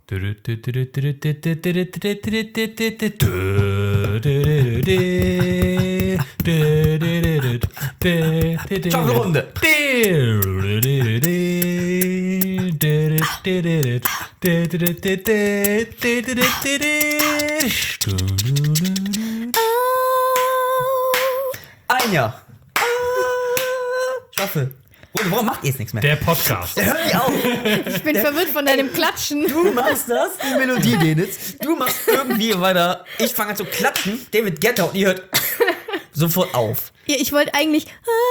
Schaufelrunde. Ein Jahr. Schaffel. Warum macht ihr jetzt nichts mehr? Der Podcast. Hör nicht auf. Ich bin verwirrt von deinem Klatschen. Du machst das, die Melodie, Denitz. Du machst irgendwie weiter. Ich fange an zu klatschen. David Guetta und ihr hört sofort auf. Ja, ich wollte eigentlich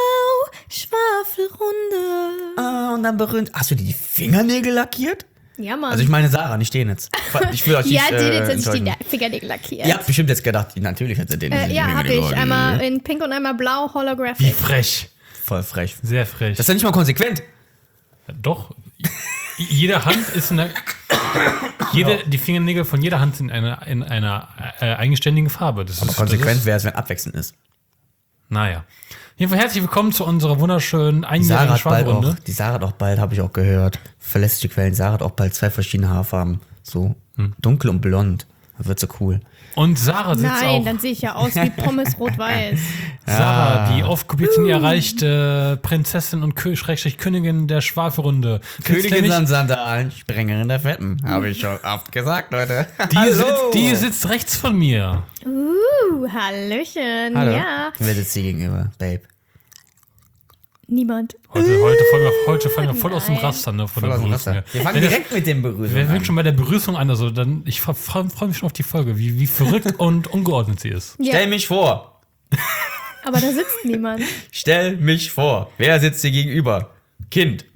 Schwafelrunde. Und dann berühmt. Hast du dir die Fingernägel lackiert? Ja, Mann. Also ich meine Sarah, nicht Denitz. Ich will euch nicht ja, die hat sich enttäuschen. die Fingernägel lackiert. Ihr habt bestimmt jetzt gedacht, natürlich hat sie den. Ja, habe ich. Einmal in pink und einmal blau, Wie holographic. frech. Voll frech. Sehr frech. Das ist ja nicht mal konsequent. Doch. Jede Hand ist die Fingernägel von jeder Hand sind in einer eigenständigen Farbe. Das Aber ist konsequent wäre es, wenn abwechselnd ist. Naja. Jedenfalls herzlich willkommen zu unserer wunderschönen Die einjährigen Schwafelrunde. Sarah hat auch bald, habe ich auch gehört, verlässliche Quellen, Sarah hat auch bald 2 verschiedene Haarfarben. So dunkel und blond. Das wird so cool. Und Sarah sitzt Nein, auch. dann sehe ich ja aus wie Pommes rot-weiß. Sarah, die oft Kopizen erreichte Prinzessin und Schrägstrich Königin der Schwafelrunde. Königin an Sandalen, Sprengerin der Fetten. Habe ich schon oft gesagt, Leute. Die sitzt rechts von mir. Hallöchen. Hallo. Ja. Wer sitzt hier gegenüber, Babe? Niemand. Heute fallen wir voll aus dem Nein. Raster, ne, von Voll der aus dem Begrüßung. Wasser. Wir fangen direkt mit dem Begrüßung Wir an. fangen schon bei der Begrüßung an. Also ich freue mich schon auf die Folge, wie verrückt und ungeordnet sie ist. Ja, Stell mich vor. aber da sitzt niemand. Stell mich vor. Wer sitzt dir gegenüber? Kind.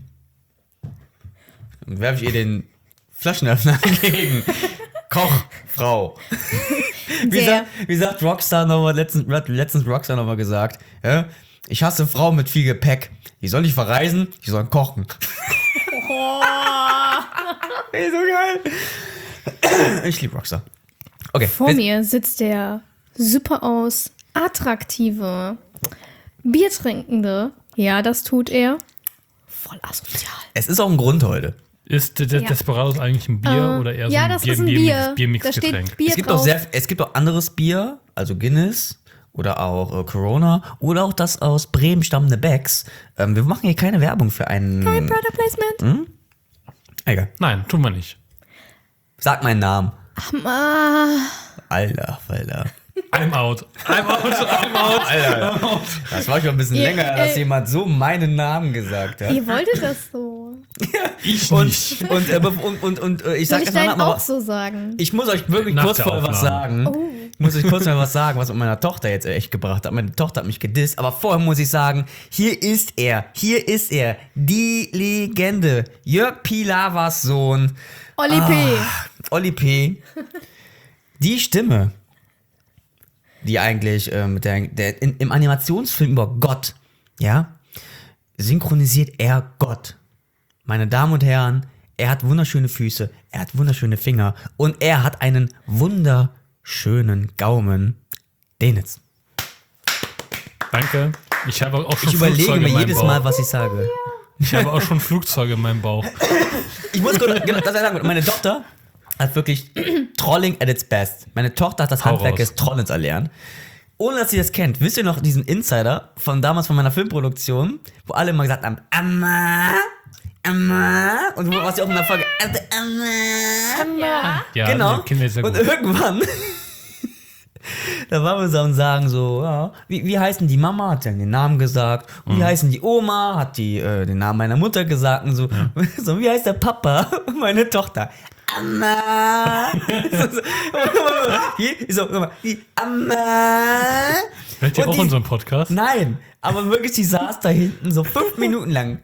Dann werfe ich ihr den Flaschenöffner entgegen. Kochfrau. Wie sagt Rockstar nochmal, letztens Rockstar nochmal gesagt, ja? Ich hasse Frauen mit viel Gepäck. Die sollen nicht verreisen, die sollen kochen. Oh. Ey, so geil. Ich liebe Rockstar. Okay. Vor mir sitzt der super aus, attraktive, Biertrinkende. Ja, das tut er. Voll asozial. Es ist auch ein Grund heute. Ist Desperados eigentlich ein Bier oder eher so ja, ein das ist ein Bier. Biermixgetränk? Da steht Bier Es gibt, drauf. es gibt auch anderes Bier, also Guinness oder auch Corona oder auch das aus Bremen stammende Becks. Wir machen hier keine Werbung für einen... Kein Product Placement. Egal. Nein, tun wir nicht. Sag meinen Namen. Ah, Alter. I'm out. Alter. Das war schon ein bisschen Ihr- länger, dass jemand so meinen Namen gesagt hat. ihr wolltet das so. Ich Und nicht. ich Soll sag ich jetzt deinen mal, auch so sagen? ich muss euch wirklich Nach kurz der vorher was Aufnahme. sagen. Ich muss euch kurz mal was sagen, was mit meiner Tochter jetzt echt gebracht hat. Meine Tochter hat mich gedisst, aber vorher muss ich sagen, hier ist er, die Legende, Jörg Pilawas Sohn, Olli P. Olli P. Die Stimme, die eigentlich im Animationsfilm über Gott, ja, synchronisiert er Gott. Meine Damen und Herren, er hat wunderschöne Füße, er hat wunderschöne Finger und er hat einen wunderschönen Gaumen. Denitz. Danke. Ich habe auch schon Ich überlege Flugzeuge mir in meinem jedes Bauch. Mal, was ich sage. Ich habe auch schon Flugzeuge in meinem Bauch. Ich muss kurz, genau, das sagen, meine Tochter hat wirklich Trolling at its best. Meine Tochter hat das Hau Handwerk raus. des Trollens erlernt. Ohne dass sie das kennt. Wisst ihr noch diesen Insider von damals von meiner Filmproduktion, wo alle immer gesagt haben, Amma, und was sie auch in der Folge, Amma. Ja. Ja, Genau. den kennen wir sehr Und gut. irgendwann, da waren wir so und sagen so, ja, wie heißen die Mama? Hat sie den Namen gesagt. Und wie heißen die Oma? Hat die den Namen meiner Mutter gesagt. Und so, so wie heißt der Papa? Meine Tochter. Amma. Die Amma. Hört ihr Und auch die- unseren Podcast? Nein, aber wirklich, sie saß da hinten so 5 Minuten lang.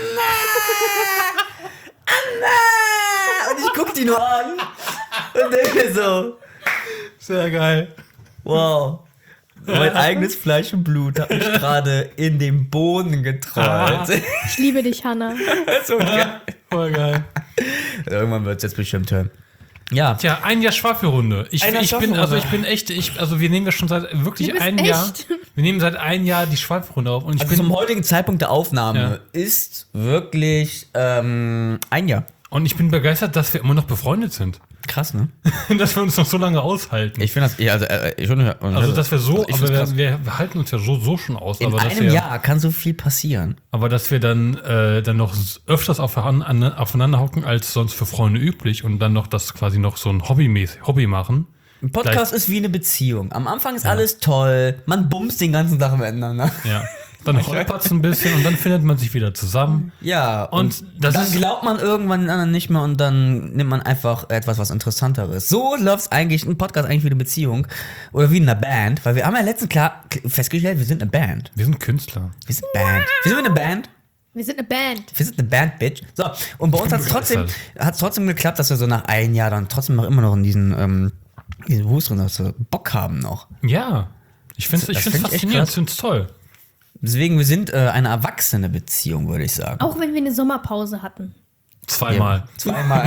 Anna! Und ich guck die nur an und denke so, Sehr geil. wow, mein eigenes Fleisch und Blut hat mich gerade in den Boden getrollt. Ich liebe dich, Hannah. So geil. Voll geil. Irgendwann wird es jetzt bestimmt hören. Ja, Tja, ein Jahr Schwafelrunde. Wir nehmen das schon seit wirklich Du bist einem Jahr. echt? Wir nehmen seit einem Jahr die Schwafelrunde auf. Und ich also bin zum heutigen Zeitpunkt der Aufnahme ist wirklich ein Jahr. Und ich bin begeistert, dass wir immer noch befreundet sind. Krass, ne? Dass wir uns noch so lange aushalten. Ich finde das, Also, dass wir so, ich aber find's krass. wir halten uns ja so schon aus. In Aber dass einem wir, Jahr kann so viel passieren. aber dass wir dann noch öfters aufeinander hocken als sonst für Freunde üblich und dann noch das quasi noch so ein Hobby machen. Ein Podcast ist wie eine Beziehung. Am Anfang ist alles toll, man bumst den ganzen Tag miteinander. Ja. Dann holpert's ein bisschen und dann findet man sich wieder zusammen. Ja, Und das dann ist- glaubt man irgendwann den anderen nicht mehr und dann nimmt man einfach etwas, was Interessanteres. So läuft's eigentlich, ein Podcast eigentlich wie eine Beziehung oder wie in einer Band, weil wir haben ja letztens klar festgestellt, wir sind eine Band. Wir sind Künstler. Wir sind Band. Wir sind eine Band. Wir sind eine Band. Wir sind eine Band, Bitch. So, und bei uns hat's trotzdem geklappt, dass wir so nach einem Jahr dann trotzdem noch immer noch in diesen Wust drin, dass wir Bock haben noch. Ja. Ich find's find ich echt faszinierend, krass. ich find's toll. Deswegen, wir sind eine erwachsene Beziehung, würde ich sagen. Auch wenn wir eine Sommerpause hatten. Zweimal. Ja, zweimal.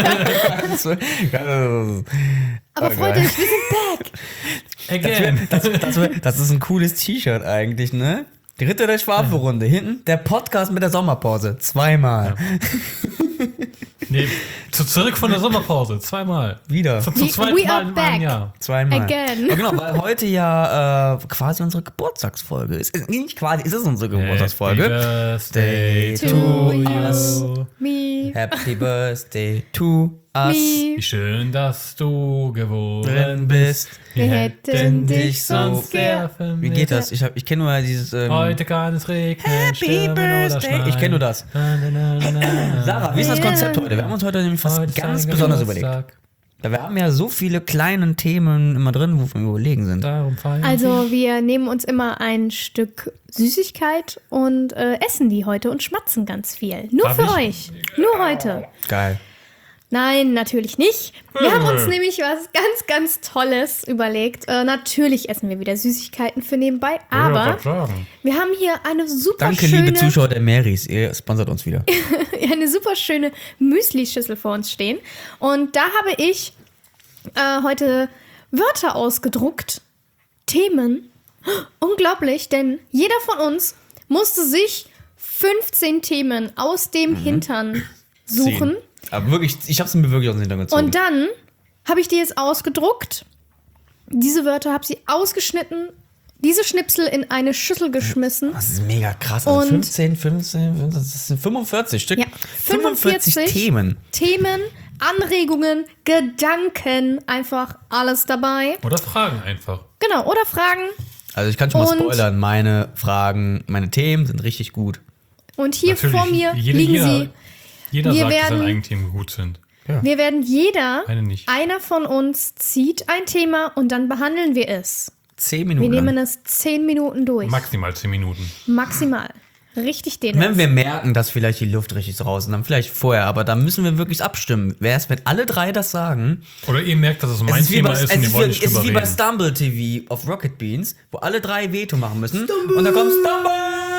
Aber freut euch, wir sind back. Again. Das ist ein cooles T-Shirt eigentlich, ne? Die Ritter der Schwafelrunde. Hinten der Podcast mit der Sommerpause. Zweimal. Nee, zurück von der Sommerpause. Zweimal. Wieder. Zum We zweiten are Mal in back. einem Jahr. Zweimal. Again. Ja, genau, weil heute ja quasi unsere Geburtstagsfolge ist. Nicht quasi, es ist unsere Geburtstagsfolge. Happy Birthday to To us. you, me, Happy Birthday to us. Wie me. schön, dass du geboren Drin bist. Wir hätten dich sonst sehr gern. Wie geht das? Ich kenne nur dieses. Heute kann es regnen, Happy stürmen oder Birthday. schneien. Ich kenn nur das. Na, na, na, na, na. Sarah, wie ist das Konzept heute? Wir haben uns heute nämlich was Heute ist ganz dein Besonderes Geburtstag. überlegt. Ja, wir haben ja so viele kleine Themen immer drin, wovon wir überlegen sind. Darum feiern Also wir nehmen uns immer ein Stück Süßigkeit und essen die heute und schmatzen ganz viel. Nur Darf für ich? euch. Nur heute. Geil. Nein, natürlich nicht. Wir haben uns nämlich was ganz, ganz Tolles überlegt. Natürlich essen wir wieder Süßigkeiten für nebenbei, aber wir haben hier eine super Danke, schöne, liebe Zuschauer der Marys. Ihr sponsert uns wieder. eine super schöne Müsli-Schüssel vor uns stehen. Und da habe ich heute Wörter ausgedruckt, Themen. Unglaublich, denn jeder von uns musste sich 15 Themen aus dem Hintern suchen. Aber wirklich, ich hab's mir wirklich aus dem Hintergrund gezogen. Und dann habe ich die jetzt ausgedruckt. Diese Wörter habe sie ausgeschnitten, diese Schnipsel in eine Schüssel geschmissen. Das ist mega krass. Also Und- 15, das sind 45 Stück. Ja, 45 Themen. Themen, Anregungen, Gedanken, einfach alles dabei. Oder Fragen einfach. Genau, oder Fragen. Also ich kann schon mal Und- spoilern, meine Fragen, meine Themen sind richtig gut. Und hier Natürlich, vor mir jeder- liegen jeder- sie. Jeder Wir sagt, dass seine werden- eigenen Themen gut sind. Wir werden Meine nicht. einer von uns zieht ein Thema und dann behandeln wir es. 10 Wir Minuten nehmen lang. es 10 Minuten durch. Maximal 10 Minuten. Maximal. Richtig den. Wenn wir merken, dass vielleicht die Luft richtig ist raus, dann vielleicht vorher, aber da müssen wir wirklich abstimmen. Wer ist, wenn alle drei das sagen? Oder ihr merkt, dass es mein Thema ist und ihr wollt nicht es ist drüber wie bei reden. Stumble TV auf Rocket Beans, wo alle drei Veto machen müssen. Und dann kommt Stumble!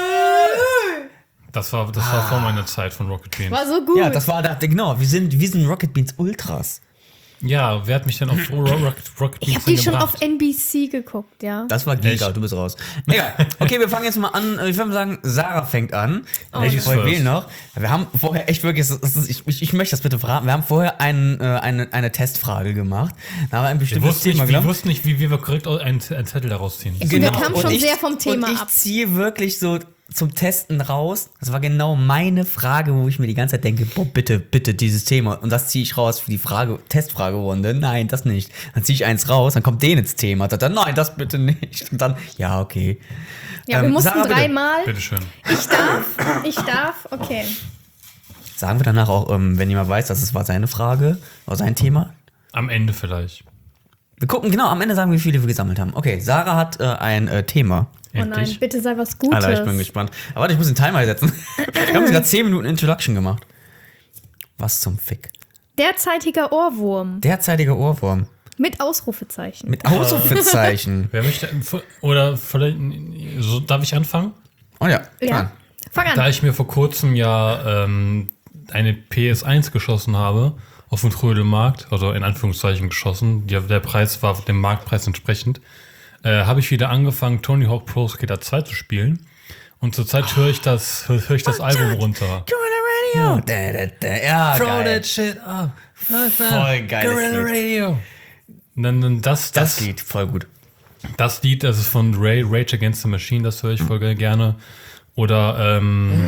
Das war vor meiner Zeit von Rocket Beans. War so gut. Ja, das war, genau, wir sind Rocket Beans Ultras. Ja, wer hat mich denn auf Rocket Ich Beans habe die schon gebracht? auf NBC geguckt, ja. Das war Giga, Echt? du bist raus. Egal. Okay, wir fangen jetzt mal an. Ich würde sagen, Sarah fängt an. Ladies Vorher first. wählen noch. Wir haben vorher echt wirklich, ich möchte das bitte fragen. Wir haben vorher eine Testfrage gemacht. Da haben wir ein Wir bestimmtes wussten, Thema nicht, wir genommen. wussten nicht, wie wir korrekt einen Zettel daraus ziehen. Wir kamen schon Und sehr vom Thema und ich ab. ziehe wirklich so zum Testen raus. Das war genau meine Frage, wo ich mir die ganze Zeit denke, boah, bitte, bitte dieses Thema. Und das ziehe ich raus für die Testfragerunde. Nein, das nicht. Dann ziehe ich eins raus, dann kommt den ins Thema. Dann, nein, das bitte nicht. Und dann, ja, okay. Ja, wir mussten Sarah, bitte. dreimal. Bitteschön. Ich darf, okay. Sagen wir danach auch, wenn jemand weiß, dass es war seine Frage oder sein Thema. Am Ende vielleicht. Wir gucken, genau, am Ende sagen, wie viele wir gesammelt haben. Okay, Sarah hat ein Thema. Oh nein, Endlich. bitte sei was Gutes. Alter, ich bin gespannt. Aber warte, ich muss den Timer setzen. Wir haben sogar 10 Minuten Introduction gemacht. Was zum Fick. Derzeitiger Ohrwurm Derzeitiger Ohrwurm. mit Ausrufezeichen. Mit Ausrufezeichen. Wer möchte, oder vielleicht, so, darf ich anfangen? Oh ja, Ja. klar. Fang an. Da ich mir vor kurzem ja eine PS1 geschossen habe, auf dem Trödelmarkt, also in Anführungszeichen geschossen, der Preis war dem Marktpreis entsprechend, habe ich wieder angefangen, Tony Hawk Pro Skater 2 zu spielen. Und zurzeit höre ich das Album runter. You wanna Radio. Ja, Throw geil. that shit up. Voll geiles Guerrilla Lied. Radio. Dann Das Lied, voll gut. Das Lied, das ist von Rage Against the Machine, das höre ich voll gerne. Oder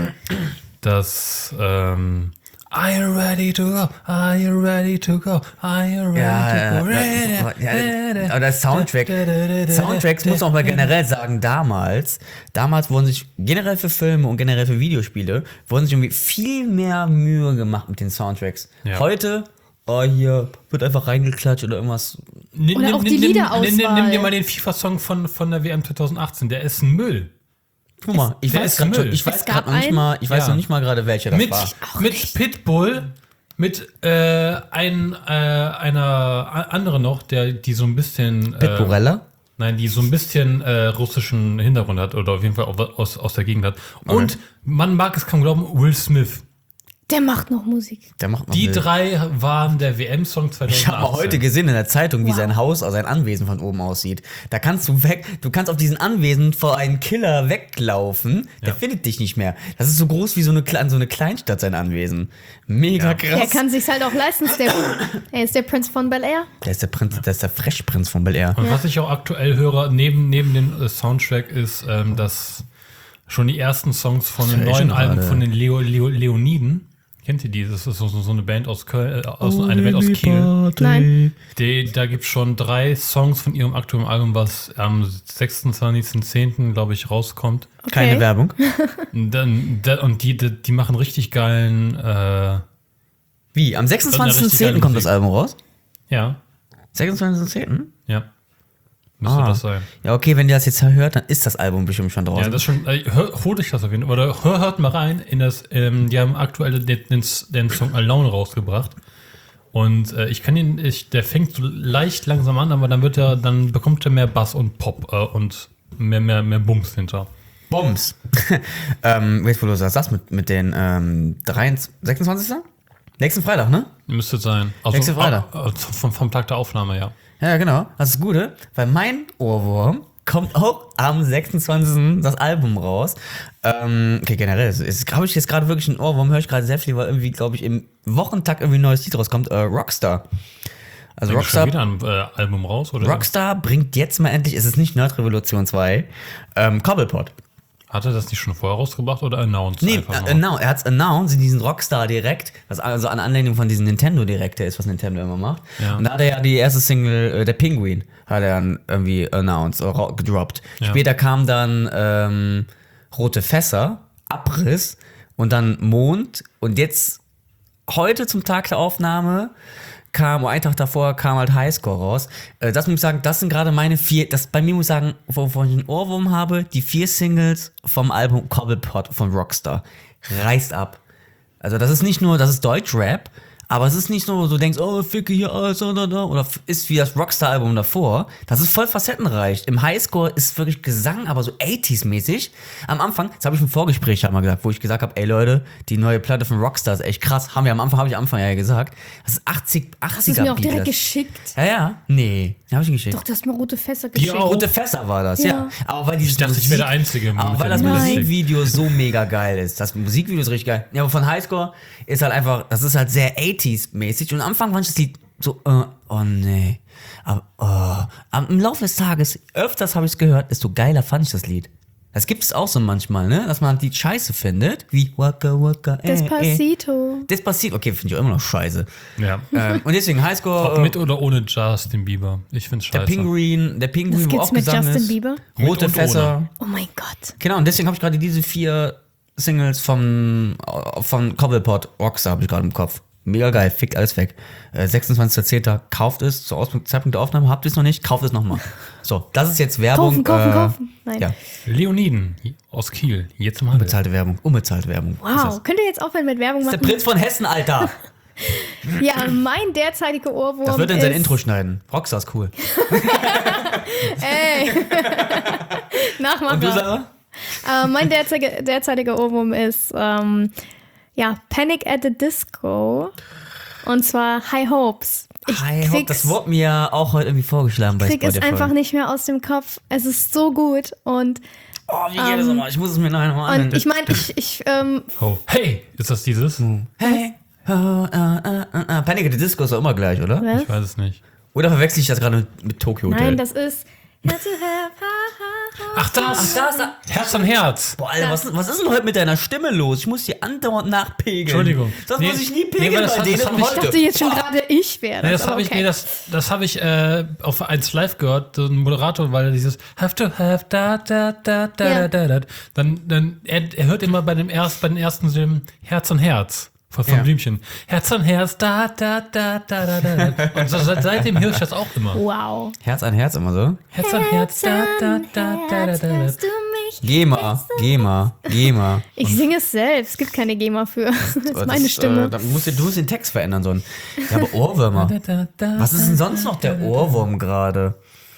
das Are you ready to go? Are you ready to go? Are you ready to go? Ja, aber das Soundtracks muss man auch mal generell sagen, damals wurden sich generell für Filme und generell für Videospiele, wurden sich irgendwie viel mehr Mühe gemacht mit den Soundtracks. Ja. Heute, hier wird einfach reingeklatscht oder irgendwas. Oder auch die Liederauswahl. Nimm dir mal den FIFA-Song von der WM 2018, der ist ein Müll. Guck mal, ich der weiß ist Müll. gerade noch nicht mal, Ja. noch nicht mal gerade welcher das Mit war. Pitbull, mit einer andere noch, die so ein bisschen Pitburella? Nein, die so ein bisschen russischen Hintergrund hat oder auf jeden Fall aus der Gegend hat. Und man mag es kaum glauben, Will Smith. Der macht noch Musik. Der macht noch Die Müll. 3 waren der WM-Song 2018. Ich habe mal heute gesehen in der Zeitung, wie sein Haus, also sein Anwesen von oben aussieht. Da kannst du kannst auf diesen Anwesen vor einem Killer weglaufen, der findet dich nicht mehr. Das ist so groß wie so eine Kleinstadt, sein Anwesen. Mega krass. Er kann sich's halt auch leisten. Er ist der Prinz von Bel-Air. Der ist der Prinz, der ist der Fresh-Prinz von Bel-Air. Und was ich auch aktuell höre, neben dem Soundtrack, ist, dass schon die ersten Songs von den Das hör ich neuen schon Alben gerade. von den Leoniden, kennt ihr die? Das ist so eine Band aus Köln, eine Band aus Kiel. Nein. Da gibt es schon 3 Songs von ihrem aktuellen Album, was am 26.10., glaube ich, rauskommt. Okay. Keine Werbung. Und die machen richtig geilen, Wie? Am richtig 26.10. geile kommt das Musik. Album raus? ja, 26.10.? ja. Müsste das sein. Ja, okay, wenn ihr das jetzt hört, dann ist das Album bestimmt schon draußen. Ja, das schon, holt euch das auf jeden Fall. Oder hört mal rein in das, die haben aktuell den Song Alone rausgebracht. Und der fängt so leicht langsam an, aber dann bekommt er mehr Bass und Pop und mehr Bums hinter. Bombs. Jetzt, wo du sagst, mit den 26. Nächsten Freitag, ne? Müsste sein. Also, Nächste Freitag. Vom Tag der Aufnahme, ja. Ja, genau. Das ist das Gute, weil mein Ohrwurm kommt auch am 26. das Album raus. Okay, generell, habe ich jetzt gerade wirklich einen Ohrwurm, höre ich gerade sehr viel, weil irgendwie, glaube ich, im Wochentakt irgendwie ein neues Lied rauskommt, Rockstar. Also Bringt schon Rockstar, wieder ein Album raus, oder? Rockstar bringt jetzt mal endlich, es ist nicht Nerd Revolution 2, Cobblepot. Hat er das nicht schon vorher rausgebracht oder announced? Nee, einfach nur? er hat's announced in diesen Rockstar Direkt, was also an Anlehnung von diesem Nintendo Director ist, was Nintendo immer macht. Ja. Und da hat er ja die erste Single, der Penguin, hat er dann irgendwie announced oder gedroppt. Ja. Später kam dann Rote Fässer, Abriss und dann Mond und jetzt heute zum Tag der Aufnahme einen Tag davor kam halt Highscore raus. Das muss ich sagen, das sind gerade meine 4, bei mir muss ich sagen, wovon ich einen Ohrwurm habe, die 4 Singles vom Album Cobblepot von Rockstar. Reißt ab. Also das ist nicht nur, das ist Deutschrap, aber es ist nicht nur, so du denkst, oh, ficke hier alles, oder ist wie das Rockstar-Album davor. Das ist voll facettenreich. Im Highscore ist wirklich Gesang, aber so 80s-mäßig. Am Anfang, das habe ich im Vorgespräch mal gesagt, wo ich gesagt habe, ey Leute, die neue Platte von Rockstar ist echt krass. Habe ich am Anfang ja gesagt. Das ist 80er Hast du es mir auch direkt Beatles. geschickt? Ja. Nee, habe ich nicht geschickt. Doch, du hast mir rote Fässer Die geschickt. auch? Rote Fässer war das, ja. Ja. Aber weil dieses Ich dachte, ich wäre der Einzige. aber mit weil das dem Musik. Musikvideo so mega geil ist. Das Musikvideo ist richtig geil. Ja, aber von Highscore ist halt einfach, das ist halt sehr 80s-mäßig. Und am Anfang fand ich das Lied so, oh nee. Aber im Laufe des Tages, öfters habe ich es gehört, desto geiler fand ich das Lied. Das gibt es auch so manchmal, ne? Dass man die scheiße findet. Wie Waka Waka. Despacito. Despacito. Okay, finde ich auch immer noch scheiße. Ja. Und deswegen Highscore. Ob mit oder ohne Justin Bieber. Ich find's Der scheiße. Pinguin, Was wo gibt's auch mit Gesang Justin ist. Bieber? Rote und Fässer. Oh mein Gott. Genau, und deswegen habe ich gerade diese 4 Singles von Cobblepot Rockstar habe ich gerade im Kopf. Mega geil, fickt alles weg. 26.10. kauft es, zur Zeitpunkt der Aufnahme, habt ihr es noch nicht, kauft es nochmal. So, das ist jetzt Werbung. Kaufen. Nein. Ja, Leoniden aus Kiel. Jetzt im Handel. unbezahlte Werbung. Ist das. Wow. Könnt ihr jetzt aufhören mit Werbung Das ist machen? der Prinz von Hessen, Alter. Ja, mein derzeitiger Ohrwurm Das wird er in sein ist... Intro schneiden. Rockstar ist cool. Ey. Nachmacher. Und du, Sarah? Mein derzeitiger Ohrwurm ist Panic at the Disco. Und zwar High Hopes. Das wurde mir auch heute irgendwie vorgeschlagen bei krieg Spotify. es einfach nicht mehr aus dem Kopf. Es ist so gut und Oh, wie geht das nochmal? Ich muss es mir noch einmal Und anhören. ich meine, ich Oh. Hey, ist das dieses? Hey. Panic at the Disco ist doch immer gleich, oder? was? Ich weiß es nicht. Oder verwechsel ich das gerade mit Tokyo Hotel? Nein, das ist Ach, das! da. Herz an Herz. Boah, Alter, was ist denn heute mit deiner Stimme los? Ich muss die andauernd nachpegeln. Entschuldigung. Sonst Nee, muss ich nie nee, pegeln weil das bei hat- denen das hab und ich- Ich dachte heute. jetzt schon gerade, ich wäre Nee, das. das habe aber ich, okay. das habe ich auf 1 Live gehört, so ein Moderator, weil er dieses have to have Ja. da. Dann er hört immer bei den ersten Silben Herz an Herz von Ja. Blümchen. Herz an Herz da. Und seitdem höre ich das auch immer. Wow. Herz an Herz immer so. Herz an Herz da. Hörst du mich? GEMA. Ich singe es selbst. Es gibt keine GEMA für. Das ist meine Stimme. Du musst den Text verändern, so ein. Ja, aber Ohrwürmer. Was ist denn sonst noch der Ohrwurm gerade?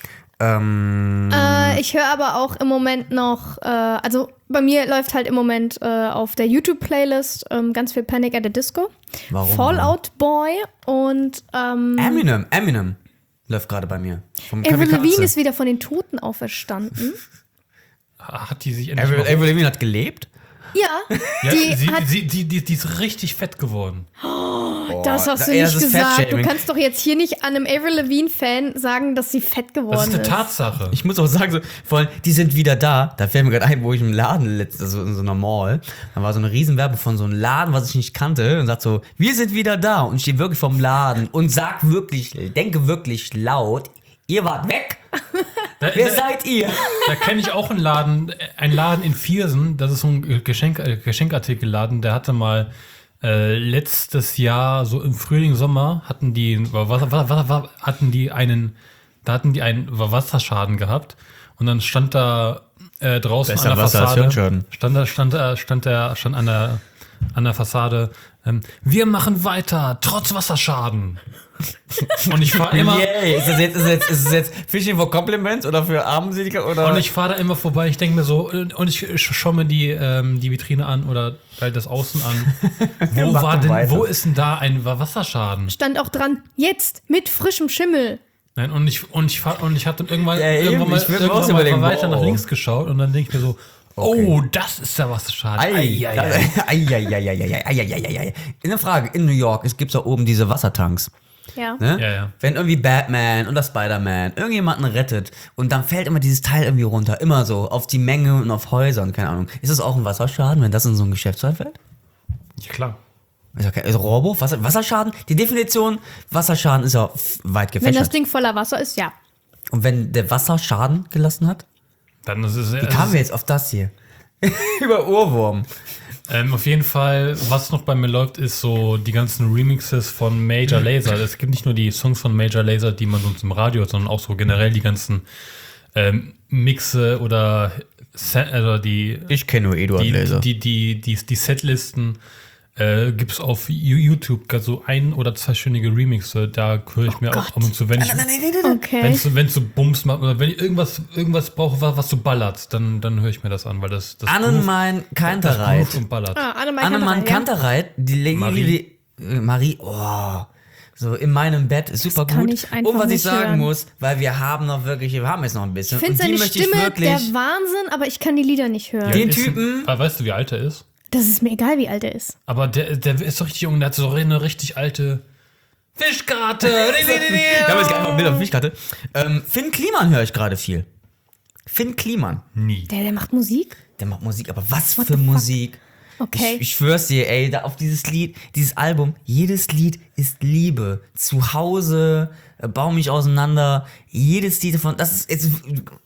Ich höre aber auch im Moment noch, also bei mir läuft halt im Moment auf der YouTube-Playlist ganz viel Panic at the Disco. Warum? Fallout Boy und Eminem läuft gerade bei mir. Vom Avril Kamikaze. Lavigne ist wieder von den Toten auferstanden. Hat die sich endlich Avril mal- Avril Lavigne hat gelebt? Ja, Ja, die die ist richtig fett geworden. das hast du ey, nicht das ist gesagt. Du Fettshaming. kannst doch jetzt hier nicht an einem Avril Lavigne-Fan sagen, dass sie fett geworden Das ist eine ist. Tatsache. Ich muss auch sagen, so, vor allem, die sind wieder da. Da fällt mir gerade ein, wo ich im Laden, also in so einer Mall, da war so eine Riesenwerbung von so einem Laden, was ich nicht kannte, und sagt so, wir sind wieder da. Und ich stehe wirklich vorm Laden und denke wirklich laut, ihr wart weg. Wer seid ihr? Da kenne ich auch einen Laden in Viersen, das ist so ein Geschenkartikelladen, der hatte mal letztes Jahr, so im Frühling, Sommer, hatten die einen Wasserschaden gehabt und dann stand da draußen Besser an der Wasser als Fassade, Hirnschaden. stand an der Fassade, wir machen weiter, trotz Wasserschaden. Und ich fahre immer... Yay. Ist es jetzt Fishing for Compliments oder für Armseliger oder? Und ich fahre da immer vorbei, ich denke mir so, und ich schaue mir die Vitrine an oder halt das Außen an. Mach doch weiter. Wo ist denn da ein Wasserschaden? Stand auch dran, jetzt mit frischem Schimmel. Nein, und ich habe dann irgendwann, Ja, eben, irgendwann ich würd mir auch mal überlegen, weiter wow. nach links geschaut und dann denke ich mir so, Okay. oh, das ist der Wasserschaden. Eine Frage, in New York, es gibt da oben diese Wassertanks. Ja. Ne? Ja. Wenn irgendwie Batman oder Spider-Man irgendjemanden rettet und dann fällt immer dieses Teil irgendwie runter, immer so, auf die Menge und auf Häuser und keine Ahnung. Ist das auch ein Wasserschaden, wenn das in so ein Geschäftsfall fällt? Ja, klar. Ist okay. Also Rohrbuch, Wasserschaden? Die Definition Wasserschaden ist ja weit Wenn das gefächert. Ding voller Wasser ist, ja. Und wenn der Wasser Schaden gelassen hat? Dann ist es, Wie kamen wir jetzt auf das hier? Über Ohrwurm. auf jeden Fall, was noch bei mir läuft, ist so die ganzen Remixes von Major Lazer. Es gibt nicht nur die Songs von Major Lazer, die man sonst im Radio hört, sondern auch so generell die ganzen Mixe oder die Ich kenne nur Eduard Laser. die Setlisten gibt's auf YouTube so 1- oder 2-stündige Remixe. Da höre ich mir auch ab und zu, wenn ich Okay. wenn du Bums machst oder wenn ich irgendwas brauche, was du ballert, dann höre ich mir das an, weil das Annemann Kantereit. groovt und ballert. Annemann Kantereit, die Marie. so in meinem Bett ist super kann gut. ich einfach Und was ich nicht sagen hören. muss, weil wir haben jetzt noch ein bisschen. Ich finde und die seine möchte ich Stimme wirklich. der Wahnsinn, aber ich kann die Lieder nicht hören. Den Ist- Typen- Weißt du, wie alt er ist? Das ist mir egal, wie alt er ist. Aber der ist doch richtig jung, der hat so eine richtig alte Fischkarte. Ich habe jetzt gar nicht Bild auf mich hatte. Finn Kliman höre ich gerade viel. Finn Kliman. Nie. Der macht Musik? Der macht Musik, aber was What für the fuck? Musik. Okay. Ich schwör's dir, ey, da auf dieses Lied, dieses Album, jedes Lied ist Liebe. Zu Hause, bau mich auseinander, jedes Lied davon, das ist jetzt,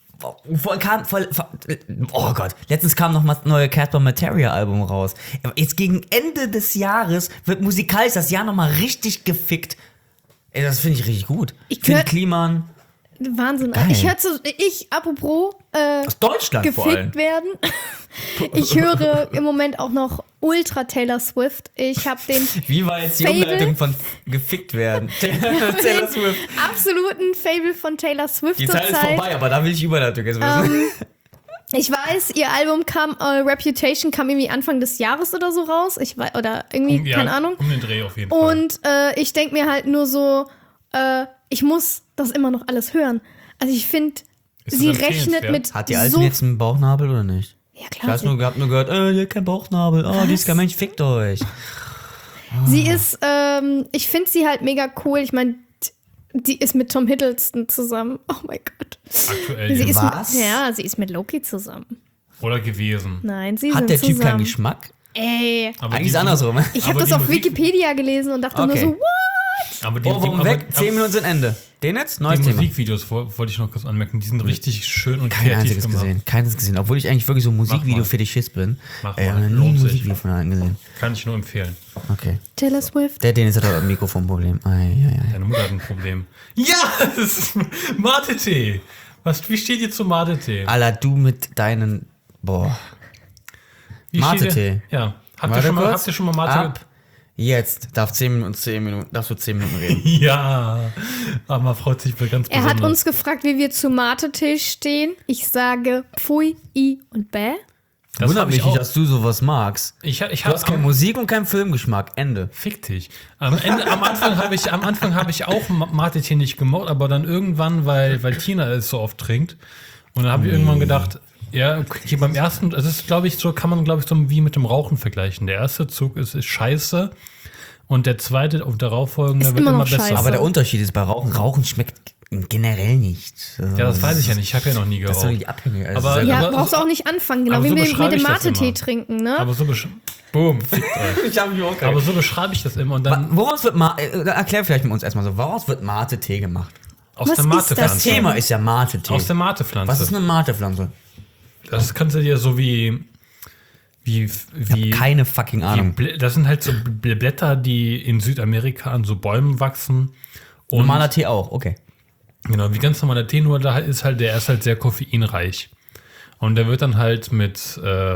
oh Gott, letztens kam noch mal das neue Casper Materia Album raus. Jetzt gegen Ende des Jahres wird musikalisch das Jahr noch mal richtig gefickt. Ey, das finde ich richtig gut. Ich Finn hör- Kliman, Wahnsinn. Geil. Ich hörte, apropos aus Deutschland vor allem. gefickt werden. Ich höre im Moment auch noch Ultra Taylor Swift. Ich habe den Wie war jetzt die Fable? Umleitung von gefickt werden? Taylor Swift. absoluten Fable von Taylor Swift Die Zeit ist zurzeit. vorbei, aber da will ich Überleitung jetzt wissen. Ich weiß, ihr Album Reputation kam irgendwie Anfang des Jahres oder so raus. Oder irgendwie, keine Ahnung. Um den Dreh auf jeden Fall. Und ich denke mir halt nur so, ich muss das immer noch alles hören. Also ich finde, Ist sie das rechnet empfehlenswert? mit Hat die Alten so... jetzt einen Bauchnabel oder nicht? Ja, Ich klar. hab's nur gehört, die hat keinen Bauchnabel. Oh, die ist kein Mensch, fickt euch. Sie ist, ich finde sie halt mega cool. Ich meine, die ist mit Tom Hiddleston zusammen. Oh mein Gott. Aktuell Sie ja. ist Was? sie ist mit Loki zusammen. Oder gewesen. Nein, sie Hat sind der zusammen. Typ keinen Geschmack? Ey. Aber Eigentlich ist es andersrum. Ich habe Aber das die auf Musik- Wikipedia gelesen und dachte nur Okay. so, what? Aber die, Oh, warum weg? 10 Minuten sind Ende. Den jetzt? Neues Die Thema. Musikvideos wollte ich noch kurz anmerken. Die sind richtig schön und Kein kreativ einziges gemacht. gesehen. Keines gesehen. Obwohl ich eigentlich wirklich so Musikvideo-Fetischist bin. Mach Ich mal. habe nie ein Lohnt sich. Musikvideo von einem gesehen. Kann ich nur empfehlen. Okay. Taylor Swift. Der Dennis hat auch ein Mikrofonproblem. Deine Mutter hat ein Problem. Ja, das ist Mate-Tee. Wie steht ihr zu Mate-Tee? Alter, du mit deinen. Boah. Wie steht Mate-Tee. ihr- Ja. Habt Warte ihr kurz. schon mal Mate? Ab jetzt darfst du 10 Minuten reden. Ja. Aber man freut sich ganz Er besonders. hat uns gefragt, wie wir zu Mate-Tee stehen. Ich sage Pfui, I und Bäh. Das Wundert hab ich mich nicht, auch. dass du sowas magst. Ich Du habe hast keine Musik und keinen Filmgeschmack. Ende. Fick dich. Am Anfang habe ich auch Mate-Tee nicht gemocht, aber dann irgendwann, weil Tina es so oft trinkt. Und dann habe ich irgendwann gedacht, ja, okay, beim ersten, das ist, glaube ich, so kann man, glaube ich, so wie mit dem Rauchen vergleichen. Der erste Zug ist scheiße und der zweite und darauffolgende Ist wird immer immer noch besser. scheiße. Aber der Unterschied ist bei Rauchen. Rauchen schmeckt generell nicht. Ja, das weiß ich ja nicht. Ich habe ja noch nie Das ist doch geraucht. die Abhängige. Also Aber- sehr Ja, aber- brauchst du auch nicht anfangen, genau aber wie so mit beschreibe dem ich das Mate-Tee immer. trinken, ne? Aber so boom, fickt euch. ich habe mich auch Aber so beschreibe ich das immer und dann Woraus wird erklär vielleicht mit uns erstmal so, woraus wird Mate-Tee gemacht? aus Was der ist das Das Mate-Pflanze. Thema ist ja Mate-Tee. Aus der Mate-Pflanze. Was ist eine Mate-Pflanze? Das kannst du dir so wie Keine fucking Ahnung. das sind halt so Blätter, die in Südamerika an so Bäumen wachsen. Und Normaler Tee auch, okay. genau, wie ganz normaler Tee, nur da ist halt, der ist halt sehr koffeinreich. Und der wird dann halt mit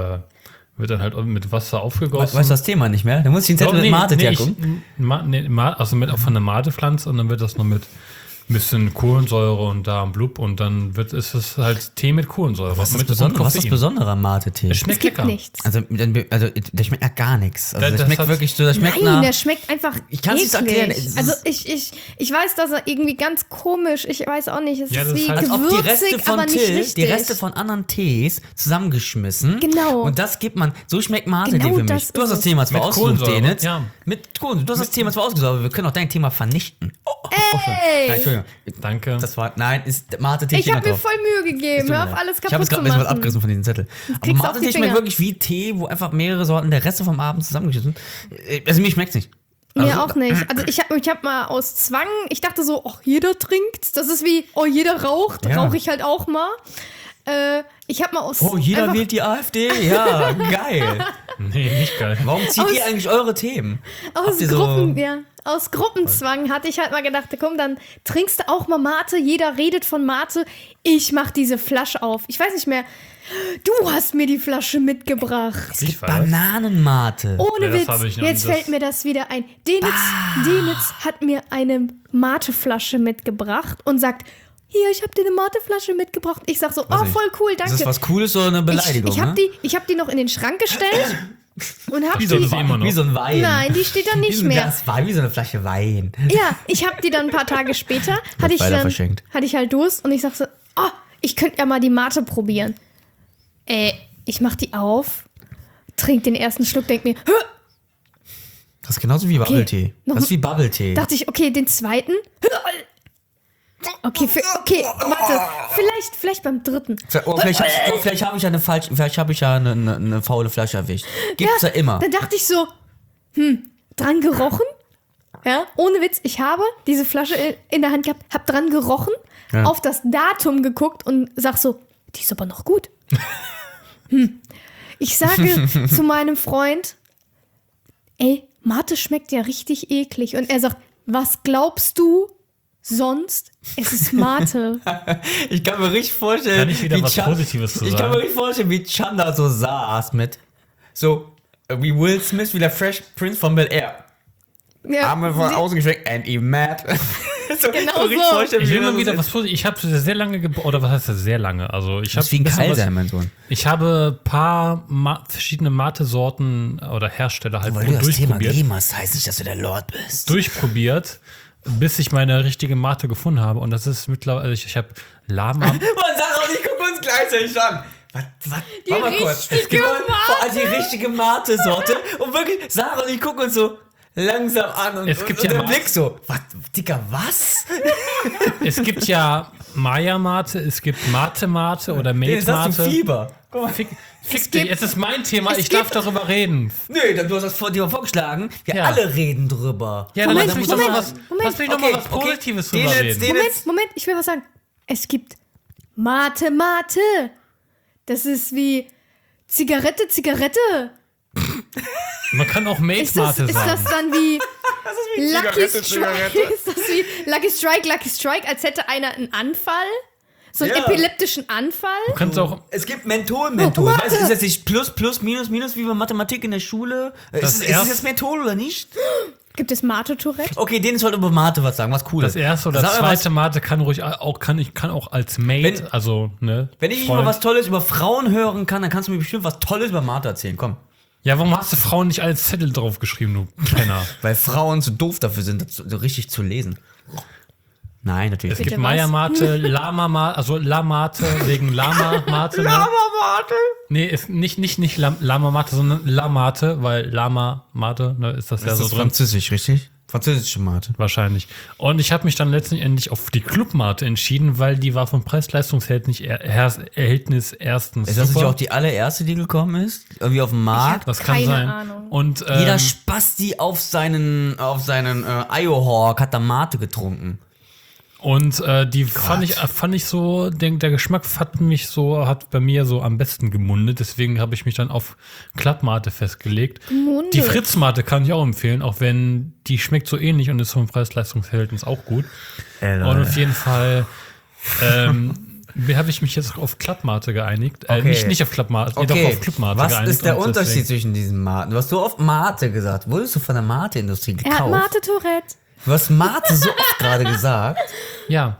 Wasser aufgegossen. Weißt du das Thema nicht mehr? Da muss ich den Zettel mit Mate-Tee angucken. Also von der Mate-Pflanze und dann wird das noch mit ein bisschen Kohlensäure und da am Blub und dann ist es halt Tee mit Kohlensäure. Was ist mit das Besondere, was ist das Koffein. Besondere am Mate-Tee? Es Es schmeckt gibt lecker. nichts. Also der schmeckt nach gar nichts. Also Das der schmeckt hat- wirklich so, der schmeckt Nein, nach... der schmeckt einfach Ich kann's nicht eklig. erklären. Es ist- Also ich weiß, dass er irgendwie ganz komisch, ich weiß auch nicht, es Ja, ist das wie ist halt- Als ob die Reste gewürzig, von aber nicht Till, richtig. die Reste von anderen Tees zusammengeschmissen. Genau. Und das gibt man, so schmeckt Mate-Tee Genau für mich. das Du hast ist das es. Thema zwar Mit ausgesucht, Kohlensäure, Denitz. ja. Mit Kohlensäure. Du hast das Thema zwar ausgesucht, aber wir können auch dein Thema vernichten. Oh, Ey! Nein, Entschuldigung. Danke. Ist Mate-Tee Ich steht habe da mir drauf. voll Mühe gegeben, hör auf, alles Ich habe kaputt jetzt zu gerade ein bisschen was machen. abgerissen von diesem Zettel. Aber kriegst du auf Mate-Tee die schmeckt Finger. wirklich wie Tee, wo einfach mehrere Sorten der Reste vom Abend zusammengeschnitten sind. Also mir schmeckt's nicht. Mir auch nicht. Also ich hab mal aus Zwang, ich dachte so, ach, jeder trinkt's. Das ist wie, oh, jeder raucht, Ja. rauche ich halt auch mal. Ich habe mal aus Oh, jeder einfach wählt die AfD? Ja, geil. Nee, nicht geil. Warum zieht Aus- ihr eigentlich eure Themen? aus Habt ihr so- aus Gruppenzwang hatte ich halt mal gedacht, komm, dann trinkst du auch mal Mate. Jeder redet von Mate. Ich mach diese Flasche auf. Ich weiß nicht mehr. Du hast mir die Flasche mitgebracht. Es Ich gibt weiß. Bananenmate. Ohne Ja, das Witz, hab ich noch jetzt nie. fällt mir das wieder ein. Denitz hat mir eine Mateflasche mitgebracht und sagt, hier, ich habe dir eine Mateflasche mitgebracht. Ich sag so, oh, ich- voll cool, danke. Ist das was Cooles oder eine Beleidigung? ich habe ne? hab die noch in den Schrank gestellt und habe Wieso die... das immer noch? Wie so ein Wein. Nein, die steht da wie nicht so ein mehr. Glas Wein, wie so eine Flasche Wein. Ja, ich habe die dann ein paar Tage später, hatte weiter verschenkt. ich halt Durst und ich sag so, oh, ich könnte ja mal die Mate probieren. Ich mach die auf, trink den ersten Schluck, denk mir, hä? Das ist genauso wie Bubble-Tee. Noch- Das ist wie Bubble-Tee. Dachte ich, okay, den zweiten. Okay, warte, vielleicht beim dritten. Vielleicht habe ich ja vielleicht habe ich ja eine faule Flasche erwischt. Gibt's ja immer. Dann dachte ich so, dran gerochen. Ja, ohne Witz, ich habe diese Flasche in der Hand gehabt, hab dran gerochen, Ja. auf das Datum geguckt und sag so, die ist aber noch gut. Ich sage zu meinem Freund, ey, Mate schmeckt ja richtig eklig. Und er sagt, was glaubst du sonst? Es ist Mate. Ich kann mir richtig vorstellen, Kann ich wieder wie was Positives zu Ich kann sagen? mir richtig vorstellen, wie Chan da so saß mit wie Will Smith, wie der Fresh Prince von Bel-Air. Ja, Arme von außen gestreckt and he mad. so, Genau richtig so. vorstellen, Ich wie will er mal so wieder sitzt. was Positives. Ich habe sehr lange oder was heißt das sehr lange? Also ich Das habe ist wie ein Keil sein, mein Sohn. Ich habe ein paar verschiedene Mate-Sorten oder Hersteller halt Weil du das Thema durchprobiert. gegeben hast, heißt nicht, dass du der Lord bist. Durchprobiert, bis ich meine richtige Mate gefunden habe. Und das ist mittlerweile, also ich habe Lama. Man sagt auch nicht, guck uns gleichzeitig an. Was? Warte mal kurz. Es gibt vor allem die richtige Mate-Sorte. Und wirklich, Sarah und ich gucken uns so langsam an und, Es gibt und ja der Blick so, was, Dicker, was? Es gibt ja Maya-Mate, es gibt Mate-Mate oder Jetzt hast du Mate-Mate. Fieber. Guck mal. Fick dich, es ist mein Thema, ich darf darüber reden. Nö, du hast das vor dir vorgeschlagen. Wir Ja. alle reden drüber. Ja, Moment, lass mich Moment, doch mal was, Moment. lass mich doch mal was Positives drüber reden. Moment, ich will was sagen. Es gibt Mate. Das ist wie Zigarette. Man kann auch Ist Mate-Mate das sagen. dann wie Lucky Zigarette. Strike? Ist das wie Lucky Strike, als hätte einer einen Anfall? So einen Ja. epileptischen Anfall? Du kannst auch, Es gibt Menthol. Mate. Weißt du, ist das nicht plus, minus wie bei Mathematik in der Schule? Das Ist es jetzt Menthol oder nicht? Gibt es Mate-Tourette? Okay, denen sollte über Mate was sagen, was cool das ist. erste oder Sag mal was- zweite Mate kann ruhig auch, kann auch als Mate, Wenn- also, ne. Wenn ich Freund. mal was Tolles über Frauen hören kann, dann kannst du mir bestimmt was Tolles über Mate erzählen. Komm. Ja, warum hast du Frauen nicht als Zettel draufgeschrieben, du Penner? Weil Frauen zu doof dafür sind, das so richtig zu lesen. Nein, natürlich Es nicht. gibt was? Maya-Mate, Lama-Mate, also Lamate wegen Lama-Mate. Ne? Mate? Nee, ist nicht Lama-Mate, sondern Lamate, weil Lama-Mate, ne, ist das ja Das so ist drin. französisch, richtig? Französische Mate. Wahrscheinlich. Und ich habe mich dann letztendlich auf die Clubmate entschieden, weil die war vom Preis-Leistungs-Verhältnis erstens Ist das nicht auch die allererste, die gekommen ist? Irgendwie auf dem Markt? Das kann Keine sein. Ahnung. Und Jeder Spasti auf seinen Iohawk hat da Mate getrunken. Und die fand ich so, der Geschmack hat bei mir so am besten gemundet. Deswegen habe ich mich dann auf Klappmate festgelegt. Gemundet. Die Fritzmate kann ich auch empfehlen, auch wenn die schmeckt so ähnlich und ist vom Preis-Leistungs-Verhältnis auch gut. Und auf jeden Fall habe ich mich jetzt auf Klappmate geeinigt. Okay. Nicht auf Klappmate, doch auf Clubmate Was geeinigt. ist der Und Unterschied deswegen- zwischen diesen Maten? Du hast so oft Mate gesagt. Wurdest du von der Mate-Industrie Er hat gekauft? Mate-Tourette. Du hast Mate so oft gerade gesagt. Ja.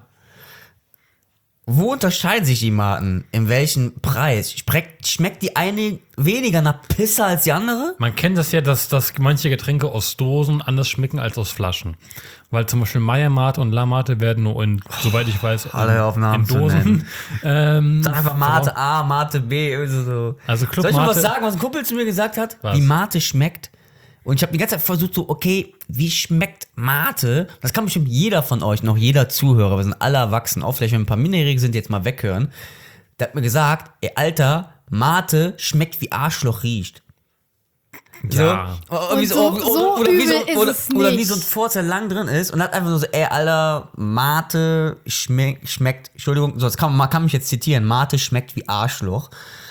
Wo unterscheiden sich die Maten? In welchem Preis? Schmeckt die eine weniger nach Pisse als die andere? Man kennt das ja, dass manche Getränke aus Dosen anders schmecken als aus Flaschen. Weil zum Beispiel Maya-Mate und La-Mate werden nur soweit ich weiß, Alle auf Namen in zu Dosen. Dann einfach Mate A, Mate B. Also so. Also Soll ich mal was Clubmate. sagen, was ein Kumpel zu mir gesagt hat? Was? Wie Mate schmeckt. Und ich habe die ganze Zeit versucht, so, okay, wie schmeckt Mate? Das kann bestimmt jeder von euch, noch jeder Zuhörer, wir sind alle erwachsen, auch vielleicht, wenn ein paar Minderjährige sind, die jetzt mal weghören. Der hat mir gesagt, ey, Alter, Mate schmeckt wie Arschloch riecht. Ja. So, Und so oder, wie übel ist es oder wie nicht. so ein Furz, der lang drin ist und hat einfach nur so, ey, Alter, Mate schmeckt, Entschuldigung, so, das man kann mich jetzt zitieren, Mate schmeckt wie Arschloch.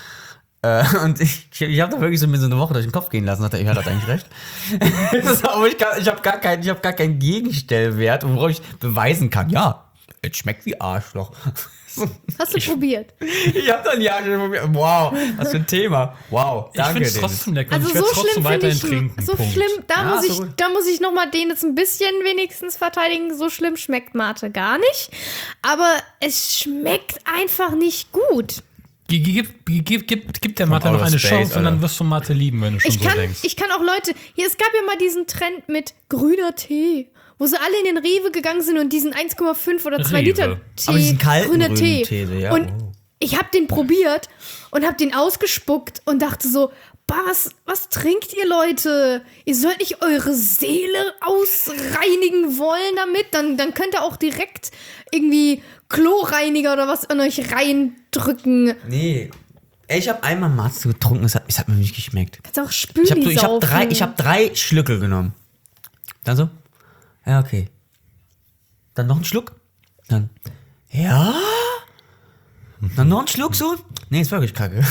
Und ich habe da wirklich so mir so eine Woche durch den Kopf gehen lassen, hat er eigentlich recht. Aber ich habe gar keinen Gegenstellwert, worauf ich beweisen kann, ja, es schmeckt wie Arschloch. Hast du probiert? Ich habe dann ja schon probiert. Wow, was für ein Thema. Wow, Ich danke finde es Dennis. trotzdem lecker. Also und ich werde so trotzdem schlimm finde weiterhin ich, trinken. so Punkt. schlimm, Ja, ist so gut. da muss ich noch mal den jetzt ein bisschen wenigstens verteidigen. So schlimm schmeckt Mate gar nicht, aber es schmeckt einfach nicht gut. Gib der Mathe noch Outer eine Space, Chance und dann Alter. wirst du Mathe lieben, wenn du schon so denkst. Ich kann auch Leute, es gab ja mal diesen Trend mit grüner Tee, wo sie alle in den Rewe gegangen sind und diesen 1,5 oder 2 Rewe. Liter Tee, Aber diesen kalten grüner grünen Tee. Tee, so, ja. Und Oh. ich habe den probiert und habe den ausgespuckt und dachte so, was trinkt ihr Leute? Ihr sollt nicht eure Seele ausreinigen wollen damit, dann könnt ihr auch direkt irgendwie Kloreiniger oder was in euch reindrücken. Nee. Ey, ich habe einmal Mate getrunken, es hat mir nicht geschmeckt. Kannst auch Spüli Ich habe saufen. drei Schlücke genommen. Dann so, ja, okay. Dann noch einen Schluck. Dann, ja. Dann noch einen Schluck so. Nee, ist wirklich kacke.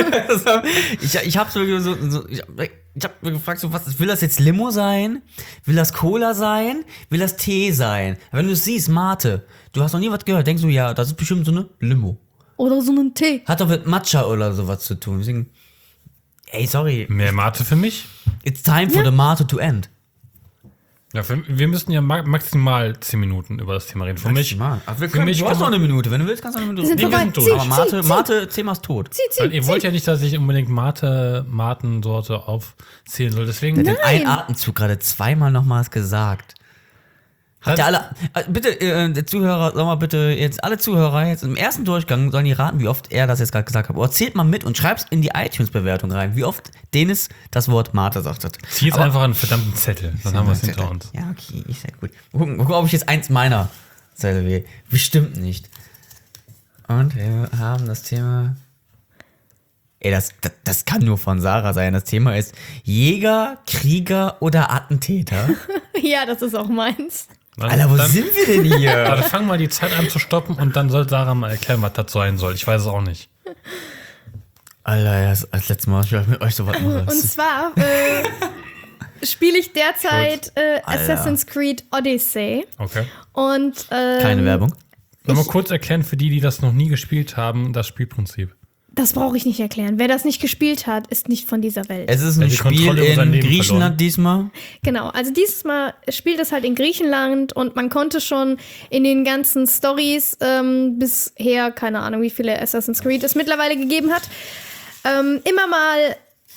ich habe so, ich hab mir gefragt, so, will das jetzt Limo sein? Will das Cola sein? Will das Tee sein? Wenn du es siehst, Mate, du hast noch nie was gehört, denkst du, ja, das ist bestimmt so eine Limo. Oder so einen Tee. Hat doch mit Matcha oder sowas zu tun. Deswegen, ey, sorry. Mehr Mathe für mich? It's time for the Mate to end. Ja, wir müssen ja maximal 10 Minuten über das Thema reden. Für mich, Ach, für mich du kann hast noch man, eine Minute. Wenn du willst, kannst du noch eine Minute. Wir sind Nee, wir vorbei. sind durch. Aber Zieh. Mate, Thema ist tot. weil ihr wollt ja nicht, dass ich unbedingt Matensorte aufzählen soll. Deswegen, In einem Nein. Atemzug gerade zweimal nochmals gesagt. Habt ihr alle, bitte, der Zuhörer, sag mal bitte, jetzt alle Zuhörer, jetzt im ersten Durchgang sollen die raten, wie oft er das jetzt gerade gesagt hat. Oder zählt mal mit und schreibt's in die iTunes-Bewertung rein, wie oft Dennis das Wort Mate sagt hat. Zieh jetzt einfach einen verdammten Zettel, dann haben wir es hinter uns. Ja, okay, ist ja gut. Gucken, ob ich jetzt eins meiner Zettel wähle. Bestimmt nicht. Und wir haben das Thema. Ey, das kann nur von Sarah sein. Das Thema ist Jäger, Krieger oder Attentäter. Ja, das ist auch meins. Alter, wo sind wir denn hier? Warte, fang mal die Zeit an zu stoppen und dann soll Sarah mal erklären, was das sein soll. Ich weiß es auch nicht. Alter, das als letztes Mal, ich mit euch so was mache. Und zwar spiele ich derzeit Assassin's Creed Odyssey. Okay. Und Keine Werbung. Nochmal kurz erklären für die das noch nie gespielt haben, das Spielprinzip. das brauche ich nicht erklären. Wer das nicht gespielt hat, ist nicht von dieser Welt. Es ist ein die Spiel Kontrolle über sein in Leben Griechenland verloren. diesmal. Genau, also dieses Mal spielt es halt in Griechenland und man konnte schon in den ganzen Stories bisher, keine Ahnung, wie viele Assassin's Creed es mittlerweile gegeben hat, immer mal,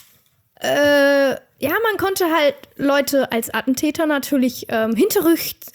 ja, man konnte halt Leute als Attentäter natürlich hinterrücks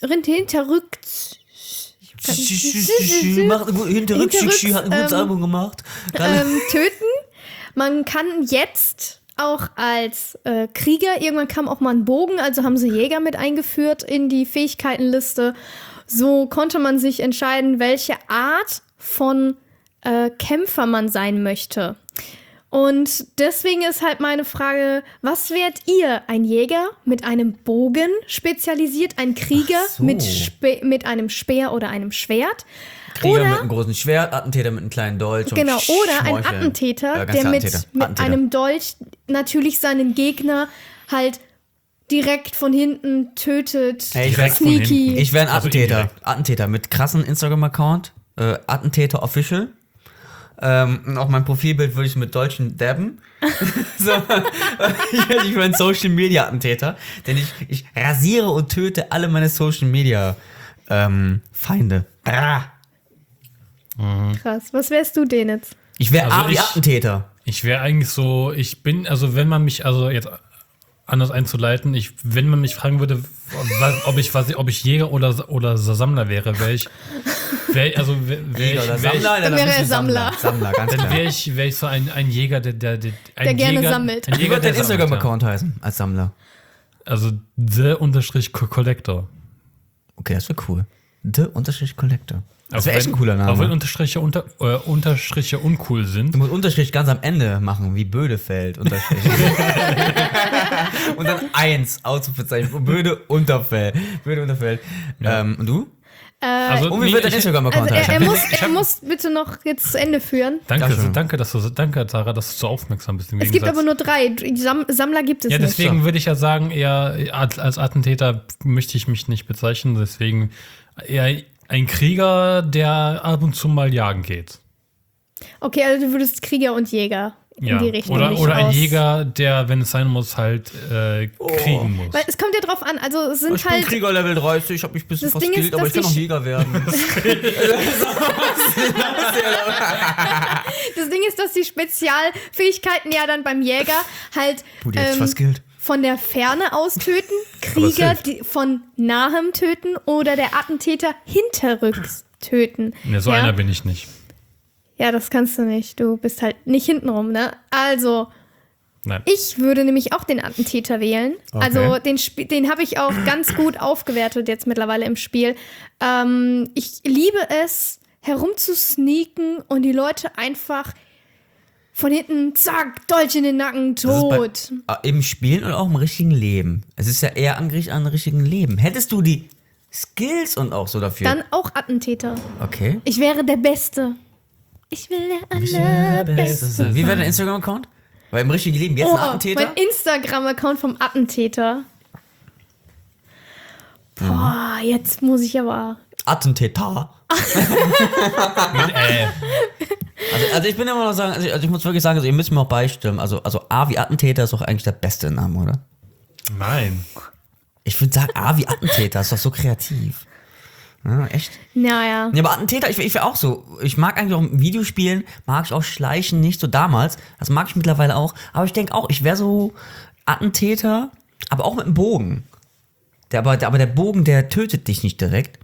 Hinterrücks hat ein gutes Album gemacht. töten. Man kann jetzt auch als Krieger, irgendwann kam auch mal ein Bogen, also haben sie Jäger mit eingeführt in die Fähigkeitenliste. So konnte man sich entscheiden, welche Art von Kämpfer man sein möchte. Und deswegen ist halt meine Frage, was wärt ihr? Ein Jäger mit einem Bogen spezialisiert, ein Krieger Ach so. mit einem Speer oder einem Schwert? Krieger oder mit einem großen Schwert, Attentäter mit einem kleinen Dolch. genau, und oder ein Schmorcheln. Attentäter, Ganz der klar, mit Attentäter. einem Dolch natürlich seinen Gegner halt direkt von hinten tötet. Ey, Direkt von Sneaky. hinten. Ich wäre ein Also Attentäter. indirekt. Attentäter mit krassen Instagram-Account. Attentäter Official. Und auch mein Profilbild würde ich mit Dolchen dabben. So. Ich bin ein Social Media Attentäter. Denn ich rasiere und töte alle meine Social Media Feinde. Krass. Was wärst du denn jetzt? Ich wäre Also wie ich- Attentäter. Ich wäre eigentlich so, also wenn man mich, also jetzt anders einzuleiten, wenn man mich fragen würde, ob ich Jäger oder Sammler wäre, Jäger oder Sammler? Dann wäre er Sammler. Sammler, ganz Dann klar. wäre ich so ein Jäger, der gerne sammelt. Ein Wie Jäger, wird dein der sammelt, ja. Instagram-Account heißen als Sammler? Also the_collector. Okay, das wäre cool. The_collector. Das wäre echt ein cooler Auch wenn Name. Unterstriche uncool sind. Du musst Unterstrich ganz am Ende machen, wie Bödefeld. Unterstrich. Und dann 1 Ausrufezeichen. Böde Unterfeld. Böde Unterfeld. Und du? Also, Und wie wird dein Instagram-Account Also heißen? er muss bitte noch jetzt zu Ende führen. Danke, Sarah, dass du so aufmerksam bist. Im Es gibt Gegensatz- aber nur 3. Sammler gibt es Ja, nicht. deswegen würde ich ja sagen, eher als Attentäter möchte ich mich nicht bezeichnen. Deswegen eher ein Krieger, der ab und zu mal jagen geht. Okay, also du würdest Krieger und Jäger in die Richtung Oder ein aus. Jäger, der, wenn es sein muss, halt kriegen muss. Weil es kommt ja drauf an, also es sind Ich bin halt. Krieger Level 30, ich habe mich ein bisschen Das Ding ist, verskillt, aber dass ich kann die auch Jäger werden. Das Ding ist, dass die Spezialfähigkeiten ja dann beim Jäger halt Budi hat sich verskillt. von der Ferne aus töten, Krieger die von nahem töten oder der Attentäter hinterrücks töten. Ne, so ja? einer bin ich nicht. Ja, das kannst du nicht. Du bist halt nicht hintenrum, ne? Also, Nein. ich würde nämlich auch den Attentäter wählen. Okay. Also, den habe ich auch ganz gut aufgewertet jetzt mittlerweile im Spiel. Ich liebe es, herumzusneaken und die Leute einfach von hinten, zack, Dolch in den Nacken, tot. Das ist im Spielen und auch im richtigen Leben. Es ist ja eher an richtigen Leben. Hättest du die Skills und auch so dafür? Dann auch Attentäter. Okay. Ich wäre der Beste. Ich will der Allerbeste. Wie wäre dein Instagram-Account? Weil im richtigen Leben jetzt ein Attentäter? Mein Instagram-Account vom Attentäter. Boah, jetzt muss ich aber. Attentäter. Also ich bin immer noch sagen, also ich muss wirklich sagen, also ihr müsst mir auch beistimmen. Also A wie Attentäter ist doch eigentlich der beste Name, oder? Nein. Ich würde sagen, A wie Attentäter ist doch so kreativ. Ja, echt? Naja. Ja, aber Attentäter, ich wäre auch so. Ich mag eigentlich auch im Videospielen, mag ich auch Schleichen nicht so damals. Das mag ich mittlerweile auch. Aber ich denke auch, ich wäre so Attentäter, aber auch mit einem Bogen. Aber der Bogen, der tötet dich nicht direkt.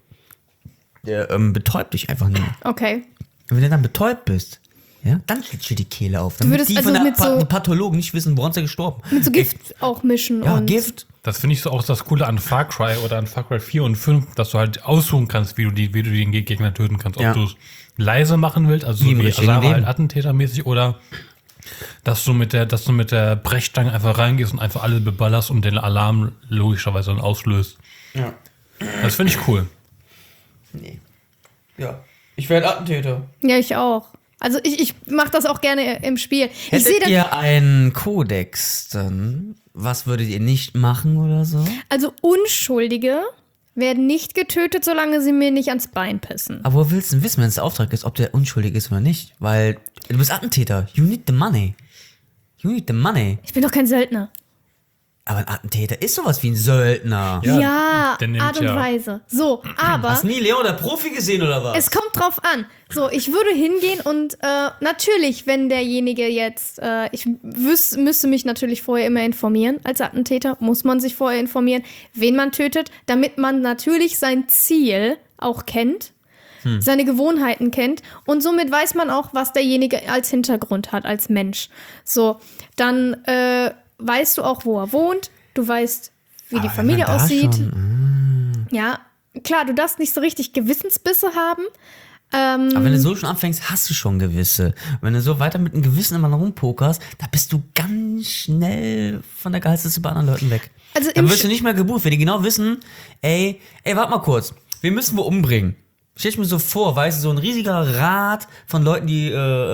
Der betäubt dich einfach nur. Okay. Und wenn du dann betäubt bist, ja, dann schlitzt dir die Kehle auf. Damit würdest die also von mit so- die Pathologen nicht wissen, woran sie gestorben. Mit so Gift auch mischen Ja, und. Gift. Das finde ich so auch das Coole an Far Cry oder an Far Cry 4 und 5, dass du halt aussuchen kannst, wie du den Gegner töten kannst. Ob Ja. du es leise machen willst, also Wie so im wie richtigen Asara halt Leben. attentätermäßig, oder dass du mit der Brechstange einfach reingehst und einfach alle beballerst und den Alarm logischerweise dann auslöst. Ja. Das finde ich cool. Nee. Ja. Ich werde Attentäter. Ja, ich auch. Also ich mache das auch gerne im Spiel. Ich sehe Hättet das. ihr einen Kodex, dann was würdet ihr nicht machen oder so? Also Unschuldige werden nicht getötet, solange sie mir nicht ans Bein pissen. Aber wo willst du denn wissen, wenn es der Auftrag ist, ob der unschuldig ist oder nicht? Weil du bist Attentäter. You need the money. You need the money. Ich bin doch kein Söldner. Aber ein Attentäter ist sowas wie ein Söldner. Ja, der nimmt Art und ja- Weise. So, aber Hast nie Leon der Profi gesehen oder was? es kommt drauf an. So, ich würde hingehen und natürlich, wenn derjenige jetzt, ich müsste mich natürlich vorher immer informieren. Als Attentäter muss man sich vorher informieren, wen man tötet, damit man natürlich sein Ziel auch kennt, seine Gewohnheiten kennt und somit weiß man auch, was derjenige als Hintergrund hat, als Mensch. So, dann weißt du auch, wo er wohnt, du weißt, wie die Aber Familie wenn man da aussieht. schon- Ja, klar, du darfst nicht so richtig Gewissensbisse haben. Aber wenn du so schon anfängst, hast du schon gewisse. Wenn du so weiter mit einem Gewissen immer rumpokerst, da bist du ganz schnell von der Gehaltsliste bei anderen Leuten weg. Also Dann im wirst du nicht mehr gebucht, wenn die genau wissen, ey, warte mal kurz, wen müssen wir umbringen? Stell ich mir so vor, weißt du, so ein riesiger Rat von Leuten, die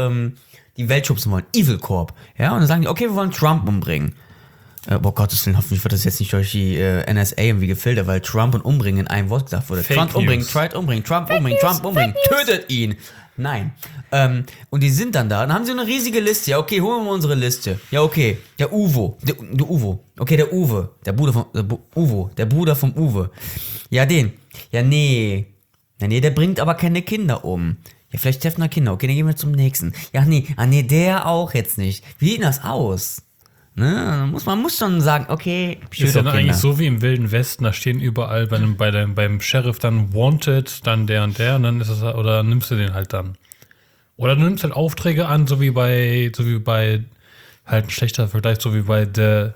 die Welt schubsen wollen. Evil Corp. Ja, und dann sagen die, okay, wir wollen Trump umbringen. Boah, Gottes Willen, hoffentlich wird das jetzt nicht durch die NSA irgendwie gefiltert, weil Trump und umbringen in einem Wort gesagt wurde. Fake Trump umbringen, News. Trump umbringen, Trump umbringen, Trump umbringen, tötet ihn. Nein. Und die sind dann da, dann haben sie eine riesige Liste. Ja, okay, holen wir mal unsere Liste. Ja, okay, der Uwe, der Uwe. Okay, der Uwe, der Bruder vom Uwe, der Bruder vom Uwe. Ja, den. Ja, nee. Ja, nee, der bringt aber keine Kinder um. Ja, vielleicht treffen wir Kinder. Okay, dann gehen wir zum nächsten. Ja, nee. Ah, nee, der auch jetzt nicht. Wie sieht denn das aus? Ne? Man muss schon sagen, okay, Ist ja Kinder. dann eigentlich so wie im Wilden Westen, da stehen überall beim Sheriff dann Wanted, dann der und der, und dann ist es, oder nimmst du den halt dann. Oder du nimmst halt Aufträge an, so wie bei halt ein schlechter Vergleich, so wie bei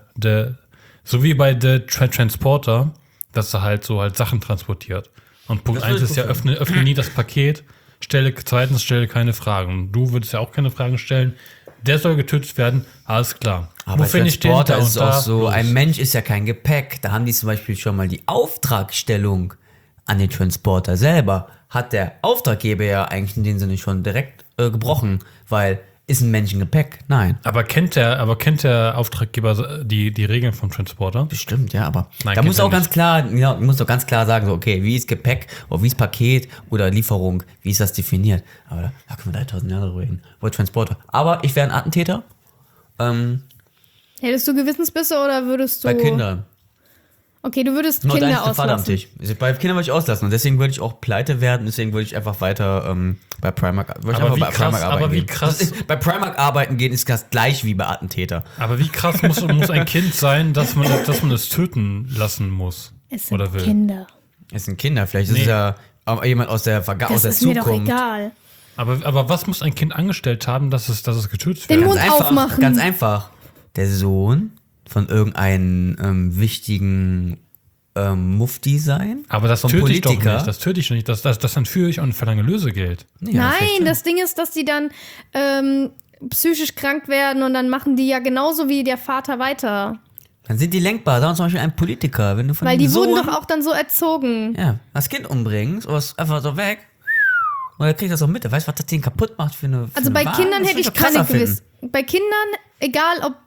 The Transporter, dass er halt so halt Sachen transportiert. Und Punkt Das würde 1 ich ist ja, gut öffne nie das Paket, zweitens stelle keine Fragen. Und du würdest ja auch keine Fragen stellen. Der soll getötet werden, alles klar. Aber bei finde ich den Transporter da ist es und auch da? so, Los. ein Mensch ist ja kein Gepäck. Da haben die zum Beispiel schon mal die Auftragstellung an den Transporter selber. Hat der Auftraggeber ja eigentlich in dem Sinne schon direkt gebrochen, weil ist ein Mensch ein Gepäck? Nein. Aber kennt der Auftraggeber die Regeln vom Transporter? Bestimmt, ja, aber Nein, da kennt muss er auch ganz nicht. klar, ja, muss doch ganz klar sagen, so, okay, wie ist Gepäck oder wie ist Paket oder Lieferung, wie ist das definiert? Aber da können wir 3000 Jahre drüber reden. Wohl Transporter. Aber ich wäre ein Attentäter. Hättest du Gewissensbisse oder würdest du. Bei Kindern. Okay, du würdest Nur Kinder dein Vater am auslassen. Tisch. Bei Kindern würde ich auslassen und deswegen würde ich auch pleite werden, deswegen würde ich einfach weiter bei Primark, wie krass- gehen. Bei Primark arbeiten gehen ist das gleich wie bei Attentäter. Aber wie krass muss ein Kind sein, dass man es töten lassen muss? Es sind Oder will? Kinder. Es sind Kinder, vielleicht ist Nee. es ja jemand aus der Das Zukunft. ist mir doch egal. Aber was muss ein Kind angestellt haben, dass es getötet Den wird? Mund aufmachen. Ganz einfach. Der Sohn von irgendeinem wichtigen Mufti sein. Aber das vom töte ich doch Politiker. nicht. Das töte ich nicht. Das entführe ich und verlange Lösegeld. Ja, vielleicht Nein, schon. das Ding ist, dass die dann psychisch krank werden und dann machen die ja genauso wie der Vater weiter. Dann sind die lenkbar. Sagen wir zum Beispiel ein Politiker. Wenn du von Weil dem die Sohn, wurden doch auch dann so erzogen. ja, das Kind umbringst oder es einfach so weg. Und er kriegt das auch mit. Er weiß, was das Ding kaputt macht für eine. Also für bei eine Wahl. Kindern Das hätte würd ich krasser keine finden. Gewiss. Bei Kindern, egal ob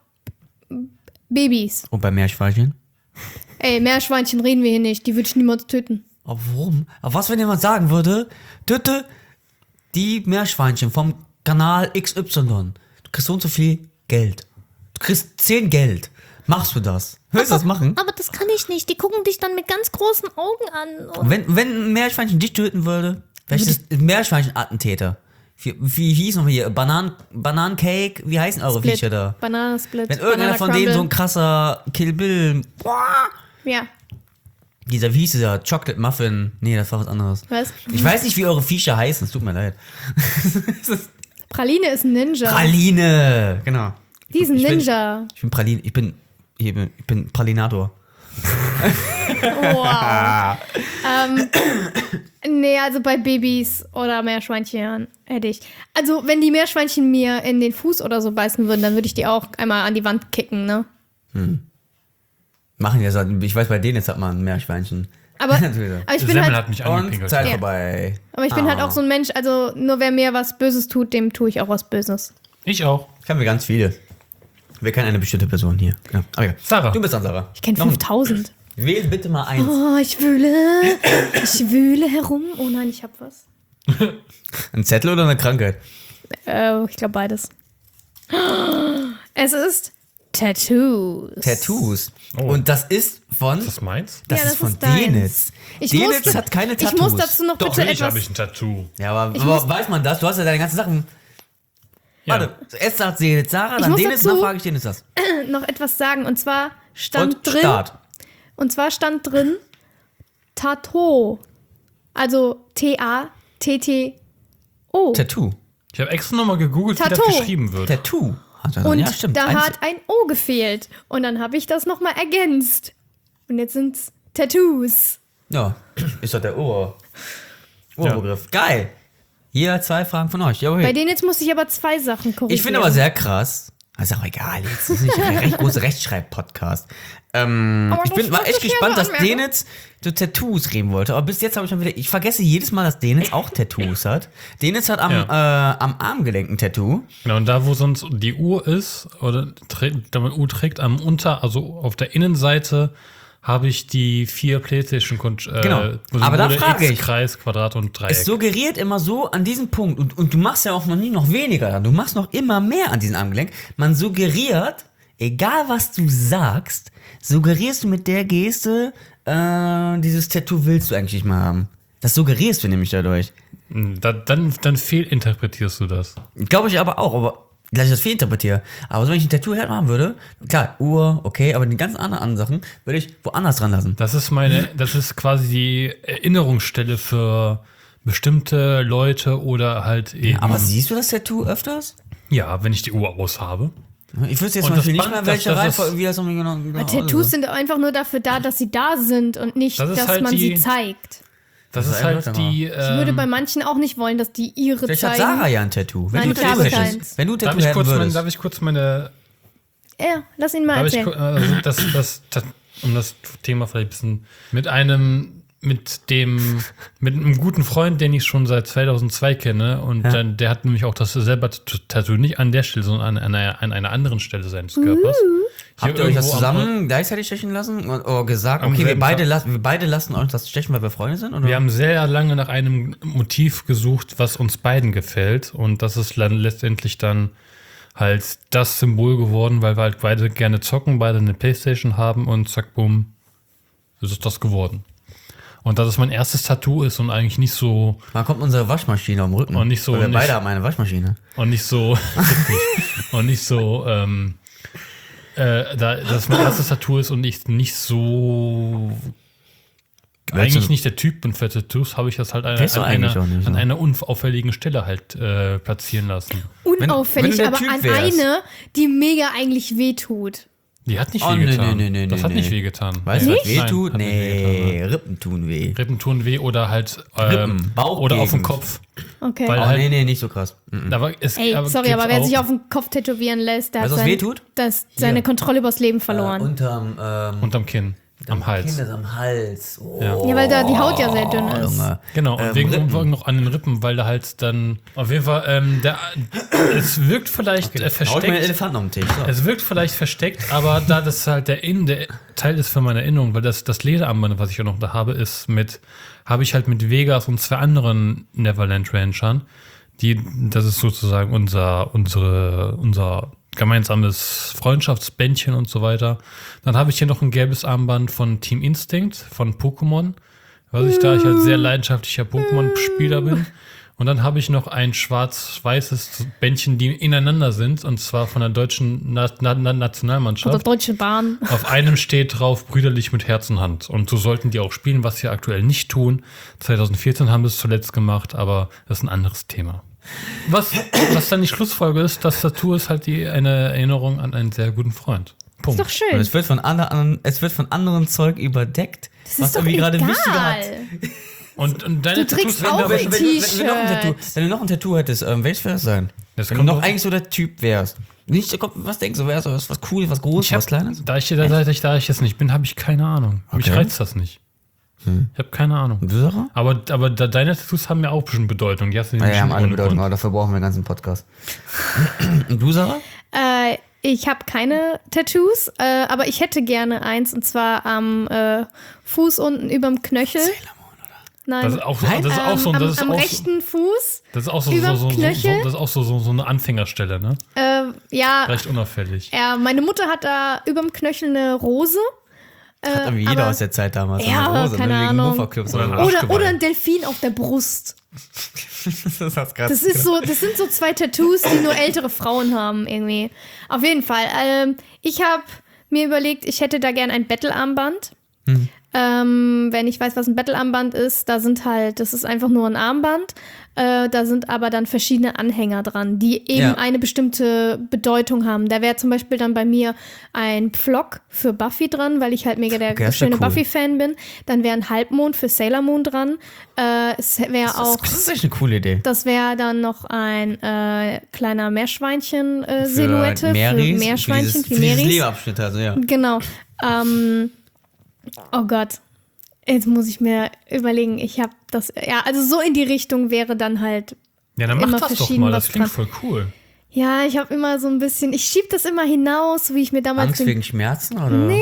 Babys. Und bei Meerschweinchen? Ey, Meerschweinchen reden wir hier nicht. Die würde ich niemals töten. Aber warum? Aber was, wenn jemand sagen würde, töte die Meerschweinchen vom Kanal XY. Du kriegst so und so viel Geld. Du kriegst 10 Geld. Machst du das? Willst du das machen? Aber das kann ich nicht. Die gucken dich dann mit ganz großen Augen an. Und wenn ein Meerschweinchen dich töten würde, wäre ich das Meerschweinchen-Attentäter. Wie hieß noch hier? Bananencake? Wie heißen eure Viecher da? Bananensplit. Wenn irgendeiner von denen so ein krasser Kill Bill. Boah, Ja. Dieser, wie hieß dieser Chocolate Muffin? Nee, das war was anderes. Was? Ich weiß nicht, wie eure Viecher heißen, es tut mir leid. Praline ist ein Ninja. Praline, genau. Die ist ein Ich bin- Ninja. Ich bin Praline, ich bin Pralinator. Wow. Nee, also bei Babys oder Meerschweinchen hätte ich. Also, wenn die Meerschweinchen mir in den Fuß oder so beißen würden, dann würde ich die auch einmal an die Wand kicken, ne? Machen ja so, ich weiß, bei denen jetzt hat man ein Meerschweinchen. Aber ich bin Semmel halt, hat mich Und angepinkelt. Zeit Ja. vorbei. aber ich bin halt auch so ein Mensch, also nur wer mir was Böses tut, dem tue ich auch was Böses. Ich auch. Kennen wir ganz viele. Wir kennen eine bestimmte Person hier. Ja. Aber egal. Sarah. Du bist dran, Sarah. Ich kenne Noch ein- 5000. Wähl bitte mal eins. Oh, ich wühle herum. Oh nein, ich hab was. Ein Zettel oder eine Krankheit? Ich glaube beides. Es ist Tattoos. Tattoos. Oh. Und das ist von. Ist das meins? Das Ja, ist das von ist deins. Denitz. Ich Denitz muss- hat keine Tattoos. Ich muss dazu noch Doch, bitte natürlich etwas. habe ich ein Tattoo. Ja, aber muss- weiß man das? Du hast ja deine ganzen Sachen. Ja. Warte, erst sagt Denitz Sarah, dann muss Denitz, dazu- dann frage ich Denitz das. noch etwas sagen. Und zwar stand Und drin. Start. Und zwar stand drin Tattoo. Also T-A-T-T-O. Tattoo. Ich habe extra nochmal gegoogelt, wie Tattoo. das geschrieben wird. Tattoo. Hat er- Und ja, stimmt. da Eins- hat ein O gefehlt. Und dann habe ich das nochmal ergänzt. Und jetzt sind's Tattoos. Ja, ist doch der Oberbegriff. Geil. Hier 2 Fragen von euch. Ja, okay. Bei denen jetzt musste ich aber 2 Sachen korrigieren. Ich finde aber sehr krass. Das ist auch egal, jetzt ist nicht ein recht großer Rechtschreib-Podcast. Ich bin das mal muss echt ich hier gespannt, dass anmerken. Denitz so Tattoos reden wollte. Aber bis jetzt habe ich schon wieder. Ich vergesse jedes Mal, dass Denitz auch Tattoos hat. Denitz hat am Armgelenk ein Tattoo. Genau, und da, wo sonst die Uhr ist, oder da man Uhr trägt, also auf der Innenseite habe ich die 4 PlayStation Genau. Aber da frage ich. Kreis, Quadrat und Dreieck. Es suggeriert immer so an diesem Punkt. Und du machst ja auch noch nie noch weniger dann. Du machst noch immer mehr an diesem Armgelenk. Man suggeriert, egal was du sagst, suggerierst du mit der Geste, dieses Tattoo willst du eigentlich nicht mehr haben. Das suggerierst du nämlich dadurch. Dann fehlinterpretierst du das. Glaube ich aber auch, aber gleich das fehlinterpretiere. Aber so, wenn ich ein Tattoo haben würde, klar, Uhr, okay, aber die ganzen anderen Sachen würde ich woanders dran lassen. Das ist quasi die Erinnerungsstelle für bestimmte Leute oder halt eben. Aber siehst du das Tattoo öfters? Ja, wenn ich die Uhr aus habe. Ich wüsste jetzt Und zum Beispiel das nicht Band, mehr, welche das ist- Reihenfolge, wie das nochmal genau Tattoos sind einfach nur dafür da, dass sie da sind und nicht, Das ist dass halt man sie die- zeigt. Das Das ist ist halt einfach die. Ich würde bei manchen auch nicht wollen, dass die ihre Vielleicht hat zeigen. Sarah ja ein Tattoo. Wenn Nein, du ich Tattoo habe hättest, keins. wenn du Tattoo hätten würdest. Darf ich kurz meine. Ja, lass ihn mal Darf ich, erzählen. um das Thema vielleicht ein bisschen mit einem guten Freund, den ich schon seit 2002 kenne, und der hat nämlich auch das selber Tattoo nicht an der Stelle, sondern an einer anderen Stelle seines Körpers. Hier Habt ihr euch das irgendwo am- zusammen gleichzeitig stechen lassen? Oder gesagt, Am okay, wir selben beide lassen euch das stechen, weil wir Freunde sind? Oder? Wir haben sehr lange nach einem Motiv gesucht, was uns beiden gefällt, und das ist dann letztendlich dann halt das Symbol geworden, weil wir halt beide gerne zocken, beide eine Playstation haben, und zack, bumm, ist es das geworden. Und dass es mein erstes Tattoo ist und eigentlich nicht so Wann kommt unsere Waschmaschine am Rücken? Und nicht so- Weil wir nicht- beide haben eine Waschmaschine. und nicht so und nicht so dass mein erstes Tattoo ist und ich nicht so eigentlich nicht der Typ bin für Tattoos, habe ich das halt Bist du eigentlich auch nicht, an ne? einer unauffälligen Stelle halt platzieren lassen. Unauffällig, wenn du der aber Typ an wärst. eine, die mega eigentlich wehtut. Die hat nicht Oh, wehgetan. nee. Das hat nicht wehgetan. Weißt du, Nee. was weh Nein, tut? hat nicht wehgetan, Nee, Rippen tun weh. Rippen tun weh oder halt Rippen, oder auf dem Bauchgegend. Kopf. Okay. Weil Oh, halt, nee, nicht so krass. Mhm. aber es, Ey, sorry, gibt's aber wer auch- sich auf den Kopf tätowieren lässt, der Weißt hat du, was wehtut? seine Kontrolle übers Leben verloren. unterm Kinn, am Hals. Kinder am Hals. Oh, Ja. Ja, weil da die Haut ja sehr dünn ist. Junge. Genau, und wegen Rippen. noch an den Rippen, weil da halt dann auf jeden Fall, es wirkt vielleicht Hau ich mir einen versteckt. Elefanten auf den Tisch. So. Es wirkt vielleicht versteckt, aber da das halt der Teil ist für meine Erinnerung, weil das Lederarmband, was ich ja noch da habe, habe ich halt mit Vegas und 2 anderen Neverland Ranchern. Das ist sozusagen unser gemeinsames Freundschaftsbändchen und so weiter. Dann habe ich hier noch ein gelbes Armband von Team Instinct, von Pokémon, weil ich halt sehr leidenschaftlicher Pokémon-Spieler bin. Und dann habe ich noch ein schwarz-weißes Bändchen, die ineinander sind, und zwar von der deutschen Nationalmannschaft. Oder Deutsche Bahn. Auf einem steht drauf, brüderlich mit Herz und Hand. Und so sollten die auch spielen, was sie aktuell nicht tun. 2014 haben sie es zuletzt gemacht, aber das ist ein anderes Thema. Was dann die Schlussfolge ist, das Tattoo ist halt eine Erinnerung an einen sehr guten Freund. Punkt. Ist doch Und schön. es wird von anderen Zeug überdeckt, Das was ist doch irgendwie gerade egal. wichtiger hat. Und deine Du trägst Tattoos, auch ein T-Shirt. Wenn du noch ein Tattoo hättest, welches wäre das sein? Das Wenn du kommt noch drauf- eigentlich so der Typ wärst. Nicht, was denkst du, wärst du was Cooles, was Großes, was Kleines? Da ich jetzt nicht bin, habe ich keine Ahnung. Mich Okay. reizt das nicht. Ich habe keine Ahnung. Und du, Sarah? Aber deine Tattoos haben ja auch bestimmt Bedeutung. Die hast du Ja, nicht haben alle ohne Bedeutung, Grund. aber dafür brauchen wir einen ganzen Podcast. Und du, Sarah? Ich habe keine Tattoos, aber ich hätte gerne eins, und zwar am Fuß unten überm Knöchel. Nein, Das ist auch so, Nein? das ist auch so, am, das ist am auch so, rechten Fuß. das ist auch so, überm so Knöchel. das ist auch so eine Anfängerstelle, ne? Ja, Recht unauffällig. meine Mutter hat da überm Knöchel eine Rose. Hat irgendwie jeder aber- aus der Zeit damals. Ja, eine Rose, keine ne? Wegen Ahnung. Mofa-Clubs Oder oder ein so. Arschgeweih. Oder ein Delfin auf der Brust. Das ist krass. Das sind so zwei Tattoos, die nur ältere Frauen haben irgendwie. Auf jeden Fall. Ich habe mir überlegt, ich hätte da gern ein Bettelarmband. Wenn ich weiß, was ein Bettelarmband ist, das ist einfach nur ein Armband. Da sind aber dann verschiedene Anhänger dran, die eben Ja. eine bestimmte Bedeutung haben. Da wäre zum Beispiel dann bei mir ein Pflock für Buffy dran, weil ich halt mega der Okay, das ist ja schöne cool. Buffy-Fan bin. Dann wäre ein Halbmond für Sailor Moon dran. Es wäre auch... Das ist echt eine coole Idee. Das wäre dann noch ein kleiner Meerschweinchen-Silhouette für Meerschweinchen, für dieses Meris. Leberabschnitt, also ja. Genau. Oh Gott. Jetzt muss ich mir überlegen, ich habe das, ja, also so in die Richtung wäre dann halt, Ja, dann mach immer das doch verschieden mal. Das was klingt dran. voll cool. ja, ich habe immer so ein bisschen, ich schieb das immer hinaus, wie ich mir damals Angst wegen Schmerzen, oder? Nee.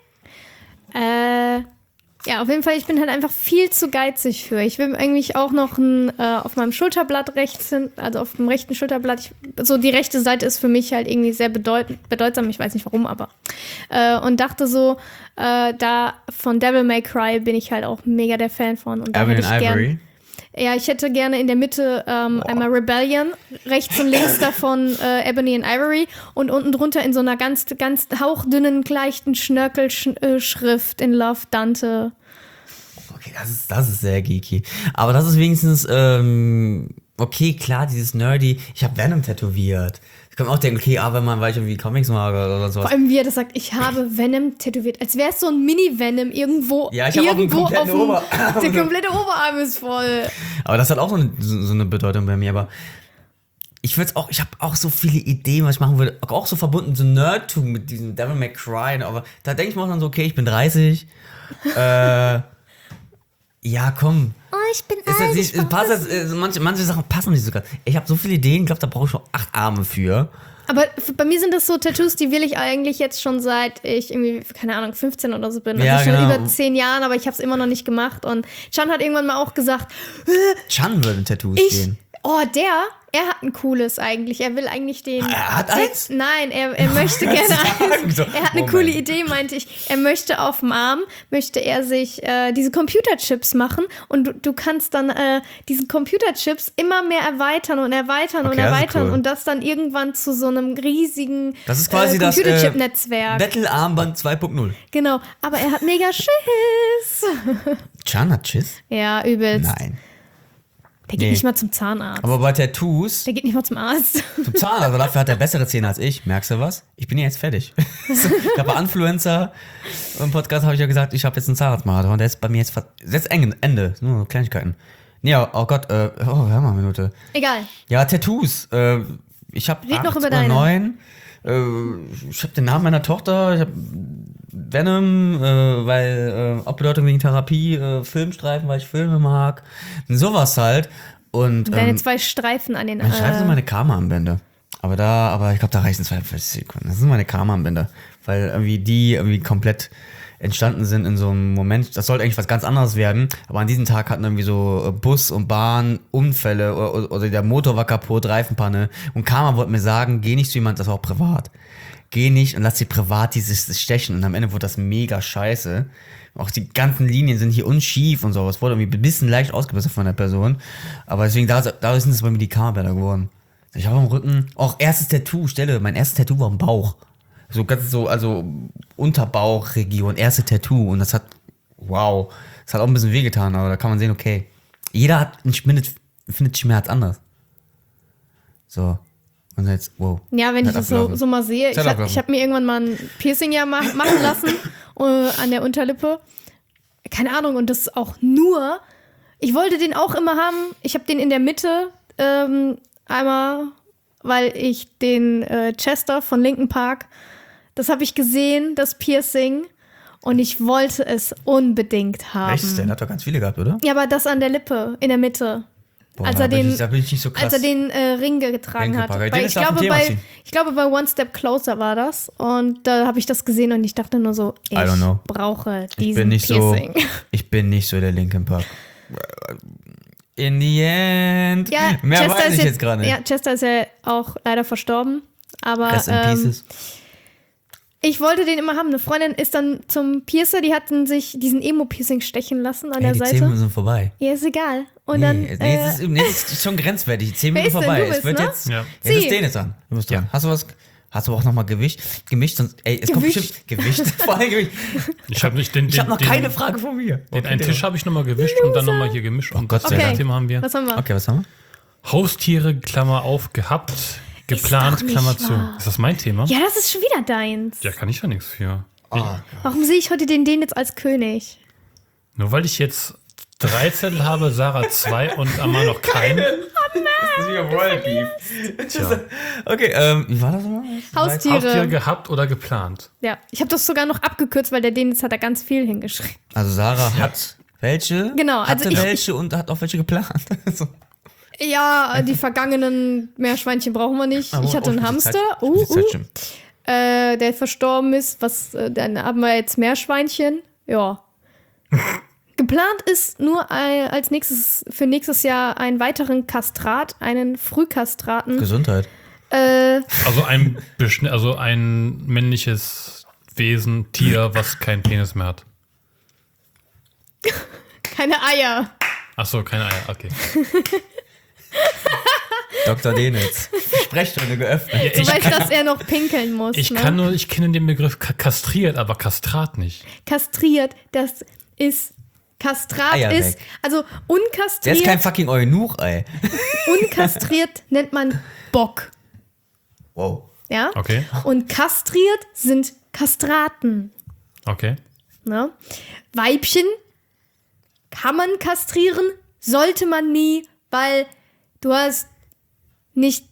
Ja, auf jeden Fall, ich bin halt einfach viel zu geizig für. Ich will eigentlich auch noch auf meinem Schulterblatt rechts hin, also auf dem rechten Schulterblatt, so die rechte Seite ist für mich halt irgendwie sehr bedeutsam, ich weiß nicht warum, aber. Und dachte so, da von Devil May Cry bin ich halt auch mega der Fan von. Und da Ebony hätte ich and gern, Ivory. ja, ich hätte gerne in der Mitte einmal Rebellion, rechts und links davon Ebony and Ivory und unten drunter in so einer ganz, ganz hauchdünnen, leichten Schnörkelschrift in Love Dante. Okay, das ist sehr geeky. Aber das ist wenigstens, okay, klar, dieses Nerdy. Ich habe Venom tätowiert. Ich kann mir auch denken, okay, weil ich irgendwie Comics mag oder sowas. Vor allem, wie er das sagt, ich habe Venom tätowiert. Als wäre es so ein Mini-Venom irgendwo. Ja, ich habe auch einen irgendwo kompletten Oberarm. Der komplette Oberarm ist voll. Aber das hat auch so eine Bedeutung bei mir. Aber ich habe auch so viele Ideen, was ich machen würde. Auch so verbunden, so Nerdtum mit diesem Devil May Cry. Aber da denke ich mir auch dann so, okay, ich bin 30. Ja, komm. Oh, ich bin Manche Sachen passen nicht sogar. Ich habe so viele Ideen, ich glaube, da brauche ich schon 8 Arme für. Aber bei mir sind das so Tattoos, die will ich eigentlich jetzt schon seit ich irgendwie, keine Ahnung, 15 oder so bin. Ja, Also schon genau. über 10 Jahren, aber ich habe es immer noch nicht gemacht. Und Chan hat irgendwann mal auch gesagt, Chan würde in Tattoos gehen. er hat ein cooles eigentlich. Er will eigentlich den... Er hat eins? Nein, er möchte gerne eins. So, Er hat eine Moment. coole Idee, meinte ich. Er möchte auf dem Arm, möchte er sich diese Computerchips machen und du kannst dann diesen Computerchips immer mehr erweitern und erweitern und Okay, das ist erweitern cool. und das dann irgendwann zu so einem riesigen Das ist quasi das Computerchip-Netzwerk. Battle-Armband 2.0. Genau, aber er hat mega Schiss. Chan hat Schiss? Ja, übelst. Nein. Der geht Nee. nicht mal zum Zahnarzt. Aber bei Tattoos, Der geht nicht mal zum Arzt. zum Zahnarzt, aber dafür hat er bessere Zähne als ich. Merkst du was? Ich bin ja jetzt fertig. Ich habe bei Influencer im Podcast habe ich ja gesagt, ich habe jetzt einen Zahnarztmarathon. Der ist bei mir jetzt Ende. Nur so Kleinigkeiten. Nee, oh Gott, hör mal eine Minute. Egal. Ja, Tattoos. Ich habe Red 8 noch über oder deine. 9. Ich habe den Namen meiner Tochter. Ich habe Venom, weil auch Bedeutung wegen Therapie, Filmstreifen, weil ich Filme mag. Sowas halt. Und Deine 2 Streifen an den meine Streifen sind meine Karma-Armbänder. Aber ich glaube, da reichen 42 Sekunden. Das sind meine Karma-Armbänder. Weil irgendwie die irgendwie komplett entstanden sind in so einem Moment. Das sollte eigentlich was ganz anderes werden. Aber an diesem Tag hatten irgendwie so Bus- und Bahn-Unfälle oder der Motor war kaputt, Reifenpanne. Und Karma wollte mir sagen, geh nicht zu jemandem, das war auch privat. geh nicht und lass dir privat dieses stechen. Und am Ende wurde das mega scheiße. Auch die ganzen Linien sind hier unschief und so. Es wurde irgendwie ein bisschen leicht ausgebessert von der Person. Aber deswegen, dadurch sind es bei mir die Kammerbilder geworden. Ich habe am Rücken, auch erstes Tattoo, mein erstes Tattoo war am Bauch. So ganz so, also Unterbauchregion, erste Tattoo. Und das hat auch ein bisschen wehgetan, aber da kann man sehen, okay, jeder findet Schmerz anders. So. Und jetzt, wow. Ja, wenn ich das so mal sehe, ich hab mir irgendwann mal ein Piercing machen lassen an der Unterlippe. Keine Ahnung, und das ist auch nur, ich wollte den auch immer haben, ich habe den in der Mitte einmal, weil ich den Chester von Linkin Park, das habe ich gesehen, das Piercing, und ich wollte es unbedingt haben. Echt? Der hat doch ganz viele gehabt, oder? Ja, aber das an der Lippe, in der Mitte. Boah, da bin ich nicht so krass. Als er den Ring getragen hat. Weil ich glaube, bei One Step Closer war das. Und da habe ich das gesehen und ich dachte nur so, ich brauche diesen Piercing. Ich bin nicht so der Linkin Park. In the end. Ja, Mehr Chester weiß ich jetzt gerade nicht. Ja, Chester ist ja auch leider verstorben. Aber Rest in Pieces. ich wollte den immer haben. Eine Freundin ist dann zum Piercer, die hatten sich diesen Emo-Piercing stechen lassen an der Seite. Die 10 Minuten sind vorbei. Ja, ist egal. Und dann, das ist schon grenzwertig. Die 10 Minuten vorbei. Es wird jetzt. Ja. Jetzt ist den jetzt an. Du bist dran. Hast du auch nochmal gemischt? Sonst, es kommt bestimmt Gewicht. Vor allem Gewicht. Ich habe noch keine Frage von mir. Den einen Tisch habe ich nochmal gewischt und dann nochmal hier gemischt. Und Gott sei das Dank. Thema haben wir. Was haben wir? Okay, was haben wir? Haustiere, Klammer auf, gehabt, geplant, doch nicht Klammer zu. wahr. Ist das mein Thema? Ja, das ist schon wieder deins. Ja, kann ich ja nichts für. Warum sehe ich heute den jetzt als König? Nur weil ich jetzt 3 Zettel habe, Sarah 2 und Amar noch keinen. Das ist wieder World Beef. Tja. Okay, wie war das nochmal? Haustiere gehabt oder geplant? Ja, ich habe das sogar noch abgekürzt, weil der Denitz hat da ganz viel hingeschrieben. Also Sarah hat welche, Genau, also hatte welche und hat auch welche geplant. So. Ja, die vergangenen Meerschweinchen brauchen wir nicht. Ich hatte einen Hamster, der verstorben ist. Dann haben wir jetzt Meerschweinchen. Ja. Geplant ist nur für nächstes Jahr einen weiteren Kastrat, einen Frühkastraten. Gesundheit. Also ein männliches Wesen, Tier, was keinen Penis mehr hat. Keine Eier. Achso, keine Eier, okay. Dr. Denitz. Sprechstunde geöffnet. Ja, Du weißt, dass er noch pinkeln muss. ich ne? kenne den Begriff kastriert, aber Kastrat nicht. Kastriert, das ist. Kastrat Eier ist. weg. Also Der ist kein fucking Eunuch, ey. unkastriert nennt man Bock. Wow. Ja? Okay, Und kastriert sind Kastraten. okay. Ne? Weibchen kann man kastrieren, sollte man nie, weil du hast nicht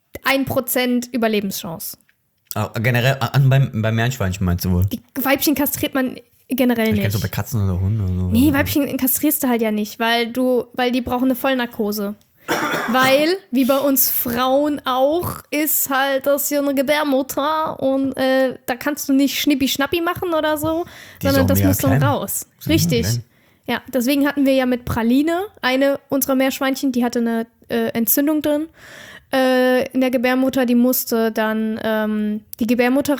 1% Überlebenschance. Generell, beim Meerschweinchen meinst du wohl? Die Weibchen kastriert man generell Ich nicht. kenn so bei Katzen oder Hunden oder so. Nee, Weibchen kastrierst du halt ja nicht, weil die brauchen eine Vollnarkose. Weil, wie bei uns Frauen auch, ist halt das hier eine Gebärmutter und da kannst du nicht Schnippi-Schnappi machen oder so, Die ist sondern auch das mega muss dann klein. raus. Die sind mega Richtig. klein. Ja, deswegen hatten wir ja mit Praline eine unserer Meerschweinchen, die hatte eine Entzündung drin in der Gebärmutter, die musste dann die Gebärmutter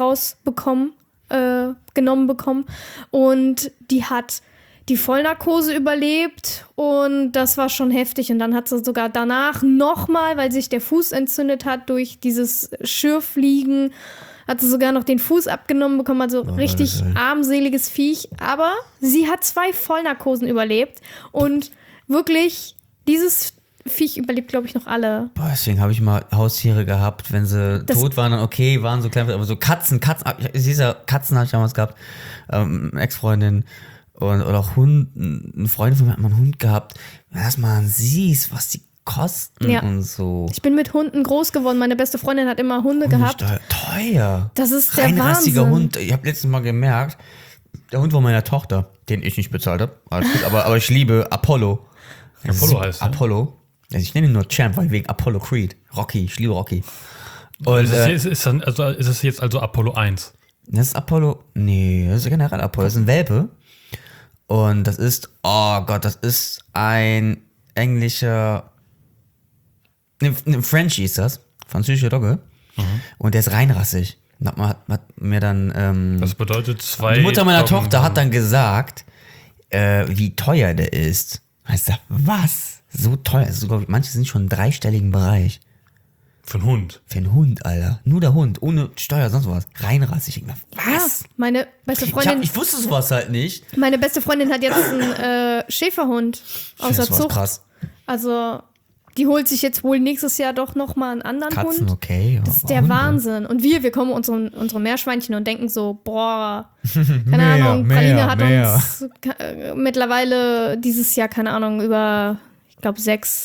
genommen bekommen und die hat die Vollnarkose überlebt und das war schon heftig und dann hat sie sogar danach nochmal, weil sich der Fuß entzündet hat durch dieses Schürfliegen, hat sie sogar noch den Fuß abgenommen bekommen, also richtig armseliges Viech, aber sie hat 2 Vollnarkosen überlebt und wirklich dieses Viech überlebt, glaube ich, noch alle. Boah, deswegen habe ich mal Haustiere gehabt, wenn sie tot waren, dann okay, waren so klein, aber so Katzen habe ich damals gehabt, Ex-Freundin oder auch Hund, eine Freundin von mir hat mal einen Hund gehabt, wenn das mal siehst, was die kosten und so. Ich bin mit Hunden groß geworden, meine beste Freundin hat immer Hunde gehabt. Teuer. Das ist der Reinrassiger Wahnsinn. Hund. Ich habe letztens mal gemerkt, der Hund von meiner Tochter, den ich nicht bezahlt habe, alles gut, aber ich liebe Apollo. Apollo heißt er. Apollo. Also ich nenne ihn nur Champ, weil wegen Apollo Creed. Rocky, ich liebe Rocky. Und Ist es jetzt also Apollo 1? das ist Apollo, nee, das ist generell Apollo, das ist ein Welpe. Und das ist, oh Gott, das ist ein englischer, ne Frenchie ist das, französischer Dogge. Und der ist reinrassig. Hat mir dann Das bedeutet zwei. die Mutter meiner Glocken- Tochter hat dann gesagt, wie teuer der ist. Heißt da, was? So teuer. Also, glaub ich, manche sind schon im dreistelligen Bereich. Für einen Hund. Für einen Hund, Alter. Nur der Hund, ohne Steuer, sonst was. Reinrassig. Ich denk mir, was? Meine beste Freundin, Ich wusste sowas halt nicht. hat jetzt einen Schäferhund aus der Das war Zucht. krass. Also, die holt sich jetzt wohl nächstes Jahr doch nochmal einen anderen Katzen, Hund. okay. Das ist aber der Hunde. Wahnsinn. Und wir kommen unsere Meerschweinchen und denken so, boah, keine Mehr, Ahnung, mehr, Praline hat mehr. uns mittlerweile dieses Jahr, keine Ahnung, über, ich glaube,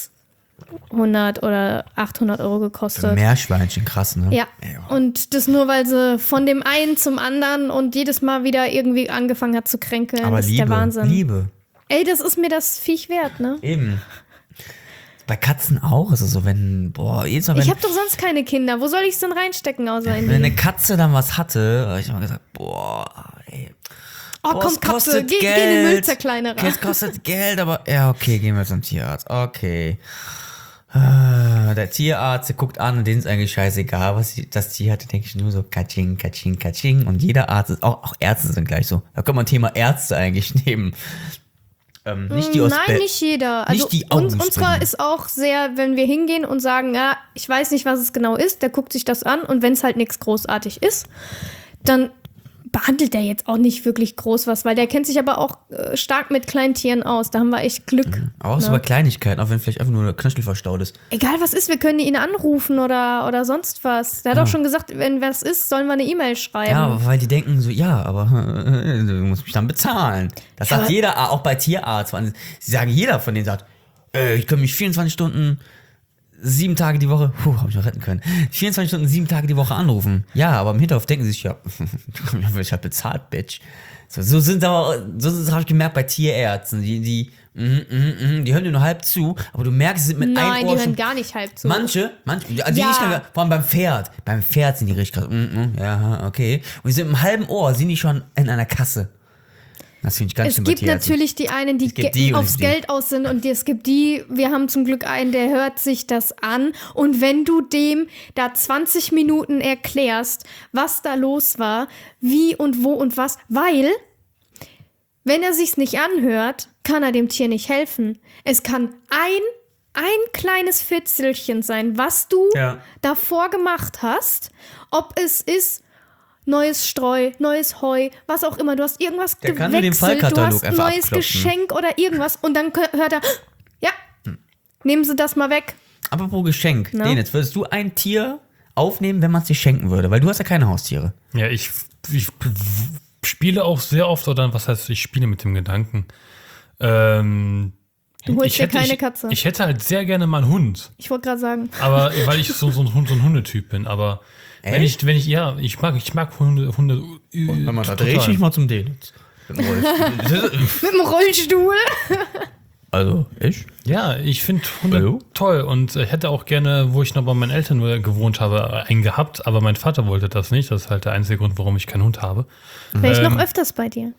600 oder 800 Euro gekostet. Meerschweinchen, krass, ne? Ja, und das nur, weil sie von dem einen zum anderen und jedes Mal wieder irgendwie angefangen hat zu kränkeln. Aber das ist Liebe, der Wahnsinn. Liebe. Ey, das ist mir das Viech wert, ne? Eben. Bei Katzen auch ist es so, wenn, jedes Mal, wenn, Ich habe doch sonst keine Kinder. Wo soll ich es denn reinstecken, außer in wenn die? eine Katze dann was hatte, habe ich immer gesagt, ey. Oh, Boah, komm, es Katze, kostet geh in den Geld. Müllzerkleinerer. Es kostet Geld, aber ja, okay, gehen wir zum Tierarzt. Okay. Der Tierarzt, der guckt an und denen ist eigentlich scheißegal, was das Tier hatte, denke ich nur so katsching, katsching, katsching. Und jeder Arzt ist, auch Ärzte sind gleich so. Da kann man Thema Ärzte eigentlich nehmen. Nicht die aus Nein, nicht jeder. Also nicht die unserer Augenspringer. ist auch sehr, wenn wir hingehen und sagen, ja, ich weiß nicht, was es genau ist, der guckt sich das an und wenn es halt nichts großartig ist, dann behandelt der jetzt auch nicht wirklich groß was, weil der kennt sich aber auch stark mit kleinen Tieren aus. Da haben wir echt Glück. Auch so bei Kleinigkeiten, auch wenn vielleicht einfach nur der Knöchel verstaut ist. Egal was ist, wir können ihn anrufen oder sonst was. Der hat auch schon gesagt, wenn was ist, sollen wir eine E-Mail schreiben. Ja, weil die denken so, ja, aber du musst mich dann bezahlen. Das sagt aber- jeder, auch bei Tierarzt. Sie sagen, jeder von denen sagt, ich kann mich 24 Stunden, 7 Tage die Woche, hab ich noch retten können, 24 Stunden, 7 Tage die Woche anrufen. Ja, aber im Hinterkopf denken sie sich, ja, ich hab bezahlt, Bitch. So habe ich gemerkt bei Tierärzten, die hören dir nur halb zu, aber du merkst, sie sind mit Nein, einem die Ohr hören schon. gar nicht halb zu. Manche, die Ja. nicht mehr, vor allem beim Pferd. Beim Pferd sind die richtig krass. Ja, okay. Und die sind im halben Ohr, sind die schon in einer Kasse. Das finde ich ganz Es schön bei gibt Tierärzten. natürlich die einen, die, Es gibt die und aufs die. Geld aus sind und es gibt die, wir haben zum Glück einen, der hört sich das an und wenn du dem da 20 Minuten erklärst, was da los war, wie und wo und was, weil, wenn er sich's nicht anhört, kann er dem Tier nicht helfen. Es kann ein kleines Fitzelchen sein, was du Ja. davor gemacht hast, ob es ist neues Streu, neues Heu, was auch immer. Du hast irgendwas Der kann nur den gewechselt, du Fallkatalog hast ein einfach neues abklopfen. Geschenk oder irgendwas und dann hört er, ja, nehmen Sie das mal weg. Apropos Geschenk. Na? Dennis, würdest du ein Tier aufnehmen, wenn man es dir schenken würde? Weil du hast ja keine Haustiere. Ja, ich spiele auch sehr oft, oder was heißt, ich spiele mit dem Gedanken. Du holst dir keine Katze. Ich hätte halt sehr gerne mal einen Hund. Ich wollte gerade sagen, Aber weil ich so ein Hundetyp bin. Aber wenn ich ich mag Hunde total. mal zum Dennis. mit dem Rollstuhl. Also, ich? Ja, ich finde Hunde Hallo? toll und hätte auch gerne, wo ich noch bei meinen Eltern gewohnt habe, einen gehabt, aber mein Vater wollte das nicht. Das ist halt der einzige Grund, warum ich keinen Hund habe. Wäre ich noch öfters bei dir.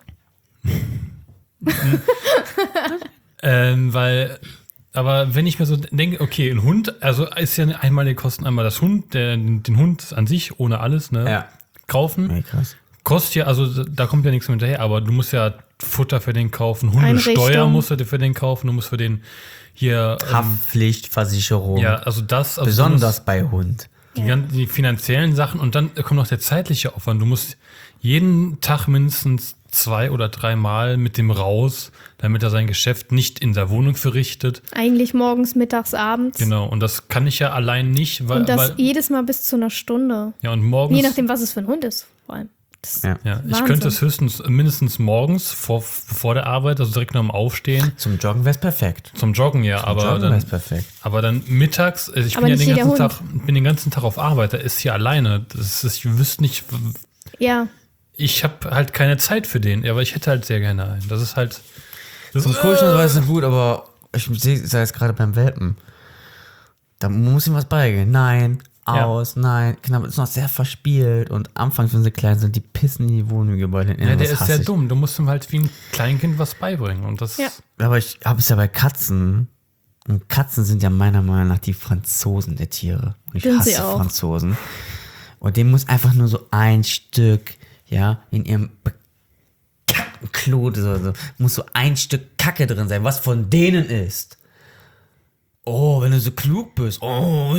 Aber wenn ich mir so denke, okay, ein Hund, also ist ja einmal, die kosten einmal das Hund, den Hund an sich, ohne alles, ne? Ja. Kaufen. Ja, krass. Kostet ja, also da kommt ja nichts mehr hinterher, aber du musst ja Futter für den kaufen, Hundesteuer Einrichtung. musst du für den kaufen, du musst für den hier, Haftpflichtversicherung. ja, also das. Also du Besonders bei Hund. die finanziellen Sachen und dann kommt noch der zeitliche Aufwand. Du musst jeden Tag mindestens 2 oder 3 Mal mit dem raus, damit er sein Geschäft nicht in der Wohnung verrichtet. Eigentlich morgens, mittags, abends. Genau, und das kann ich ja allein nicht, weil, Und das weil jedes Mal bis zu einer Stunde. ja, und morgens. Je nachdem, was es für ein Hund ist, vor allem. Das Ja. Ja, ich Wahnsinn. könnte es höchstens mindestens morgens vor der Arbeit, also direkt nach dem Aufstehen, Zum Joggen wäre es perfekt. zum Joggen, ja, Joggen wäre es perfekt. aber dann mittags, also ich Aber bin ja nicht den jeder ganzen Hund. Tag, bin den ganzen Tag auf Arbeit, da ist hier alleine. Ich wüsste nicht, Ja, ich habe halt keine Zeit für den, aber ich hätte halt sehr gerne einen. Das ist halt. Zum Kuscheln war es gut, aber ich sehe es jetzt gerade beim Welpen. Da muss ihm was beigehen. Nein, Ja. aus, nein. Knapp ist noch sehr verspielt und anfangs, wenn sie klein sind, die pissen in die Wohnung bei den Ja, der das ist hasse sehr ich. dumm. Du musst ihm halt wie ein Kleinkind was beibringen. Und das. Ja. Aber ich habe es ja bei Katzen. Und Katzen sind ja meiner Meinung nach die Franzosen der Tiere. Und ich Sind sie hasse auch. Franzosen. Und dem muss einfach nur so ein Stück, ja, in ihrem bekackten Klo, muss so ein Stück Kacke drin sein, was von denen ist. Oh, wenn du so klug bist. Oh,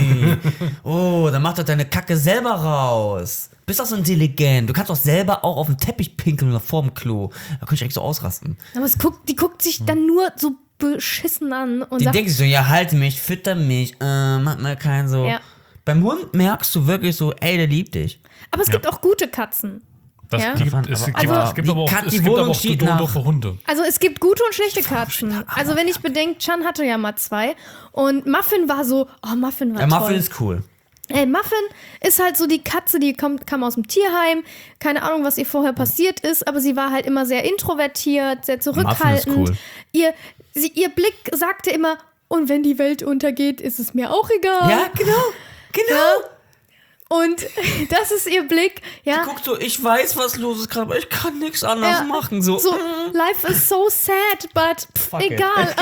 dann mach doch deine Kacke selber raus. Bist doch so intelligent. Du kannst doch selber auch auf den Teppich pinkeln oder vorm Klo. Da könnte ich echt so ausrasten. Aber die guckt sich dann nur so beschissen an und Die sagt, denkt sich so, ja, halte mich, fütter mich, mach mal keinen so. Ja. Beim Hund merkst du wirklich so, ey, der liebt dich. aber es gibt auch gute Katzen. Es Ja. gibt aber auch doofe Hunde. Also es gibt gute und schlechte Katzen. Also wenn ich bedenke, Chan hatte ja mal 2 und Muffin war so, Muffin war Ja, toll. Muffin ist cool. Muffin ist halt so die Katze, die kam aus dem Tierheim. Keine Ahnung, was ihr vorher passiert ist, aber sie war halt immer sehr introvertiert, sehr zurückhaltend. Muffin ist Ihr Blick sagte immer, und wenn die Welt untergeht, ist es mir auch egal. Ja, genau. Ja? Und das ist ihr Blick. Ja? Die guckt so, ich weiß, was los ist gerade, aber ich kann nichts anderes machen. So, life is so sad, but egal.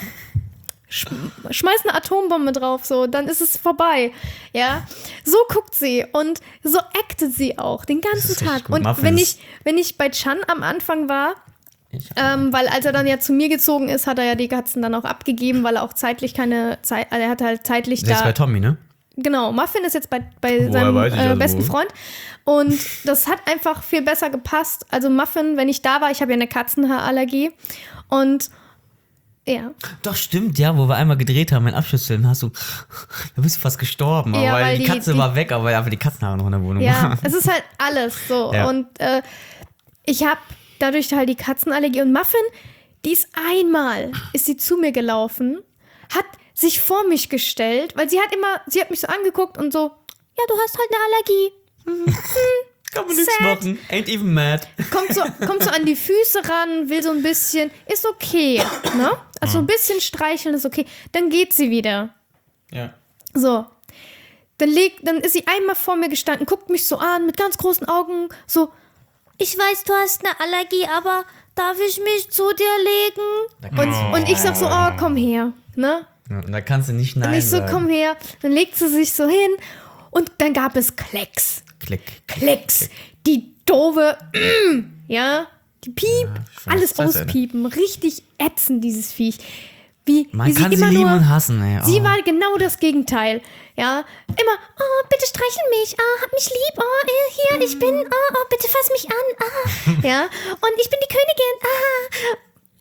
Schmeiß eine Atombombe drauf, so, dann ist es vorbei. Ja, so guckt sie und so actet sie auch den ganzen Tag. Gut. Und wenn ich bei Chan am Anfang war, weil als er dann ja zu mir gezogen ist, hat er ja die Katzen dann auch abgegeben, weil er auch zeitlich keine Zeit, er hat halt zeitlich das ist bei Tommy, ne? Genau, Muffin ist jetzt bei seinem besten Freund und das hat einfach viel besser gepasst. Also Muffin, wenn ich da war, ich habe ja eine Katzenhaarallergie und ja. Doch, stimmt, ja, wo wir einmal gedreht haben, in Abschlussfilm, da bist du fast gestorben, Ja, weil die die Katze war weg, aber einfach die Katzenhaare noch in der Wohnung Ja, waren. es ist halt alles so. Ja. Und ich habe dadurch halt die Katzenallergie. Und Muffin, ist sie zu mir gelaufen, hat sich vor mich gestellt, weil sie hat mich so angeguckt und so, ja, du hast halt eine Allergie. Kann man nichts machen. Ain't even mad. Kommt so an die Füße ran, will so ein bisschen, ist okay, ne? Also ein bisschen streicheln ist okay. Dann geht sie wieder. Ja. So. Dann ist sie einmal vor mir gestanden, guckt mich so an, mit ganz großen Augen, so, ich weiß, du hast eine Allergie, aber darf ich mich zu dir legen? Und ich sag so, komm her, ne? Ja, und da kannst du nicht nein Und ich so, sagen. komm her. Dann legt sie sich so hin und dann gab es Klecks. Klick. Die doofe, ja, die Piep, ich weiß, alles das ist auspiepen, richtig ätzend, dieses Viech. Wie Man sie kann sie immer lieben nur, und hassen, ey. Sie war genau das Gegenteil, ja. Immer, bitte streichel mich, hab mich lieb, hier, ich bin, bitte fass mich an, ja. Und ich bin die Königin,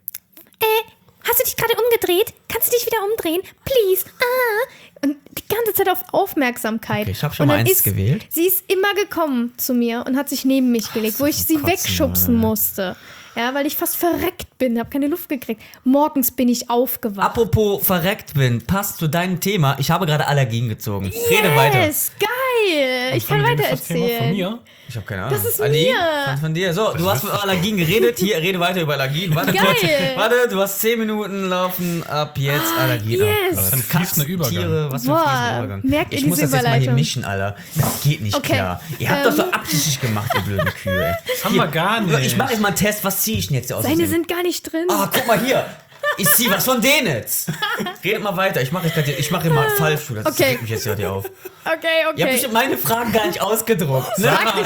hast du dich gerade umgedreht? Kannst du dich wieder umdrehen? Please, Und die ganze Zeit auf Aufmerksamkeit. Okay, ich habe schon Und mal dann eins gewählt. Sie ist immer gekommen zu mir und hat sich neben mich gelegt, wo ich sie Kotzen, wegschubsen Alter. musste. Ja, weil ich fast verreckt bin, habe keine Luft gekriegt. Morgens bin ich aufgewacht. Apropos verreckt bin, passt zu deinem Thema. Ich habe gerade Allergien gezogen. Rede weiter. Yes, geil. Ich kann weiter Das Thema von erzählen. mir. Ich habe keine Ahnung. Das ist Allergien? mir. Von dir. So, du hast über Allergien geredet. Hier, rede weiter über Allergien. Warte Geil. kurz. Warte, du hast 10 Minuten laufen. Ab jetzt Allergien. yes. Oh, Das ist ein Katzen, fließender Übergang. Tiere, was für Boah, ein fließender Übergang. merkt ihr Ich muss diese das jetzt mal hier Überleitung? mischen, Alter. Das geht nicht Okay, klar. Ihr habt das so absichtlich gemacht, ihr blöden Kühe. Das haben wir gar nicht. Ich mache jetzt mal einen Test. Was ziehe ich denn jetzt hier aus? Seine sind gar nicht drin. Ah, guck mal hier. Ich zieh was von denen jetzt. Redet mal weiter. Ich mache hier mal Fallschuh. Das Okay. regt mich jetzt hier auf. Okay. Ihr habt bestimmt meine Fragen gar nicht ausgedruckt. Ne?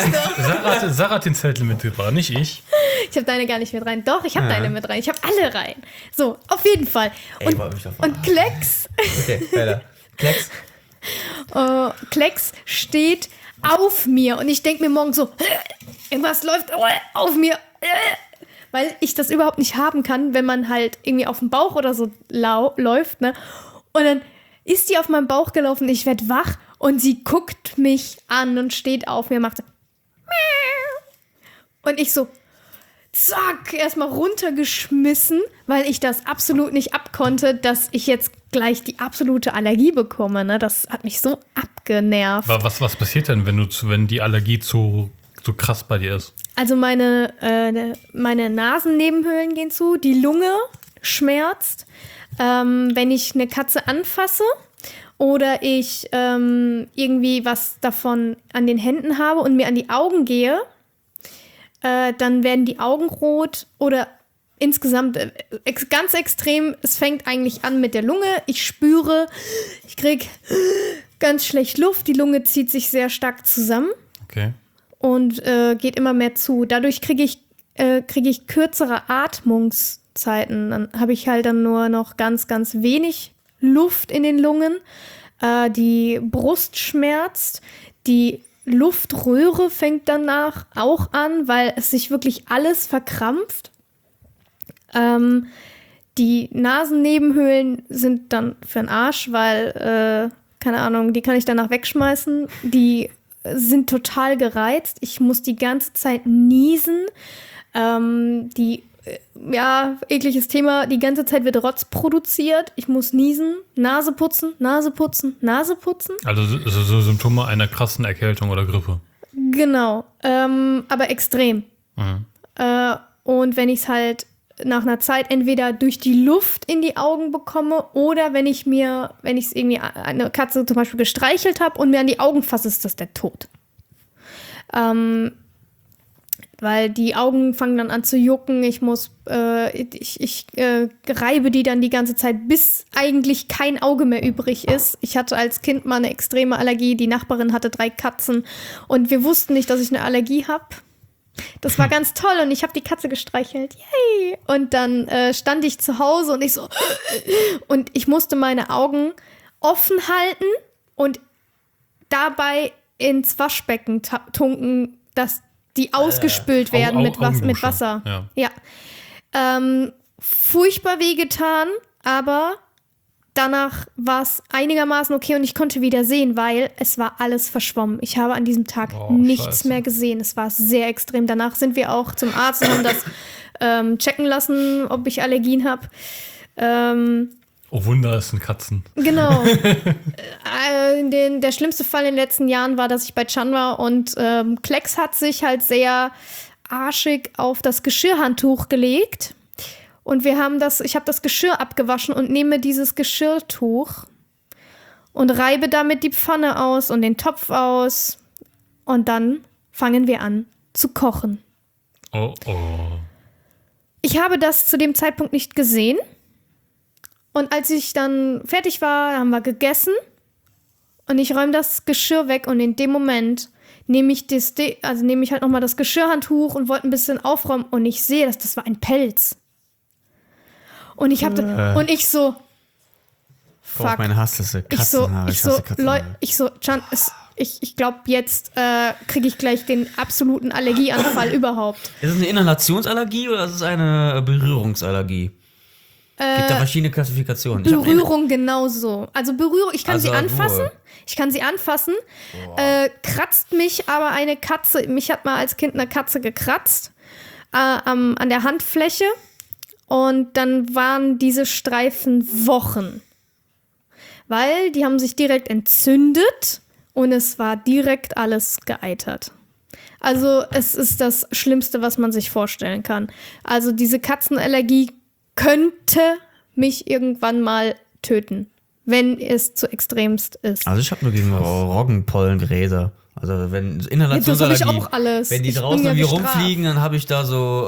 Sarah hat den Zettel mitgebracht, nicht ich. Ich habe deine gar nicht mit rein. Doch, ich habe deine mit rein. Ich habe alle rein. So, auf jeden Fall. Ey, wollt mich doch verarschen. Und Klecks, Okay, weiter. Klecks. Klecks steht auf mir. Und ich denke mir morgen so, irgendwas läuft auf mir. Weil ich das überhaupt nicht haben kann, wenn man halt irgendwie auf dem Bauch oder so läuft, ne? Und dann ist die auf meinem Bauch gelaufen, ich werde wach und sie guckt mich an und steht auf mir, macht so und ich so, zack, erstmal runtergeschmissen, weil ich das absolut nicht abkonnte, dass ich jetzt gleich die absolute Allergie bekomme, ne? Das hat mich so abgenervt. Was passiert denn, wenn die Allergie so krass bei dir ist? Also meine Nasennebenhöhlen gehen zu, die Lunge schmerzt, wenn ich eine Katze anfasse oder ich irgendwie was davon an den Händen habe und mir an die Augen gehe, dann werden die Augen rot oder insgesamt ganz extrem, es fängt eigentlich an mit der Lunge, ich spüre, ich krieg ganz schlecht Luft, die Lunge zieht sich sehr stark zusammen Okay. und geht immer mehr zu. Dadurch kriege ich kürzere Atmungszeiten. Dann habe ich halt dann nur noch ganz, ganz wenig Luft in den Lungen. Die Brust schmerzt, die Luftröhre fängt danach auch an, weil es sich wirklich alles verkrampft. Die Nasennebenhöhlen sind dann für den Arsch, weil, keine Ahnung, die kann ich danach wegschmeißen. Die sind total gereizt. Ich muss die ganze Zeit niesen. Ekliges Thema. Die ganze Zeit wird Rotz produziert. Ich muss niesen, Nase putzen, Nase putzen, Nase putzen. Also so Symptome einer krassen Erkältung oder Grippe. Genau, aber extrem. Mhm. Und wenn ich es halt nach einer Zeit entweder durch die Luft in die Augen bekomme oder wenn ich es irgendwie eine Katze zum Beispiel gestreichelt habe und mir an die Augen fasse, ist das der Tod. Weil die Augen fangen dann an zu jucken. Ich reibe die dann die ganze Zeit, bis eigentlich kein Auge mehr übrig ist. Ich hatte als Kind mal eine extreme Allergie. Die Nachbarin hatte 3 Katzen und wir wussten nicht, dass ich eine Allergie habe. Das war ganz toll und ich habe die Katze gestreichelt. Yay! Und dann stand ich zu Hause und ich so und ich musste meine Augen offen halten und dabei ins Waschbecken tunken, dass die ausgespült werden mit Wasser. Ja. Furchtbar wehgetan, aber danach war es einigermaßen okay und ich konnte wieder sehen, weil es war alles verschwommen. Ich habe an diesem Tag nichts mehr gesehen. Es war sehr extrem. Danach sind wir auch zum Arzt und haben das checken lassen, ob ich Allergien habe. Oh Wunder, es sind Katzen. Genau. Der schlimmste Fall in den letzten Jahren war, dass ich bei Chan war und Klecks hat sich halt sehr arschig auf das Geschirrhandtuch gelegt. Und ich habe das Geschirr abgewaschen und nehme dieses Geschirrtuch und reibe damit die Pfanne aus und den Topf aus. Und dann fangen wir an zu kochen. Oh. Ich habe das zu dem Zeitpunkt nicht gesehen. Und als ich dann fertig war, haben wir gegessen. Und ich räume das Geschirr weg und in dem Moment nehme ich halt nochmal das Geschirrhandtuch und wollte ein bisschen aufräumen und ich sehe, dass das war ein Pelz. Und ich so, fuck. Meine Hassliste, Katzenhaare. Chan, ich glaube, jetzt kriege ich gleich den absoluten Allergieanfall überhaupt. Ist es eine Inhalationsallergie oder ist es eine Berührungsallergie? Gibt da verschiedene Klassifikationen. Berührung genauso. Also Berührung, ich kann sie anfassen. Kratzt mich aber eine Katze. Mich hat mal als Kind eine Katze gekratzt an der Handfläche. Und dann waren diese Streifen Wochen. Weil die haben sich direkt entzündet und es war direkt alles geeitert. Also es ist das Schlimmste, was man sich vorstellen kann. Also diese Katzenallergie könnte mich irgendwann mal töten, wenn es zu extremst ist. Also ich habe nur gegen Roggenpollengräser. Also wenn Inhalationsallergie, das hab ich auch alles. Wenn die draußen irgendwie rumfliegen, dann habe ich da so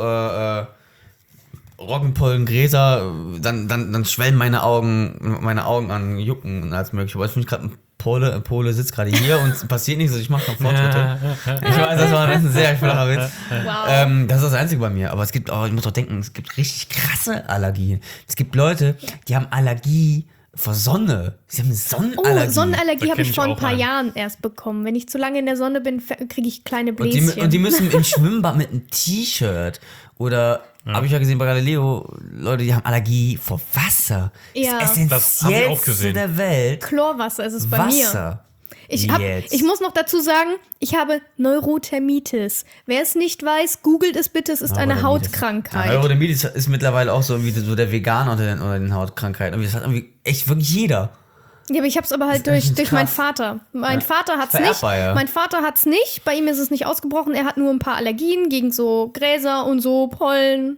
Roggenpollengräser, dann schwellen meine Augen an Jucken als möglich. Aber ich bin gerade Pole sitzt gerade hier und passiert nichts, ich mache noch Fortschritte. Ich weiß, das war ein sehr flacher Witz. Wow. Das ist das Einzige bei mir. Aber es gibt auch, ich muss doch denken, es gibt richtig krasse Allergien. Es gibt Leute, die haben Allergie vor Sonne. Sie haben eine Sonnenallergie. Oh, Sonnenallergie habe ich vor ein paar Jahren erst bekommen. Wenn ich zu lange in der Sonne bin, kriege ich kleine Bläschen. Und die müssen im Schwimmbad mit einem T-Shirt oder habe ich ja gesehen bei Galileo, Leute, die haben Allergie vor Wasser. Ja. Das Essentiellste der Welt. Chlorwasser ist es bei Wasser. mir. Ich muss noch dazu sagen, ich habe Neurothermitis. Wer es nicht weiß, googelt es bitte, es ist eine Hautkrankheit. Ja, Neurothermitis ist mittlerweile auch so wie so der Veganer unter den Hautkrankheiten. Das hat irgendwie echt wirklich jeder. Ja, aber ich hab's aber halt durch meinen Vater. Mein Vater hat's nicht. Ja. Mein Vater hat's nicht. Bei ihm ist es nicht ausgebrochen. Er hat nur ein paar Allergien gegen so Gräser und so Polen.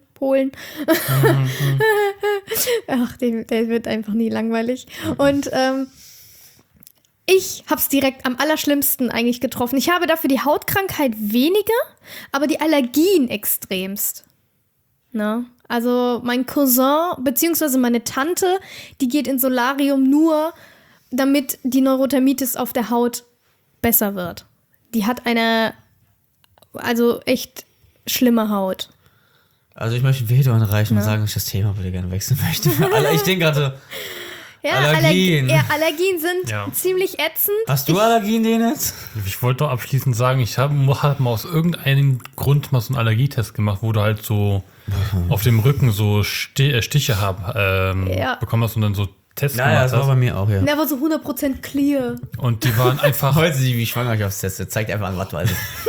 Ach, der wird einfach nie langweilig. Und ich hab's direkt am allerschlimmsten eigentlich getroffen. Ich habe dafür die Hautkrankheit weniger, aber die Allergien extremst. Ne? Also mein Cousin, beziehungsweise meine Tante, die geht ins Solarium nur, damit die Neurodermitis auf der Haut besser wird. Die hat also echt schlimme Haut. Also ich möchte ein Veto anreichen und sagen, dass ich das Thema bitte gerne wechseln möchte. Ich denke gerade, Ja, Allergien. Allergien sind ziemlich ätzend. hast du Allergien, Dennis? Ich wollte doch abschließend sagen, ich habe mal aus irgendeinem Grund mal so einen Allergietest gemacht, wo du halt so auf dem Rücken so Stiche bekommen hast und dann so Tests Naja, gemacht das war hast. bei mir auch, ja. Der war so 100% clear. Und die waren einfach, Heute sie wie schwanger ich aufs Test. Zeigt einfach an, was du also.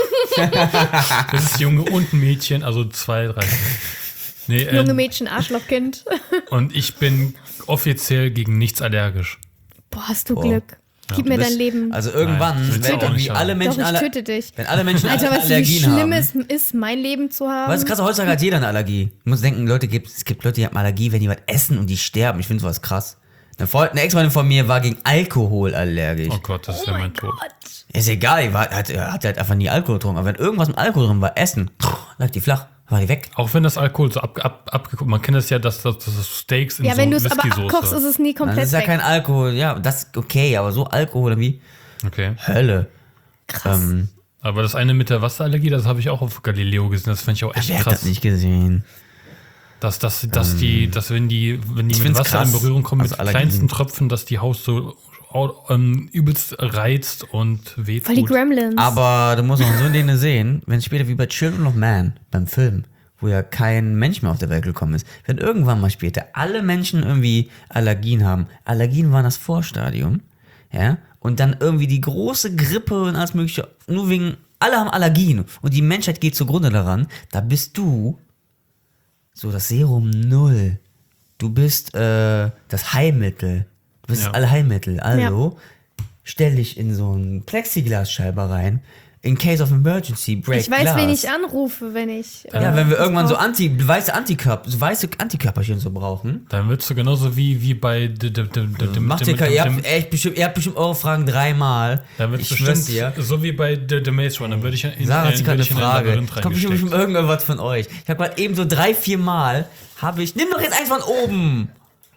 das ist Junge und ein Mädchen, also 2, 3. Nee, Junge Mädchen, Arschlochkind. und ich bin offiziell gegen nichts allergisch. Boah, hast du Glück. Gib mir Du dein bist- Leben. Also irgendwann, Nein, das willst du wenn auch irgendwie nicht haben. alle Doch, Menschen ich töte dich. wenn alle Menschen Alter, weißt du, wie Allergien schlimm haben. es ist, mein Leben zu haben? Weißt du, krass, heutzutage hat jeder eine Allergie. Du musst denken, es gibt Leute, die haben Allergie, wenn die was essen und die sterben. Ich finde sowas krass. Eine Ex-Freundin von mir war gegen Alkohol allergisch. Oh Gott, das ist ja mein Tod. Ist egal, hat halt einfach nie Alkohol getrunken. Aber wenn irgendwas mit Alkohol drin war, Essen, lag die flach, war die weg. Auch wenn das Alkohol so abgeguckt, man kennt das ja, dass das Steaks in Ja, so wenn du es aber Whisky-Soße. abkochst, ist es nie Das komplett ist ja weg. kein Alkohol, ja, das ist okay, aber so Alkohol irgendwie Okay. Hölle. Krass. Aber das eine mit der Wasserallergie, das habe ich auch auf Galileo gesehen. Das fand ich auch echt Wer hat krass. das nicht gesehen? Dass wenn die mit find's Wasser krass. in Berührung kommen, Also mit Allergien. kleinsten Tröpfen, dass die Haut so übelst reizt und wehtut. Voll die Gremlins. Aber du musst auch so in denen sehen, wenn später wie bei Children of Man, beim Film, wo ja kein Mensch mehr auf der Welt gekommen ist, wenn irgendwann mal später alle Menschen irgendwie Allergien haben. Allergien waren das Vorstadium, ja, und dann irgendwie die große Grippe und alles mögliche, nur wegen, alle haben Allergien und die Menschheit geht zugrunde daran, da bist du so das Serum Null. Du bist das Heilmittel. Du bist Ja. das Allheilmittel. Also stell dich in so eine Plexiglasscheibe rein. In case of emergency, break ich weiß, glass. wen ich anrufe, wenn ich. Ja, wenn wir das irgendwann so brauch. weiße Antikörperchen so brauchen. Dann würdest du genauso wie bei Macht ihr ihr habt bestimmt eure Fragen 3-mal. dann wird's Ich schwör's bestimmt dir. so wie bei The Maze Runner, würde ich in Sarah hat sich gerade eine würd ich in ein Frage. Labyrinth Kommt bestimmt reingesteckt. irgendwas von euch. Ich habe gerade eben so 3-4 Mal nimm doch jetzt eins von oben.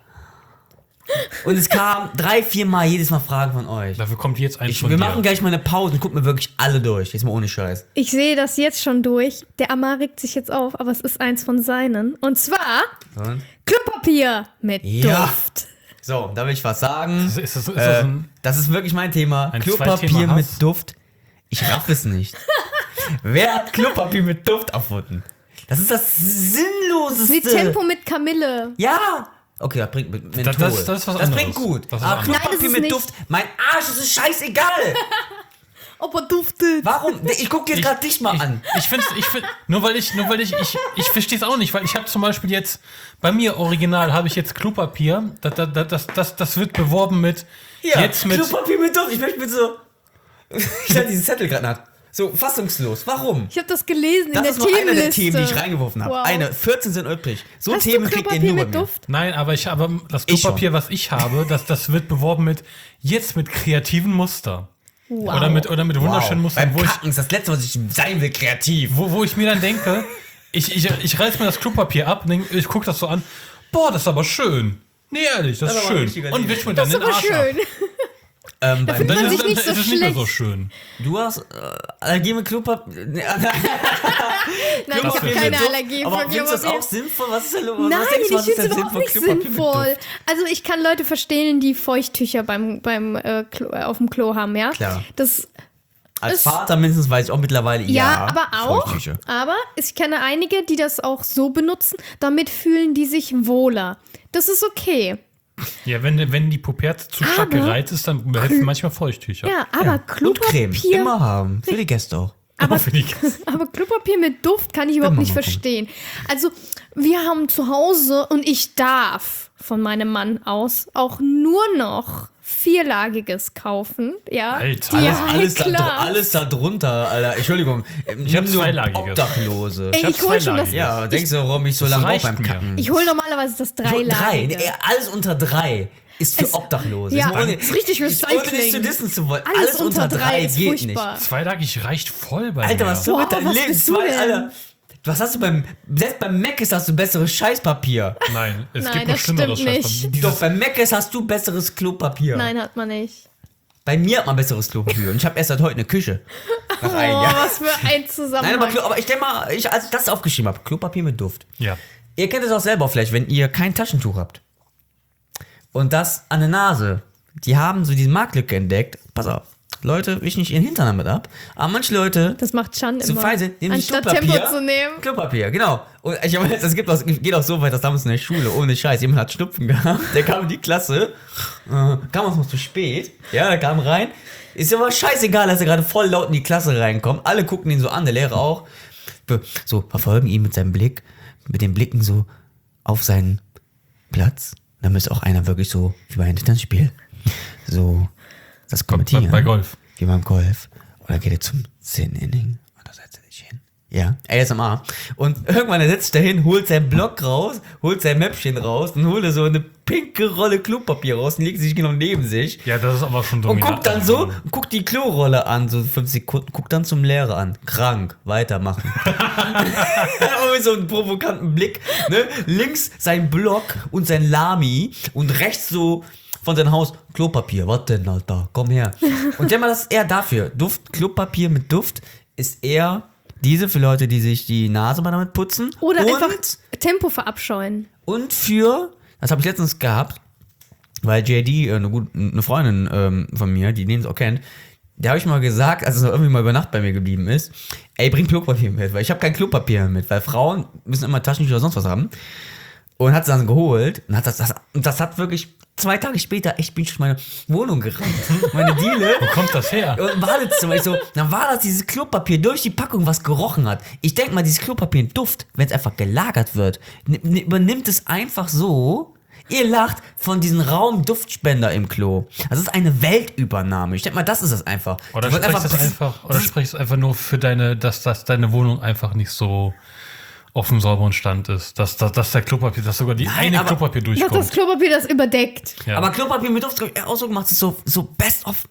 Und es kam 3-4 Mal jedes Mal Fragen von euch. Dafür kommt jetzt eins von Wir dir. machen gleich mal eine Pause und gucken mir wirklich alle durch. Jetzt mal ohne Scheiß. Ich sehe das jetzt schon durch. Der Amar regt sich jetzt auf, aber es ist eins von seinen. Und zwar Und? Klopapier mit Ja. Duft. So, da will ich was sagen. Ist das ein Das ist wirklich mein Thema. Ein Klopapier Zweithema mit Hass? Duft. Ich raff es nicht. Wer hat Klopapier mit Duft erfunden? Das ist das Sinnloseste. Wie Tempo mit Kamille. Ja. Okay, das bringt Menthol. Das ist was Das anderes. bringt gut. Das ist Aber was anderes. Klopapier Nein, das ist mit nicht. Duft. Mein Arsch, das ist scheißegal. Ob er duftet. Warum? Ich guck dir gerade dich mal an. Ich finde, nur weil ich verstehe es auch nicht, weil ich habe zum Beispiel jetzt, bei mir original habe ich jetzt Klopapier, das wird beworben mit, jetzt mit, Klopapier mit Duft. Ich möchte mit so... Ich hatte diesen Zettel gerade nach. So fassungslos. Warum? Ich habe das gelesen in Das der ist nur einer der Themenliste. Themen, die ich reingeworfen habe. Wow. Eine. 14 sind übrig. So Hast Themen du kriegt ihr Klopapier nur bei mit mir. Duft? nein, aber das Ich Klopapier, was ich habe, das wird beworben mit, jetzt mit kreativen Muster. Wow. Oder mit wunderschönen Mustern, Beim Kacken ist das Letzte, was ich sein will, kreativ. wo ich mir dann denke, ich reiß mir das Klopapier ab, ich gucke das so an, boah, das ist aber schön. Nee, ehrlich, das Das ist ist aber ein schön. richtiger Und Liebe. wisch mir Das dann ist den aber Arsch ab. schön. Bei findet mir, man Dann sich ist nicht so es nicht mehr schlecht. so schön. du hast Allergie mit Klopapier. Nein, ich habe Das keine Duft. Allergie Aber für findest du das Klopapier. auch sinnvoll? Was ist denn los? Nein, was denkst du, was ich ist finde denn es überhaupt nicht Klopapier mit sinnvoll. Duft? Also ich kann Leute verstehen, die Feuchttücher auf dem Klo haben, ja? Klar. Das, Als ist- Vater mindestens weiß ich auch mittlerweile, ja, aber auch. Feuchttücher. Aber ich kenne einige, die das auch so benutzen. Damit fühlen die sich wohler. Das ist okay. Ja, wenn die Puperte zu stark Aber- gereizt ist, dann helfen manchmal Feuchttücher. Ja, aber Und Creme. Klopapier. Immer haben. Für die Gäste auch. Aber finde ich. Aber Klopapier mit Duft kann ich überhaupt Immer nicht machen. verstehen. Also, wir haben zu Hause und ich darf von meinem Mann aus auch nur noch vierlagiges kaufen. Ja, Alter, ja, Alles da drunter, Alter. Entschuldigung. Ich hab nur zweilagiges. Obdachlose. Ey, hab ich hol schon das. zweilagiges. Ja, denkst du, warum ich so lange brauche reicht beim mir. Kacken? Ich hole normalerweise das Drei. Dreilagige. Nee, alles unter 3 ist für Obdachlose. ja, Ohne- ist richtig Ohne Recycling. dich zu dissen zu wollen. Alles unter 3 ist geht furchtbar. nicht. Zweilagig reicht voll bei Alter, mir. was du Wow, mit deinem was Leben? bist du denn? Alter. Was hast du selbst beim Mc's hast du besseres Scheißpapier. Nein, es Nein, gibt noch das schlimmeres stimmt nicht. Scheißpapier. Doch, beim Mc's hast du besseres Klopapier. Nein, hat man nicht. Bei mir hat man besseres Klopapier und ich habe erst seit heute eine Küche. Nach einem Oh, Jahr. was für ein Zusammenhang. Nein, aber ich denke mal, als ich das aufgeschrieben habe, Klopapier mit Duft. Ja. Ihr kennt es auch selber vielleicht, wenn ihr kein Taschentuch habt. Und das an der Nase. Die haben so diese Marktlücke entdeckt. Pass auf, Leute wischen nicht ihren Hintern damit ab. Aber manche Leute Das macht Chan zu immer. fein sind, nehmen sich Anstatt Klopapier. Tempo zu nehmen. Klopapier, genau. Und ich meine, es geht auch so weit, dass damals in der Schule, ohne Scheiß, jemand hat Schnupfen gehabt, der kam in die Klasse, kam uns noch zu spät, ja, der kam rein, ist aber scheißegal, dass er gerade voll laut in die Klasse reinkommt, alle gucken ihn so an, der Lehrer auch, so, verfolgen ihn mit seinem Blick, mit den Blicken so auf seinen Platz, dann ist auch einer wirklich so, wie bei einem Tennisspiel, so, das kommentieren. Bei Golf. Wie beim Golf. Oder geht er zum 10. Inning und da setzt er sich hin. Ja, ASMR. Und irgendwann er setzt er hin, holt seinen Block raus, holt sein Mäppchen raus und holt er so eine pinke Rolle Klopapier raus und legt sich genau neben sich. Ja, das ist aber schon Und dominant. guckt dann so, guckt die Klorolle an, so 5 Sekunden, guckt dann zum Lehrer an. Krank, weitermachen. Und mit so einem provokanten Blick, ne? Links sein Block und sein Lami und rechts so von seinem Haus, Klopapier, was denn, Alter, komm her. Und denk mal, das ist eher dafür. Klopapier mit Duft ist eher diese für Leute, die sich die Nase mal damit putzen. Oder und, einfach Tempo verabscheuen. und für, das habe ich letztens gehabt, weil JD, eine Freundin von mir, die den es auch kennt, der habe ich mal gesagt, als er irgendwie mal über Nacht bei mir geblieben ist, ey, bring Klopapier mit, weil ich habe kein Klopapier mit, weil Frauen müssen immer Taschentücher oder sonst was haben. Und hat es dann geholt und das hat wirklich 2 Tage später, ich bin schon in meine Wohnung gerannt. Meine Diele. Wo kommt das her? Und im Badezimmer, dann war das dieses Klopapier durch die Packung, was gerochen hat. Ich denke mal, dieses Klopapier in Duft, wenn es einfach gelagert wird, übernimmt es einfach so. Ihr lacht von diesem Raumduftspender im Klo. Das ist eine Weltübernahme. Ich denke mal, das ist es einfach. Oder Die wollen sprichst du einfach nur für dass deine Wohnung einfach nicht so auf dem sauberen Stand ist. Dass der Klopapier, dass sogar Klopapier Dass durchkommt. das Klopapier das überdeckt. Ja. Aber Klopapier mit Duft auch so gemacht, ist so best of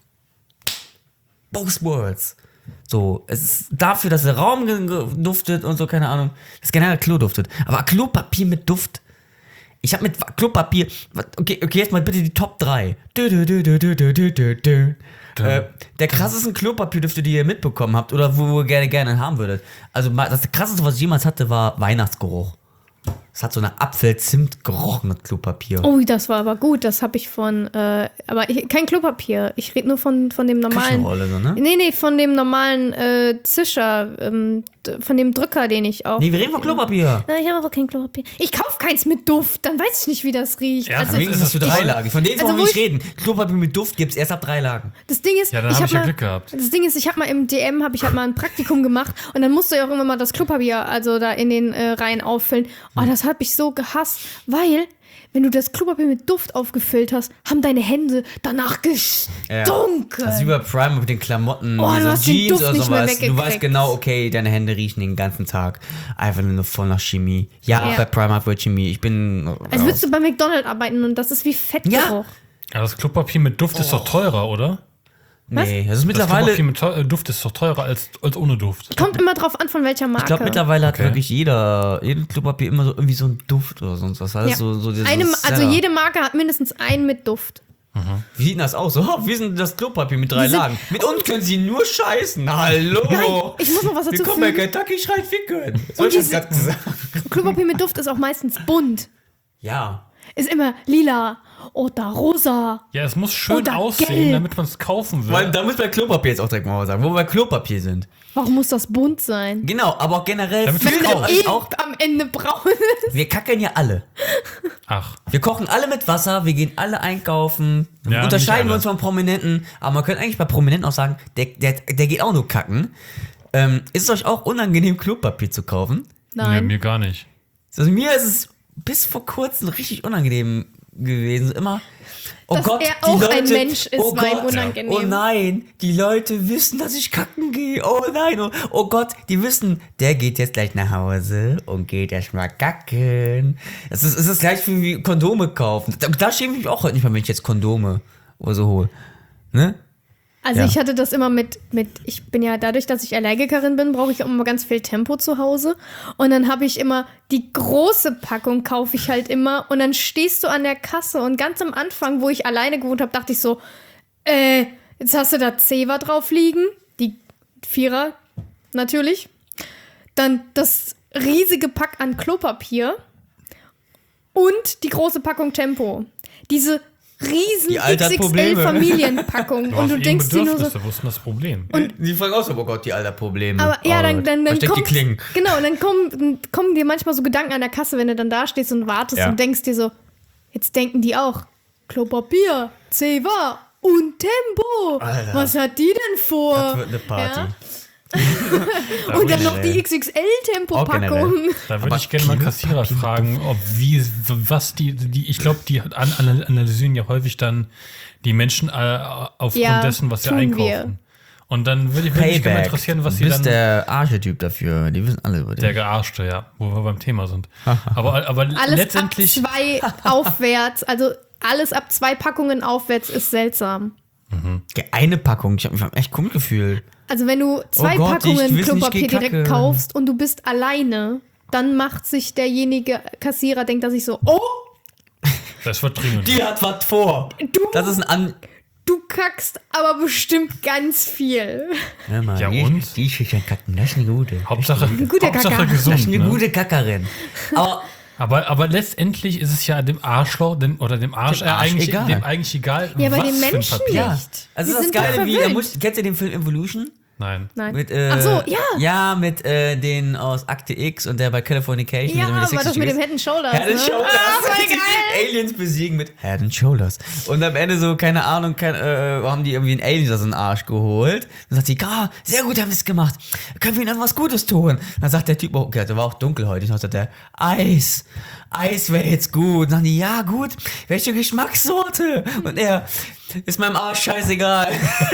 both worlds. So, es ist dafür, dass der Raum duftet und so, keine Ahnung. Das generell Klo duftet. Aber Klopapier mit Duft. Ich habe mit Klopapier. Okay, jetzt mal bitte die Top 3. Der krassesten Klopapierdüfte, die ihr mitbekommen habt oder wo ihr gerne haben würdet. Also das krasseste, was ich jemals hatte, war Weihnachtsgeruch. Es hat so eine Apfel-Zimt gerochenes Klopapier. Oh, das war aber gut. Das habe ich kein Klopapier. Ich rede nur von dem normalen. Küchenrolle, so, ne? Nee, von dem normalen Zischer, von dem Drücker, den ich auch. Nee, wir reden von Klopapier. Nein, ich habe aber kein Klopapier. Ich kaufe keins mit Duft, dann weiß ich nicht, wie das riecht. Ja, Also, Deswegen ist das für 3 Lagen. Von denen wollen wir wo nicht reden. Klopapier mit Duft gibt es erst ab 3 Lagen. das Ding ist, Ja, dann hab ich ja Glück gehabt. Das Ding ist, ich habe mal im DM mal ein Praktikum gemacht und dann musste ich auch immer mal das Klopapier, also da in den Reihen auffüllen. Oh, das habe ich so gehasst, weil wenn du das Klopapier mit Duft aufgefüllt hast, haben deine Hände danach gestunken. Das ist wie bei Prime mit den Klamotten, Oh, du diese hast den Jeans Duft oder nicht mehr sowas. Du weggekriegt. weißt genau, okay, deine Hände riechen den ganzen Tag. Einfach nur voll nach Chemie. Ja, Ja. bei Prime wird Chemie. Ich bin. Als würdest du bei McDonald's arbeiten und das ist wie Fettgeruch. Ja, das Klopapier mit Duft ist doch teurer, oder? Nee, das ist Das mittlerweile. Klopapier mit Duft ist doch teurer als ohne Duft. Kommt immer drauf an, von welcher Marke. Ich glaube, mittlerweile hat Okay. wirklich jedes Klopapier immer so irgendwie so einen Duft oder sonst was. Also Ja. so dieses Also jede Marke hat mindestens einen mit Duft. Wie sieht denn das aus? So, wir sind das Klopapier mit 3 Die sind- Lagen. Mit uns können sie nur scheißen. Hallo. Nein, ich muss noch was dazu Willkommen bei fügen. Kentucky schreit ficken. Das Und hab ich diese- gerade gesagt. Klopapier mit Duft ist auch meistens bunt. Ja. Ist immer lila oder rosa. Ja, es muss schön Oder aussehen, gelb. damit man es kaufen will. Weil da müssen wir bei Klopapier jetzt auch direkt mal was sagen, wo wir bei Klopapier sind. Warum muss das bunt sein? Genau, aber auch generell Damit man fühlt kauft. ihr euch auch. Am Ende braun ist. Wir kacken ja alle. Ach, Wir kochen alle mit Wasser, wir gehen alle einkaufen. Ja, Unterscheiden nicht wir alle. uns von Prominenten. Aber man könnte eigentlich bei Prominenten auch sagen, der geht auch nur kacken. Ist es euch auch unangenehm, Klopapier zu kaufen? nee, Nein. mir gar nicht. Also mir ist es bis vor kurzem richtig unangenehm gewesen. Immer, oh Dass Gott, er auch ein Mensch ist, oh war ihm Gott, unangenehm. oh nein, die Leute wissen, dass ich kacken gehe. Oh nein, oh Gott, die wissen, der geht jetzt gleich nach Hause und geht erstmal kacken. Es ist gleich wie Kondome kaufen. Da schäme ich mich auch heute nicht mehr, wenn ich jetzt Kondome oder so hole. Ne? Also Ja. ich hatte das immer ich bin ja dadurch, dass ich Allergikerin bin, brauche ich auch immer ganz viel Tempo zu Hause. Und dann habe ich immer die große Packung, kaufe ich halt immer. Und dann stehst du an der Kasse und ganz am Anfang, wo ich alleine gewohnt habe, dachte ich so, jetzt hast du da Zewa drauf liegen, die Vierer natürlich. Dann das riesige Pack an Klopapier und die große Packung Tempo. Diese riesen Die Alter hat Probleme. XXL-Familienpackung. Und du denkst dir nur so, wo ist denn das Problem? Die fragen auch so, oh Gott, die alter Probleme. aber ja, dann Versteck die kommt, Klingen. genau, und dann kommen dir manchmal so Gedanken an der Kasse, wenn du dann da stehst und wartest Ja. und denkst dir so, jetzt denken die auch, Klopapier, Zewa und Tempo. Alter. Was hat die denn vor? Das wird eine Party. Ja. Und dann noch die XXL-Tempo-Packung. Da würde Aber ich gerne mal einen Kassierer fragen, was ich glaube, die analysieren ja häufig dann die Menschen aufgrund Ja, dessen, was sie tun einkaufen. wir. Und dann würde mich gerne mal Payback. interessieren, was Du sie bist dann... der Archetyp dafür. Die wissen alle über Der dich. Gearschte, ja, wo wir beim Thema sind. aber Alles letztendlich... ab 2 aufwärts, also alles ab 2 Packungen aufwärts ist seltsam. Eine Packung. Ich habe mich echt komisch gefühlt. Also wenn du 2 Oh Gott, ich Packungen will Klopapier nicht direkt gekacke. kaufst und du bist alleine, dann macht sich derjenige Kassierer, denkt er sich so, oh, Das wird dringend. Die hat was vor. Du- Das ist ein du kackst aber bestimmt ganz viel. Hör mal, Ja, die, und? Die Schüchternkacken, das ist eine gute. Hauptsache guter Kacker. Das ist gesund. eine Ne? gute Kackerin. Aber Aber letztendlich ist es ja dem Arschloch oder dem Arsch, Dem Arsch egal. dem eigentlich egal, Ja, bei was den für ein Menschen Papier. ja, Nicht. also Die das sind Geile, doch wie, verwöhnt. kennst du den Film Evolution? Nein. Nein. Mit, Ach so, ja. Ja, mit den aus Akte X und der bei Californication. Ja, mit war 60 das mit dem Degrees. Head and Shoulders, Head and ne? Shoulders. Ah, voll geil. Aliens besiegen mit Head and Shoulders. Und am Ende so, keine Ahnung, haben die irgendwie einen Alien aus dem Arsch geholt. Dann sagt sie, sehr gut haben wir es gemacht. Können wir ihnen dann was Gutes tun? Dann sagt der Typ, oh, okay, der war auch dunkel heute. Dann sagt der, Eis wäre jetzt gut. Dann sagen die, ja gut, welche Geschmackssorte? Und er, ist meinem Arsch scheißegal.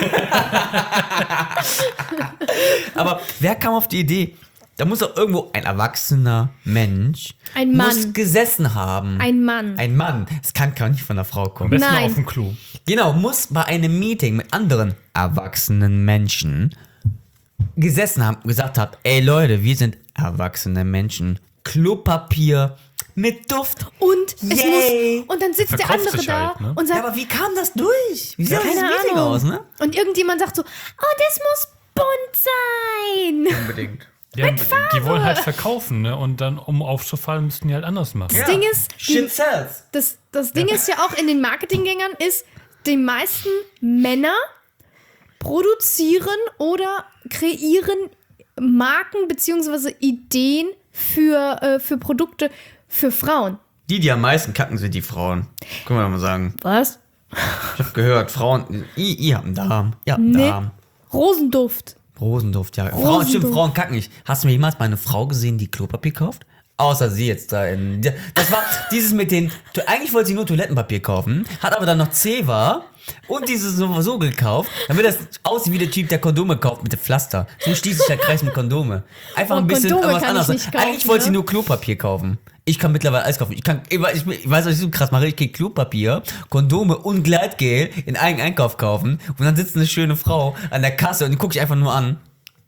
Aber wer kam auf die Idee? Da muss doch irgendwo ein erwachsener Mensch Ein Mann. muss gesessen haben. Ein Mann. Ein Mann. Es kann gar nicht von der Frau Am kommen. besten Nein. auf dem Klo. Genau, muss bei einem Meeting mit anderen erwachsenen Menschen gesessen haben und gesagt haben, ey Leute, wir sind erwachsene Menschen. Klopapier mit Duft. Und Yay. und dann sitzt der Verkauft andere sich da halt, ne? und Ja, sagt, aber wie kam das durch? Wie sah keine das Meeting Ahnung. aus, ne? Und irgendjemand sagt so, oh, das muss bunt sein. Unbedingt. Ja, die wollen halt verkaufen, ne? Und dann, um aufzufallen, müssten die halt anders machen. Das Ding ist, Shit sells. das Ding ist ja auch in den Marketinggängern ist, die meisten Männer produzieren oder kreieren Marken bzw. Ideen für Produkte für Frauen. Die am meisten kacken, sind die Frauen. Können wir doch mal sagen. Was? Ich hab gehört, Frauen, ihr habt einen Darm. Ihr habt einen Nee. Darm. Rosenduft. Rosenduft, ja. Frauen, Rosenduft. stimmt, Frauen kacken nicht. Hast du mir jemals mal eine Frau gesehen, die Klopapier kauft? Außer sie jetzt da in. Das war dieses mit den. Eigentlich wollte sie nur Toilettenpapier kaufen, hat aber dann noch Zewa und dieses so gekauft, damit das aussieht wie der Typ, der Kondome kauft mit dem Pflaster. So schließt sich der Kreis mit Kondome. Einfach Oh, ein bisschen Kondome was kann ich anderes. nicht kaufen, Eigentlich wollte sie ne? nur Klopapier kaufen. Ich kann mittlerweile alles kaufen. Ich weiß, was ich so krass mache. Ich gehe Klopapier, Kondome und Gleitgel in einen Einkauf kaufen und dann sitzt eine schöne Frau an der Kasse und die guckt sich einfach nur an.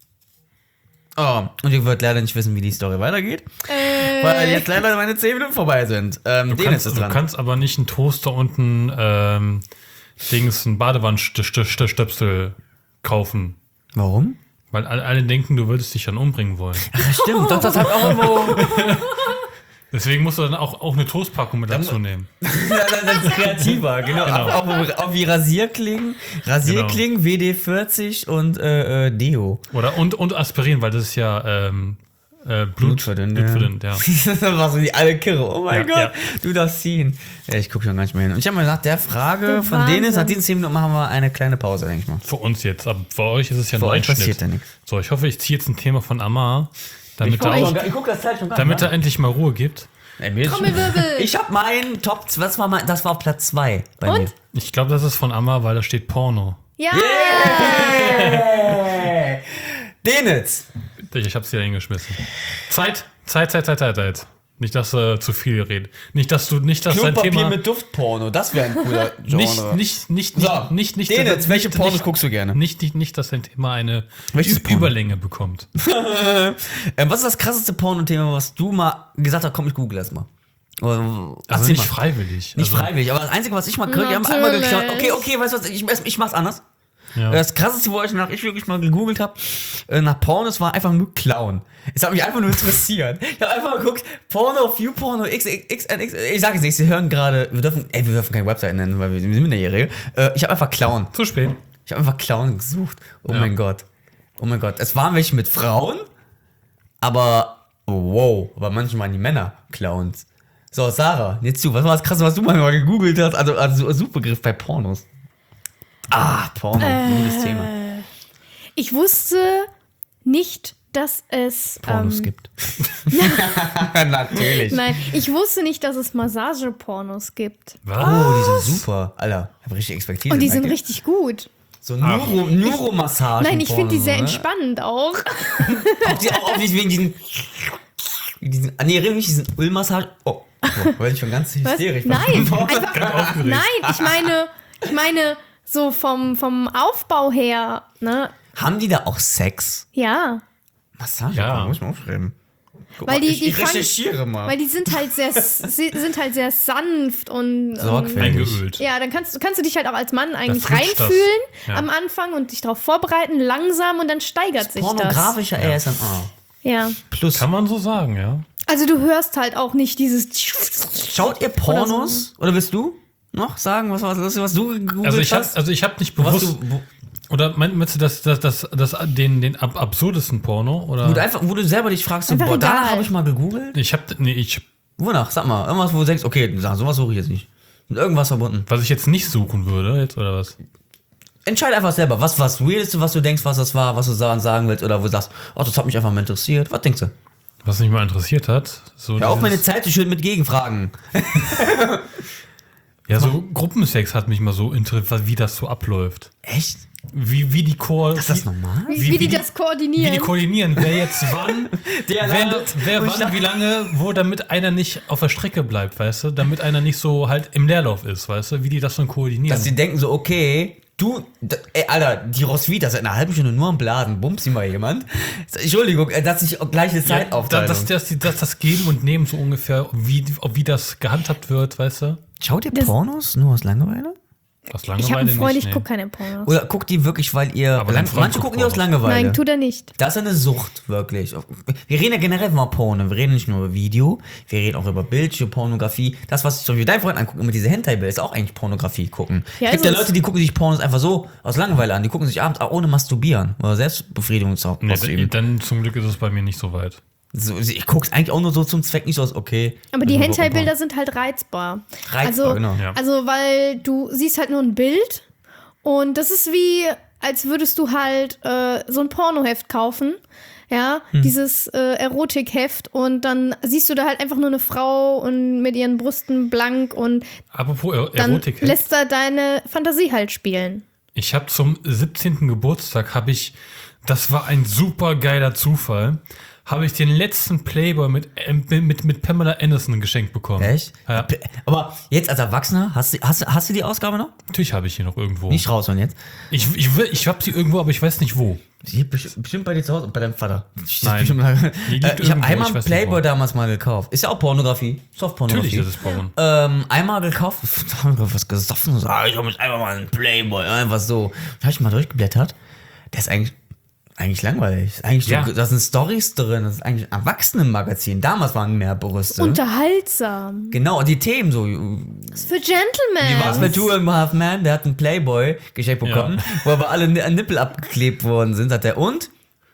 Oh, und ihr wollt leider nicht wissen, wie die Story weitergeht, weil jetzt leider meine 10 Minuten vorbei sind. Du Dennis ist dran. kannst aber nicht einen Toaster und einen Badewannenstöpsel kaufen. Warum? Weil alle denken, du würdest dich dann umbringen wollen. Ach, stimmt, doch, das hat auch irgendwo. Deswegen musst du dann auch eine Toastpackung mit dazu nehmen. Das ist kreativer, genau. Auch wie Rasierklingen, WD-40 und Deo. Oder und Aspirin, weil das ist ja Blutverdünnt, ja. Was sind die alle Kirre? Oh mein Ja, Gott, ja. du darfst ziehen. Ja, ich gucke schon gar nicht mehr hin. Und ich habe mir gesagt, der Frage Der von Dennis, nach Wahnsinn. diesen 10 Minuten machen wir eine kleine Pause, denke ich mal. Für uns jetzt, aber für euch ist es ja Für nur ein euch passiert Schnitt. ja nichts. So, ich hoffe, ich ziehe jetzt ein Thema von Amar, damit er auch, gucke das Zeit schon gar damit er endlich mal Ruhe gibt. Trommelwirbel. Ich habe meinen Top, das war auf Platz 2 bei mir. Und? Ich glaube, das ist von Amar, weil da steht Porno. Ja. Dennis, Ich hab's hier hingeschmissen. Zeit. Nicht, dass er zu viel redet. Nicht, dass dein Klopapier Thema... mit Duftporno, das wäre ein cooler Genre. Nicht, Denitz, welche Pornos guckst du gerne? Nicht, dass dein Thema eine Welches Porno? Überlänge bekommt. Was ist das krasseste Porno-Thema, was du mal gesagt hast, komm, ich google das mal. Also nicht freiwillig. Nicht also, freiwillig, aber das Einzige, was ich mal kriege, ich habe einmal geklaut. Natürlich. Okay, weißt du was, ich mach's anders. Ja. Das krasseste, wo ich wirklich mal gegoogelt habe, nach Pornos, war einfach nur Klauen. Es hat mich einfach nur interessiert. Ich habe einfach mal geguckt, Porno, Viewporno, XXX. Ich sage es nicht, sie hören gerade, wir dürfen keine Website nennen, weil wir sind minderjährige. Ich habe einfach Klauen. Zu spät. Ich habe einfach Klauen gesucht. Oh mein Gott. Es waren welche mit Frauen, aber aber manchmal waren die Männer Clowns. So, Sarah, jetzt du, was war das Krasse, was du mal gegoogelt hast? Also Suchbegriff bei Pornos. Porno, gutes Thema. Ich wusste nicht, dass es Pornos gibt. Natürlich. Nein, ich wusste nicht, dass es Massagepornos gibt. Was? Oh, die sind super. Alter, ich habe richtig Expertise. Und die sind Danke. richtig gut. So Neuromassagen. Nein, ich finde die sehr ne? entspannend auch. Auch nicht wegen diesen diesen Ölmassagen. Oh, weil ich schon ganz hysterisch Nein, aufgeregt. nein, ich meine so vom Aufbau her, ne? Haben die da auch Sex? Ja. Massage? Ja. Muss ich mal aufschreiben. Guck Weil mal, die ich fangen- recherchiere mal. Weil die sind halt sehr sanft und Sorgfältig. Eingeölt. ja, dann kannst du dich halt auch als Mann eigentlich flutscht das. reinfühlen Ja. am Anfang und dich darauf vorbereiten, langsam und dann steigert sich das. Pornografischer ASMR. Ja. Plus. Kann man so sagen, ja. Also du hörst halt auch nicht dieses Schaut ihr Pornos? Oder willst du noch sagen, was du gegoogelt Also ich habe nicht bewusst... Oder meinst du den absurdesten Porno? Oder? wo du selber dich fragst, so, Einfach danach egal. habe ich mal gegoogelt. Wonach? Sag mal, irgendwas, wo du denkst, okay, sowas suche ich jetzt nicht. Mit irgendwas verbunden. Was ich jetzt nicht suchen würde, jetzt, oder was? Entscheide einfach selber, was Weirdeste, was du denkst, was das war, was du sagen willst, oder wo du sagst, das hat mich einfach mal interessiert. Was denkst du? Was mich mal interessiert hat. So Hör auf, meine Zeit zu schön mit Gegenfragen. Ja, so Gruppensex hat mich mal so interessiert, wie das so abläuft. Echt? Wie die Ist das normal? wie die das koordinieren. Wie die koordinieren, wer jetzt wann, wer wann, wie lange, wo, damit einer nicht auf der Strecke bleibt, weißt du? Damit einer nicht so halt im Leerlauf ist, weißt du? Wie die das dann koordinieren. Dass sie denken so, okay, Alter, die Roswitha seit einer halben Stunde nur am Blasen, bumst sie mal jemand. Entschuldigung, dass ich gleiche Zeit aufteilen. Das Geben und Nehmen so ungefähr, wie das gehandhabt wird, weißt du? Schaut ihr Pornos nur aus Langeweile? Aus Ich habe Langeweile einen Freund, nicht, ich gucke keine Pornos. Oder guckt die wirklich, weil ihr... Aber dein Freund manche guckt gucken die aus Pornos. Langeweile. Nein, tut er nicht. Das ist eine Sucht, wirklich. Wir reden ja generell über Porno. Wir reden nicht nur über Video, wir reden auch über Bildschirm, Pornografie. Das, was zum Beispiel dein Freund anguckt, immer diese Hentai-Bilder, ist auch eigentlich Pornografie gucken. Ja, Es gibt ist ja es. Leute, die gucken sich Pornos einfach so aus Langeweile an. Die gucken sich abends auch ohne Masturbieren oder Selbstbefriedigung auszuüben. Dann zum Glück ist es bei mir nicht so weit. So, ich guck's eigentlich auch nur so zum Zweck, nicht so aus, okay. Aber die wir Hentai-Bilder sind halt reizbar. Reizbar, genau. Ja. Also, weil du siehst halt nur ein Bild und das ist wie, als würdest du halt so ein Pornoheft kaufen. Ja, dieses Erotikheft und dann siehst du da halt einfach nur eine Frau und mit ihren Brüsten blank und Apropos dann Erotik. lässt da deine Fantasie halt spielen. Ich habe zum 17. Geburtstag, das war ein super geiler Zufall, habe ich den letzten Playboy mit Pamela Anderson geschenkt bekommen. Echt? Ja. Aber jetzt als Erwachsener, hast du die Ausgabe noch? Natürlich habe ich hier noch irgendwo. Nicht raus von jetzt. Ich habe sie irgendwo, aber ich weiß nicht wo. Die liegt bestimmt bei dir zu Hause und bei deinem Vater. Nein. Bestimmt, Die liegt ich habe irgendwo, einmal ich weiß nicht Playboy wo. damals mal gekauft. Ist ja auch Pornografie. Softpornografie. Natürlich ist es Porn. Einmal gekauft, was gesoffen, so, ich hab mich einfach mal einen Playboy, einfach so. Da hab ich mal durchgeblättert. Der ist eigentlich langweilig. Eigentlich Ja. da sind Storys drin, das ist eigentlich ein Erwachsenenmagazin. Damals waren mehr Brüste. Unterhaltsam. Genau, die Themen so. Das ist für Gentlemen. Was mit Two and a Half Man, der hat einen Playboy geschenkt bekommen, wo aber alle Nippel abgeklebt worden sind. Hat er und,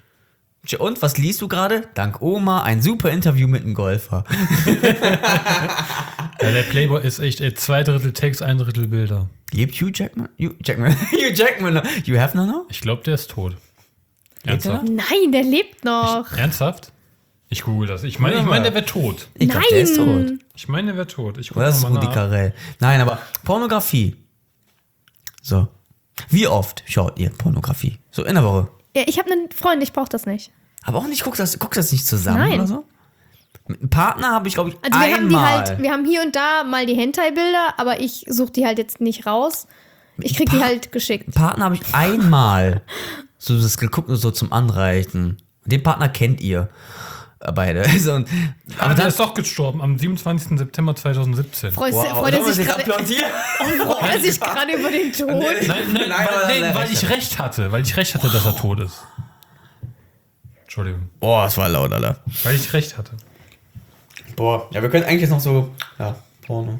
was liest du gerade? Dank Oma, ein super Interview mit einem Golfer. Ja, der Playboy ist echt 2/3 Text, 1/3 Bilder. Lebt Hugh Jackman? Hugh Jackman. You have no now? Ich glaube, der ist tot. Lebt er Ernsthaft? Nein, der lebt noch. Ernsthaft? Ich google das. Ich meine, der wäre tot. Ich glaub, der ist tot. Ich meine, der wäre tot. Ich gucke Oder das ist mal Rudi nach. Carell. Nein, aber Pornografie. So. Wie oft schaut ihr Pornografie? So in der Woche. Ja, ich habe einen Freund, ich brauche das nicht. Aber auch nicht, guckt das nicht zusammen Nein. oder so? Mit einem Partner habe ich, glaube ich, Also wir haben die einmal. halt, wir haben hier und da mal die Hentai-Bilder, aber ich suche die halt jetzt nicht raus. Ich krieg die halt geschickt. Partner habe ich einmal so das geguckt, nur so zum Anreichen. Den Partner kennt ihr beide. So, Aber der ist doch gestorben am 27. September 2017. Freut er sich gerade applaudieren? über den Tod? Weil ich recht hatte. Weil ich recht hatte, dass er tot ist. Entschuldigung. Boah, das war laut, Alter. Weil ich recht hatte. Boah, ja, wir können eigentlich jetzt noch so, ja, Porno.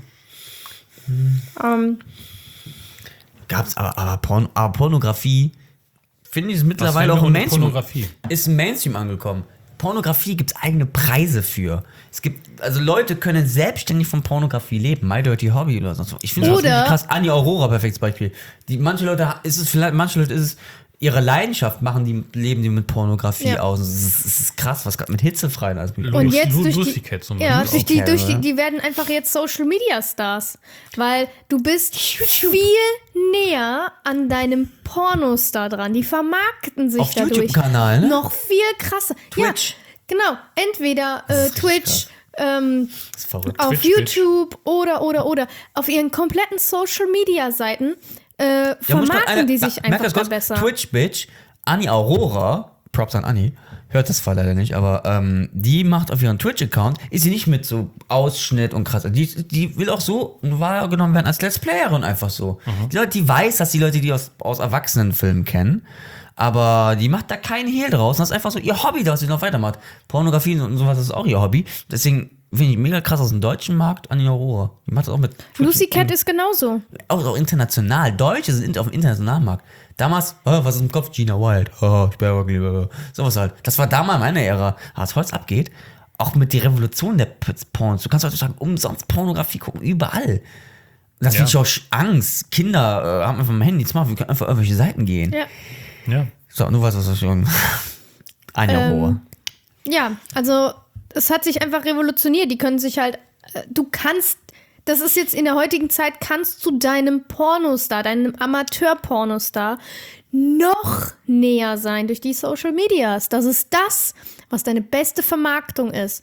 Gab's aber Pornografie, finde ich, ist mittlerweile auch im Mainstream. Pornografie. Ist im Mainstream angekommen. Pornografie gibt es eigene Preise für. Es gibt, also Leute können selbstständig von Pornografie leben. My Dirty Hobby oder so. Ich finde das Oder- richtig krass. Annie Aurora, perfektes Beispiel. Manche Leute ist es ihre Leidenschaft, leben die mit Pornografie Ja. aus. Es ist krass, was gerade mit Hitzefreien alles mit. Und jetzt durch Lucy die, Cat zum ja, Beispiel. die werden einfach jetzt Social Media Stars, weil du bist viel näher an deinem Pornostar dran. Die vermarkten sich Auf dadurch YouTube-Kanal, ne? noch viel krasser. Twitch. Ja, genau. Entweder ist Twitch, Das ist verrückt. auf Twitch. YouTube oder auf ihren kompletten Social Media Seiten vermarkten die sich einfach da besser. Twitch Bitch, Annie Aurora, Props an Annie, hört das zwar leider nicht, aber die macht auf ihren Twitch-Account, ist sie nicht mit so Ausschnitt und krass. Die will auch so wahrgenommen werden als Let's Playerin einfach so. Die weiß, dass die Leute die aus Erwachsenenfilmen kennen, aber die macht da keinen Hehl draus. Das ist einfach so ihr Hobby, was sie noch weitermacht. Pornografie und sowas ist auch ihr Hobby. Deswegen finde ich mega krass aus dem deutschen Markt Annie Aurora. Die macht das auch mit Lucy Cat ist genauso. auch international. Deutsche sind auf dem internationalen Markt. Damals, was ist im Kopf? Gina Wild. Ich bin aber lieber. Sowas halt. Das war damals meine Ära. Aber was heute abgeht, auch mit der Revolution der Pornos. Du kannst heutzutage umsonst Pornografie gucken, überall. Das finde ich auch Angst. Kinder haben einfach ein Handy, jetzt machen wir können einfach irgendwelche Seiten gehen. Ja. Ja. So, nur weißt du, was ich schon. Anja Aurora. Ja, also es hat sich einfach revolutioniert. Die können sich halt, du kannst, das ist jetzt in der heutigen Zeit, kannst du deinem Pornostar, deinem Amateur-Pornostar noch näher sein durch die Social Medias. Das ist das, was deine beste Vermarktung ist.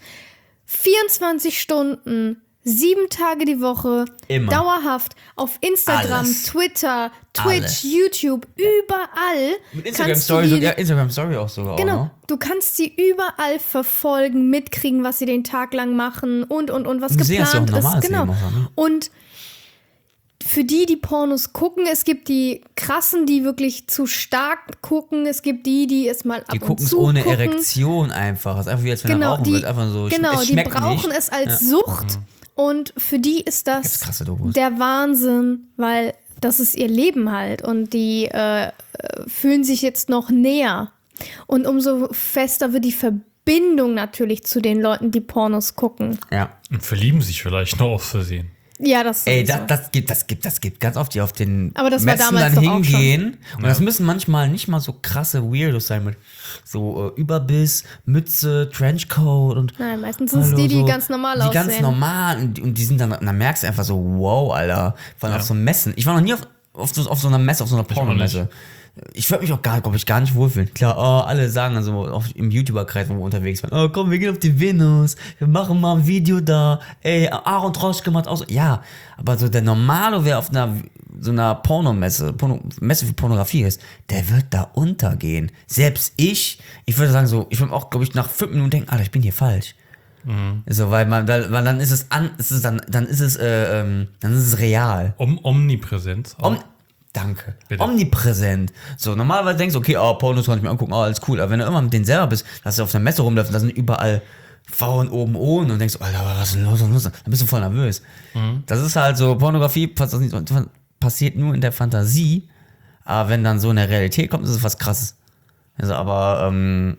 24 Stunden, 7 Tage die Woche, Immer. dauerhaft auf Instagram, Alles. Twitter, Twitch, Alles. YouTube, überall. Mit Instagram kannst du Story, die- Instagram Story auch sogar. Genau, Auch, ne? du kannst sie überall verfolgen, mitkriegen, was sie den Tag lang machen und was Sie sehen das ja auch geplant ist. normales Genau. Leben auch, ne? Und für die Pornos gucken, es gibt die krassen, die wirklich zu stark gucken, es gibt die es mal ab Die und gucken es zu ohne gucken. Erektion einfach. Das ist einfach wie als wenn er Genau, rauchen wird. Einfach so. genau, es die schmeckt brauchen nicht. es als Sucht und für die ist das Gibt's krasse Dokus. der Wahnsinn, weil das ist ihr Leben halt und die fühlen sich jetzt noch näher und umso fester wird die Verbindung natürlich zu den Leuten, die Pornos gucken. Ja. Und verlieben sich vielleicht noch aus Versehen. Ja, das Ey, sowieso. das gibt ganz oft, die auf den Aber das war Messen damals dann doch auch hingehen. Und das müssen manchmal nicht mal so krasse Weirdos sein mit so Überbiss, Mütze, Trenchcoat und. Nein, meistens sind es die ganz normal die aussehen. ganz normal und die sind dann merkst du einfach so, wow, Alter. Vor allem auf so Messen. Ich war noch nie auf so einer Messe, auf so einer Pornomesse. Ich würde mich auch glaube ich, gar nicht wohlfühlen. Klar, alle sagen dann so im YouTuber-Kreis, wo wir unterwegs waren, oh komm, wir gehen auf die Venus, wir machen mal ein Video da, ey, Aaron Troschke macht aus. Ja, aber so der Normalo, wer auf so einer Pornomesse, Messe für Pornografie ist, der wird da untergehen. Selbst ich würde sagen so, ich würde auch, glaube ich, nach 5 Minuten denken, Alter, ich bin hier falsch. So, weil dann ist es dann ist es real. Omnipräsenz. Danke. Bitte. Omnipräsent. So, normalerweise denkst du, okay, Pornos kann ich mir angucken, alles cool. Aber wenn du immer mit denen selber bist, dass du auf der Messe rumläufst, da sind überall Frauen oben ohne und denkst, Alter, was ist denn los? Dann bist du voll nervös. Das ist halt so, Pornografie passiert nur in der Fantasie, aber wenn dann so in der Realität kommt, ist es was Krasses. Also, aber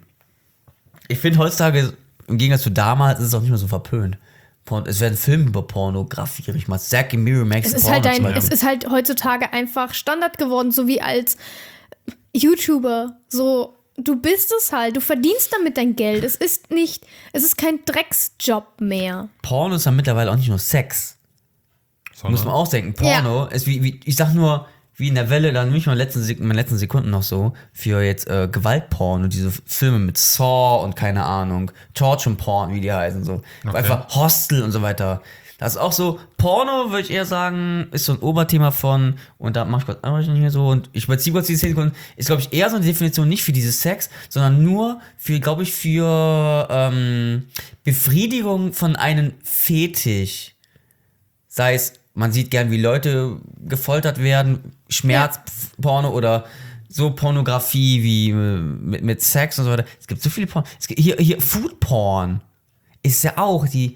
ich finde heutzutage, im Gegensatz zu damals, ist es auch nicht mehr so verpönt. Es werden Filme über Pornografie, ich mal Zack and Miri Makes Es ist halt heutzutage einfach Standard geworden, so wie als YouTuber. So, du bist es halt, du verdienst damit dein Geld. Es ist kein Drecksjob mehr. Porno ist ja mittlerweile auch nicht nur Sex. Muss man auch denken. Porno ist wie ich sag nur, wie in der Welle, dann mich in meinen letzten Sekunden noch so, für jetzt Gewaltporn und diese Filme mit Saw und keine Ahnung, Torture Porn, wie die heißen, so. Okay. Einfach Hostel und so weiter. Das ist auch so, Porno, würde ich eher sagen, ist so ein Oberthema von, und da mach ich kurz nicht mehr so, und ich überziehe kurz die 10 Sekunden, ist, glaube ich, eher so eine Definition nicht für dieses Sex, sondern nur für, glaube ich, für Befriedigung von einem Fetisch. Sei es, man sieht gern, wie Leute gefoltert werden, Schmerzporno oder so Pornografie wie mit Sex und so weiter. Es gibt so viele Porn. Es gibt hier Food-Porn ist ja auch die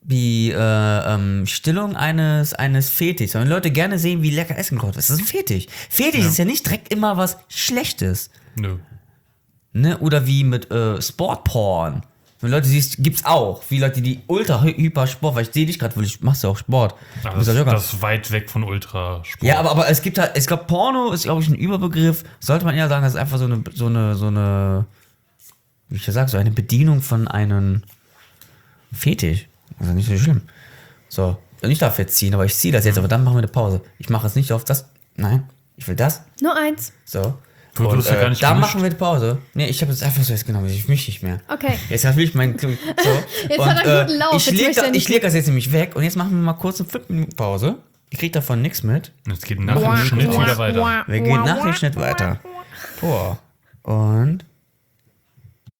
Stillung eines Fetischs. Wenn Leute gerne sehen, wie lecker Essen gekocht wird. Das ist ein Fetisch. Fetisch ist ja nicht direkt immer was Schlechtes. Nö. Ne? Oder wie mit Sportporn. Wenn Leute siehst, gibt's auch. Wie Leute, die ultra hyper Sport, weil ich sehe dich gerade, weil ich machst ja auch Sport. Das ist weit weg von Ultrasport. Ja, aber es gibt halt, ich glaube, Porno ist, glaube ich, ein Überbegriff. Sollte man eher sagen, das ist einfach so eine, wie ich ja sag, so eine Bedienung von einem Fetisch. Also nicht so schlimm. So, und ich darf jetzt ziehen, aber ich ziehe das jetzt, aber dann machen wir eine Pause. Ich mache jetzt nicht auf das. Nein, ich will das. Nur eins. So. Du hast ja gar nicht da gemischt. machen wir eine Pause. Nee, ich habe jetzt einfach so jetzt genommen. Ich mische nicht mehr. Okay. Jetzt will ich meinen. So. Jetzt hat er guten Lauf. Ich leg das jetzt nämlich weg und jetzt machen wir mal kurz eine 5 Minuten Pause. Ihr kriegt davon nichts mit. Jetzt geht nach dem Schnitt wieder weiter. Wir gehen nach dem Schnitt weiter. Boah. Und